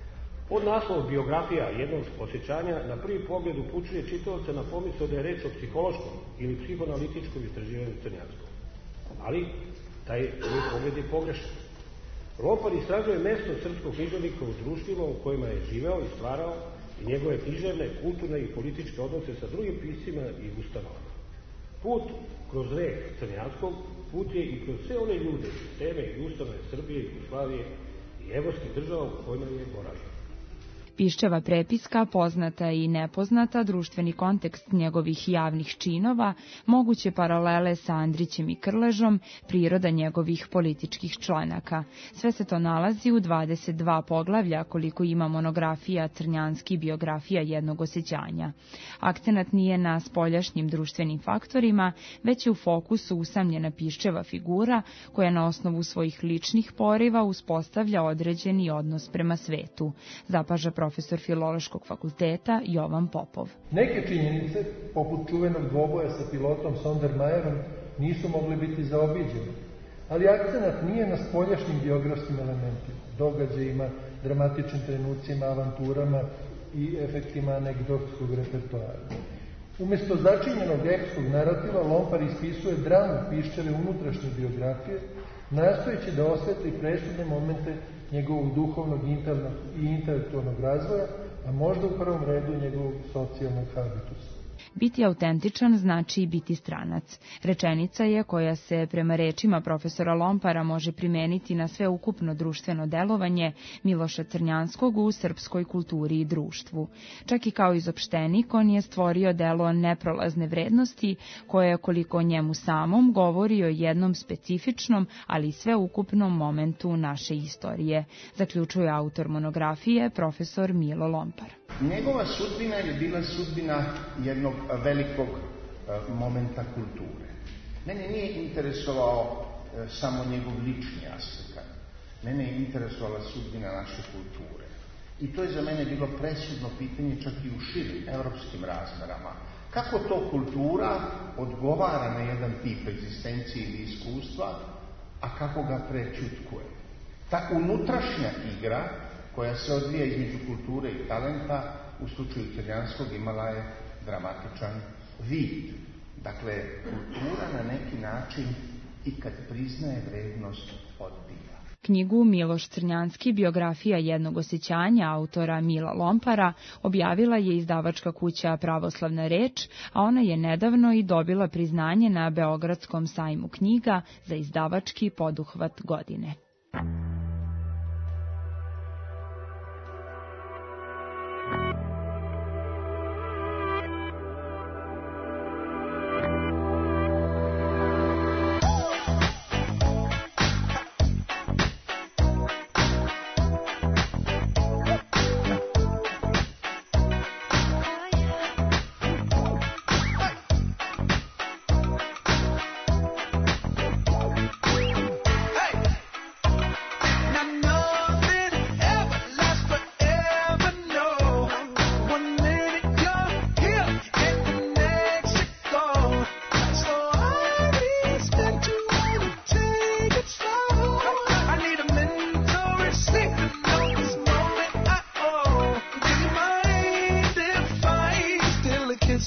Pod naslovom Biografija jednog osjećanja na prvi pogled upućuje čitaoca na pomisao da je reč o psihološkom ili psihoanalitičkom istraživanju Crnjanskog. Ali taj pogled je pogrešan. Lompar istražuje mesto srpskog književnika u društvima u kojima je živeo i stvarao i njegove književne, kulturne i političke odnose sa drugim piscima i ustanovama. Put kroz rek Crnjanskog, put je i kroz sve one ljude, sisteme i ustanove Srbije, Jugoslavije i evropskih država u kojima je boravio. Piščeva prepiska, poznata i nepoznata, društveni kontekst njegovih javnih činova, moguće paralele sa Andrićem i Krležom, priroda njegovih političkih članaka. Sve se to nalazi u dvadeset dva poglavlja koliko ima monografija Crnjanski, biografija jednog osjećanja. Akcenat nije na spoljašnjim društvenim faktorima, već je u fokusu usamljena Piščeva figura koja na osnovu svojih ličnih poriva uspostavlja određeni odnos prema svetu, zapaža profesor Filološkog fakulteta Jovan Popov. Neke činjenice, poput čuvenog dvoboja sa pilotom Sondermajerom, nisu mogli biti zaobiđene, ali akcenat nije na spoljašnjim biografskim elementima, događajima, dramatičnim trenucima, avanturama i efektima anegdotskog repertoara. Umjesto začinjenog epskog narativa, Lompar ispisuje dramu Piščeve unutrašnje biografije, nastojeći da osvetli presudne momente njegovog duhovnog i intelektualnog razvoja, a možda u prvom redu njegovog socijalnog habitusa. Biti autentičan znači i biti stranac. Rečenica je koja se prema rečima profesora Lompara može primeniti na sve ukupno društveno delovanje Miloša Crnjanskog u srpskoj kulturi i društvu. Čak i kao izopštenik on je stvorio delo neprolazne vrednosti koje, koliko o njemu samom, govori o jednom specifičnom, ali sveukupnom momentu naše istorije, zaključuje autor monografije profesor Milo Lompar. Njegova sudbina je bila sudbina jednog velikog momenta kulture. Mene nije interesovao samo njegov lični aspekt. Mene je interesovala sudbina naše kulture. I to je za mene bilo presudno pitanje čak i u širim evropskim razmerama. Kako to kultura odgovara na jedan tip egzistencije ili iskustva, a kako ga prećutkuje. Ta unutrašnja igra koja se odvija između kulture i talenta, u slučaju Crnjanskog imala je dramatičan vid. Dakle, kultura na neki način i kad priznaje vrednost odbija. Knjigu Miloš Crnjanski, biografija jednog osjećanja autora Mila Lompara, objavila je izdavačka kuća Pravoslavna reč, a ona je nedavno i dobila priznanje na Beogradskom sajmu knjiga za izdavački poduhvat godine.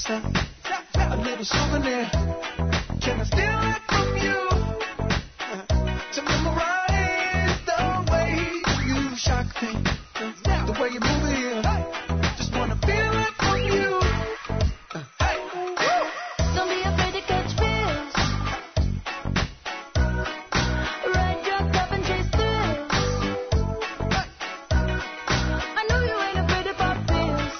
kisser, a little souvenir. Can I steal it from you to memorize the way you shock me, the way you move it here? Just wanna feel it from you. Hey, don't be afraid to catch feels. Ride your cup and chase thrills. I know you ain't afraid to pop pills.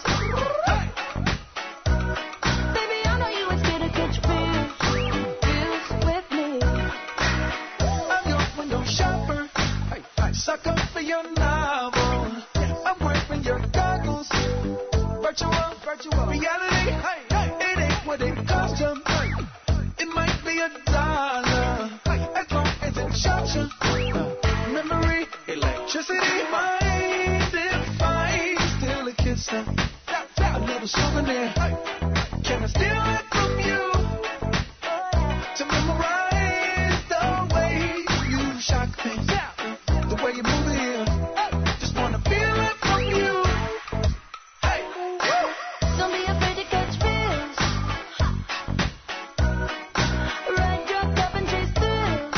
Baby, I know you ain't scared to catch feels. Feels with me. I'm your window shopper, sucker for your novel. I'm wearing your goggles. Virtual, virtual reality. It ain't what it cost you. It might be a dollar, as long as it shocks you. Memory, electricity, mind if I steal a kiss, a little souvenir. Can I steal it from you to memorize the way you shock me, the way you move it here? Just wanna feel it from you. Hey, don't be afraid to catch feels. Ride your cup and chase thrills.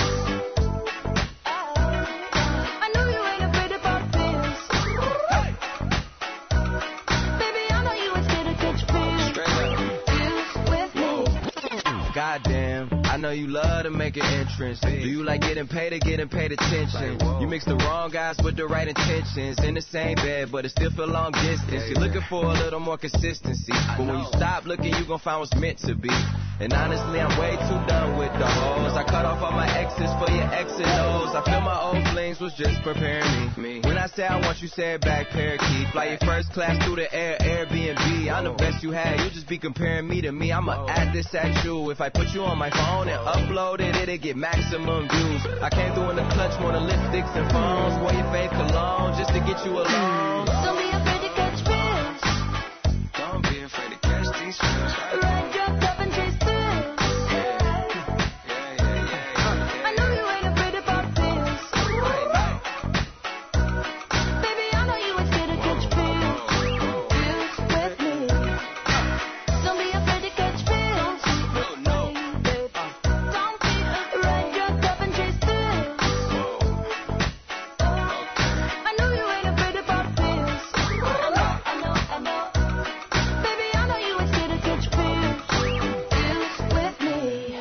I know you ain't afraid to pop pills. Baby, I know you ain't scared to catch feels. Feels with me. Goddamn, I know you love to make an entrance. Do you like getting paid or getting paid attention? You mix the wrong guys with the right intentions. In the same bed, but it still feel long distance. You're looking for a little more consistency. But when you stop looking, you gon' find what's meant to be. And honestly, I'm way too done with the hoes. I cut off all my exes for your X and O's. I feel my old flings was just preparing me. When I say I want you, say it back, parakeet. Fly your first class through the air, Airbnb. I'm the best you had, you just be comparing me to me. I'ma add this at you. If I put you on my phone and upload it, it'll get maximum views. I came through in the clutch, more than lipsticks and phones. Wore your fave cologne just to get you alone. Don't be afraid to catch feels. Don't be afraid to catch these feels. Ride your cup and chase thrills. I know you ain't afraid to pop pills. Baby, I know you ain't scared to catch feels. Feels with me. Don't be afraid to catch feels. Don't be ride your cup and chase thrills. I know you ain't afraid to pop pills. I know, I know, I know. Baby, I know you ain't scared to catch feels. Feels with me.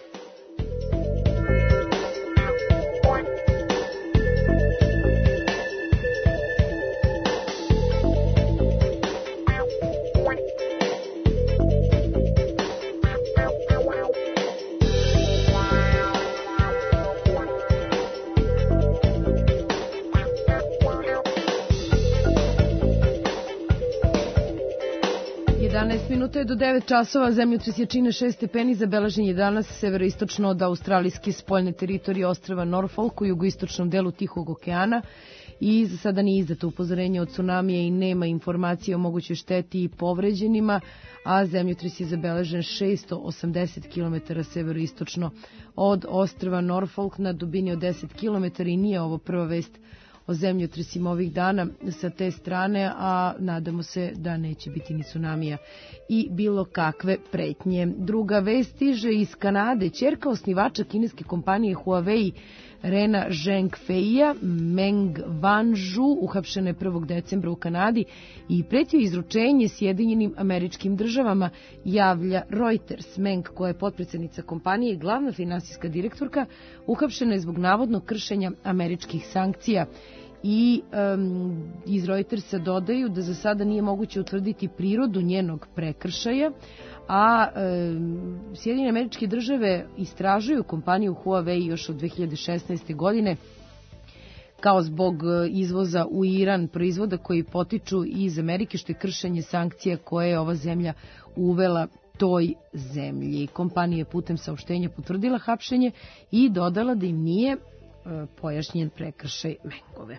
jedanaest minuta je do devet časova, zemljotres jačine šest stepeni, zabeležen je danas severoistočno od australijske spoljne teritorije ostrva Norfolk u jugoistočnom delu Tihog okeana i za sada nije izdato upozorenje od tsunamija i nema informacije o mogućoj šteti i povređenima, a zemljotres je zabeležen šesto osamdeset kilometara severoistočno od ostrva Norfolk na dubini od deset kilometara i nije ovo prva vest o zemljotresima ovih dana sa te strane, a nadamo se da neće biti ni tsunamija i bilo kakve pretnje. Druga vest stiže iz Kanade. Ćerka osnivača kineske kompanije Huawei, Rena Zhengfeia, Meng Wanzhou, uhapšena je prvog decembra u Kanadi i pretio izručenje Sjedinjenim Američkim Državama, javlja Reuters. Meng, koja je potpredsednica kompanije i glavna finansijska direktorka, uhapšena je zbog navodnog kršenja američkih sankcija. I um, iz Reutersa dodaju da za sada nije moguće utvrditi prirodu njenog prekršaja, a um, Sjedinjene Američke Države istražuju kompaniju Huawei još od dve hiljade šesnaeste. godine kao zbog izvoza u Iran proizvoda koji potiču iz Amerike, što je kršenje sankcija koje je ova zemlja uvela toj zemlji. Kompanija je putem saopštenja potvrdila hapšenje i dodala da im nije uh, pojašnjen prekršaj Mengove.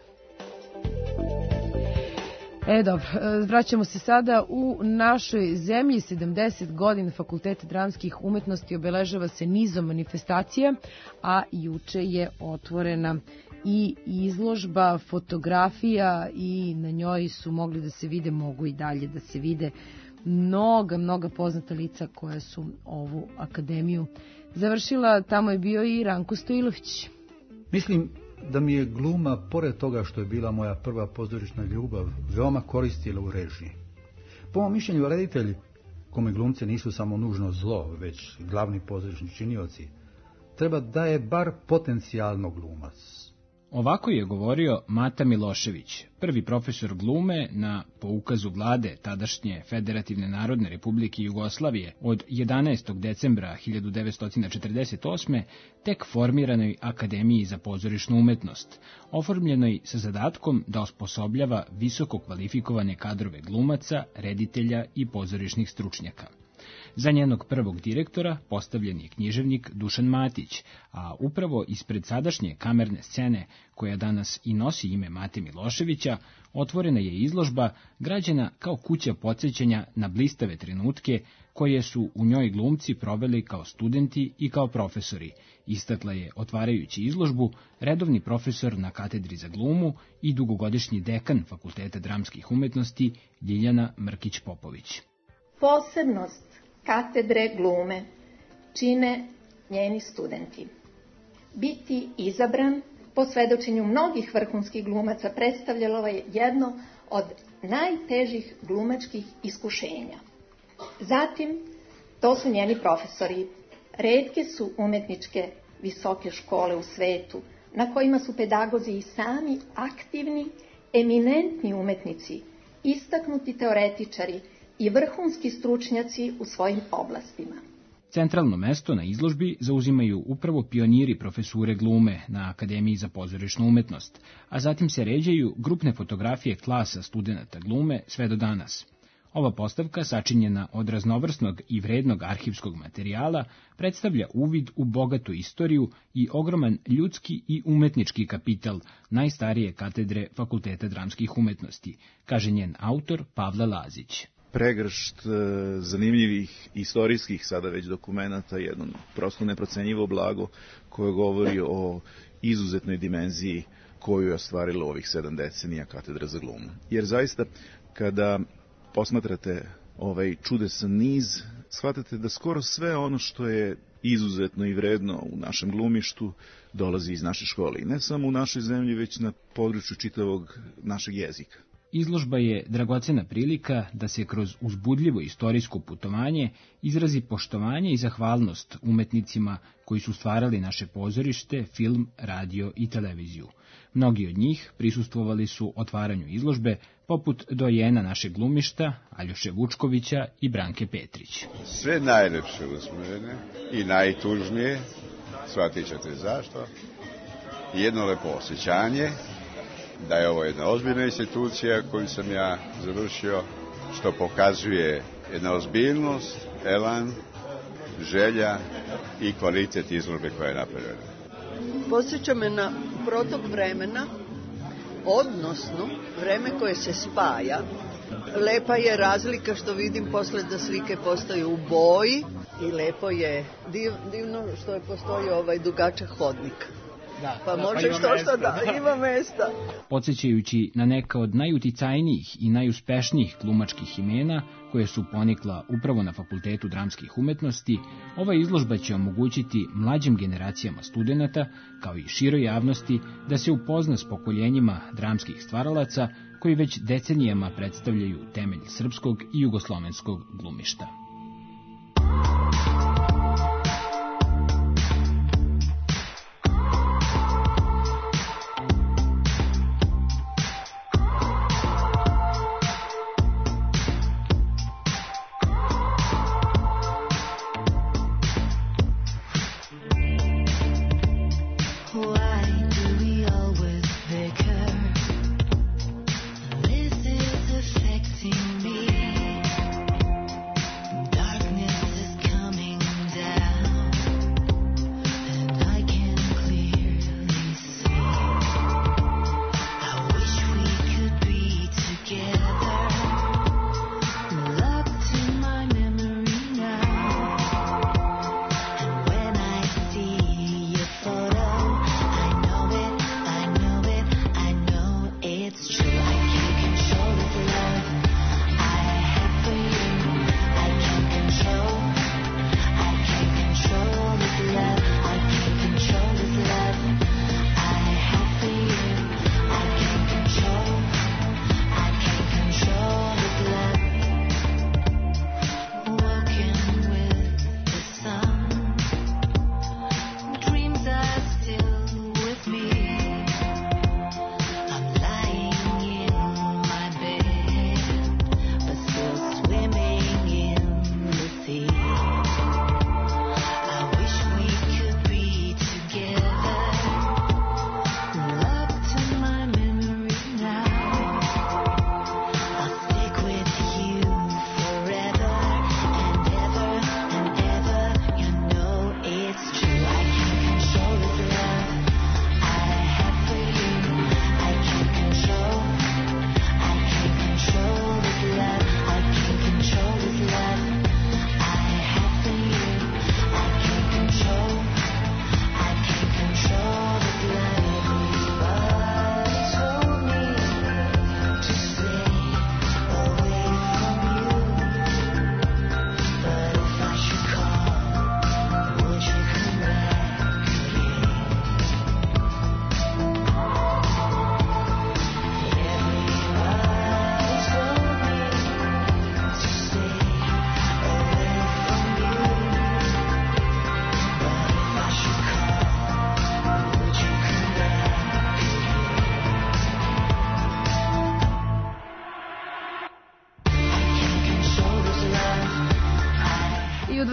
E, dobro, vraćamo se sada u našoj zemlji. sedamdeset godina Fakulteta dramskih umetnosti obeležava se nizom manifestacija, a juče je otvorena i izložba fotografija i na njoj su mogli da se vide, mogu i dalje da se vide mnoga, mnoga poznata lica koja su ovu akademiju završila. Tamo je bio i Ranko Stojilović. Mislim da mi je gluma, pored toga što je bila moja prva pozorišna ljubav, veoma koristila u režiji. Po mom mišljenju, reditelji, kome glumce nisu samo nužno zlo, već glavni pozorišni činioci, treba da je bar potencijalno glumac. Ovako je govorio Mata Milošević, prvi profesor glume na, po ukazu vlade tadašnje Federativne narodne republike Jugoslavije od jedanaestog decembra hiljadu devetsto četrdeset osme tek formiranoj Akademiji za pozorišnu umetnost, oformljenoj sa zadatkom da osposobljava visoko kvalifikovane kadrove glumaca, reditelja i pozorišnih stručnjaka. Za njenog prvog direktora postavljen je književnik Dušan Matić, a upravo ispred sadašnje kamerne scene, koja danas i nosi ime Mate Miloševića, otvorena je izložba građena kao kuća podsjećanja na blistave trenutke koje su u njoj glumci proveli kao studenti i kao profesori, istakla je otvarajući izložbu redovni profesor na katedri za glumu i dugogodišnji dekan Fakulteta dramskih umetnosti Ljiljana Mrkić-Popović. Posebnost katedre glume čine njeni studenti. Biti izabran po svedočenju mnogih vrhunskih glumaca predstavljalo je jedno od najtežih glumačkih iskušenja. Zatim, to su njeni profesori. Retke su umetničke visoke škole u svetu, na kojima su pedagozi i sami aktivni, eminentni umetnici, istaknuti teoretičari i vrhunski stručnjaci u svojim oblastima. Centralno mesto na izložbi zauzimaju upravo pioniri profesure glume na Akademiji za pozorišnu umetnost, a zatim se ređaju grupne fotografije klasa studenata glume sve do danas. Ova postavka, sačinjena od raznovrsnog i vrednog arhivskog materijala, predstavlja uvid u bogatu istoriju i ogroman ljudski i umetnički kapital najstarije katedre Fakulteta dramskih umetnosti, kaže njen autor Pavle Lazić. Pregršt zanimljivih istorijskih sada već dokumenata, jedno prosto neprocenjivo blago koje govori o izuzetnoj dimenziji koju je ostvarilo ovih sedam decenija katedra za glumu. Jer zaista, kada posmatrate ovaj čudesan niz, shvatate da skoro sve ono što je izuzetno i vredno u našem glumištu dolazi iz naše škole. I ne samo u našoj zemlji, već na području čitavog našeg jezika. Izložba je dragocena prilika da se kroz uzbudljivo istorijsko putovanje izrazi poštovanje i zahvalnost umetnicima koji su stvarali naše pozorište, film, radio i televiziju. Mnogi od njih prisustvovali su otvaranju izložbe, poput dojena našeg glumišta, Aljoše Vučkovića i Branke Petrić. Sve najlepše usmjerene i najtužnije, shvatit ćete zašto, jedno lepo osjećanje, da je ovo jedna ozbiljna institucija koju sam ja završio, što pokazuje jedna ozbiljnost, elan, želja i kvalitet izložbe koja je napravljena. Podsjeća me na protok vremena, odnosno vreme koje se spaja. Lepa je razlika što vidim posle da slike postaju u boji i lepo je div, divno što je postoji ovaj dugačak hodnik. Da, pa da, može pa što što da, ima mesta. Podsjećajući na neka od najuticajnijih i najuspešnijih glumačkih imena, koje su ponikla upravo na Fakultetu dramskih umetnosti, ova izložba će omogućiti mlađim generacijama studenata, kao i široj javnosti, da se upozna s pokoljenjima dramskih stvaralaca, koji već decenijama predstavljaju temelj srpskog i jugoslovenskog glumišta.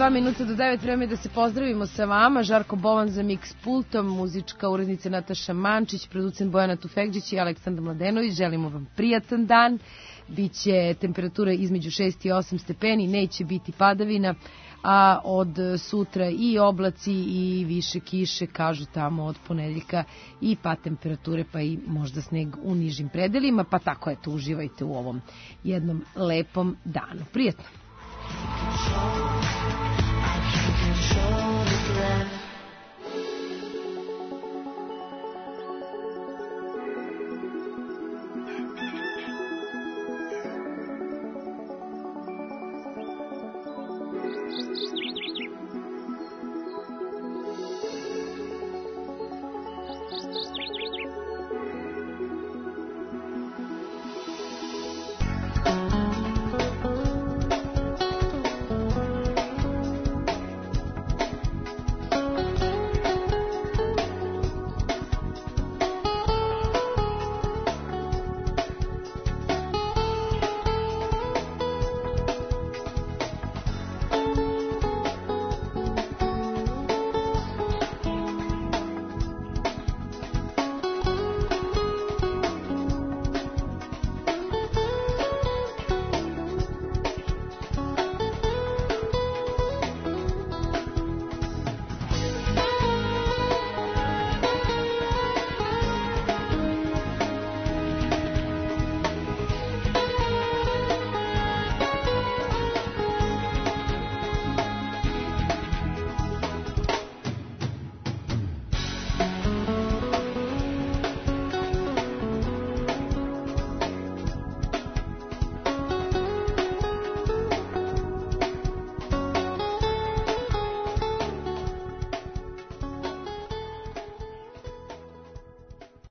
dva minuta do devet, vreme da se pozdravimo sa vama. Žarko Bovan za Mix pultom, muzička urednica Nataša Mančić, producent Bojana Tufekđić i Aleksandar Mladenović. Želimo vam prijatan dan. Biće temperatura između šest i osam stepeni, neće biti padavina, a od sutra i oblaci i više kiše, kažu tamo od ponedeljka, i pa temperature, pa i možda sneg u nižim predelima, pa tako eto, uživajte u ovom jednom lepom danu. Prijetno!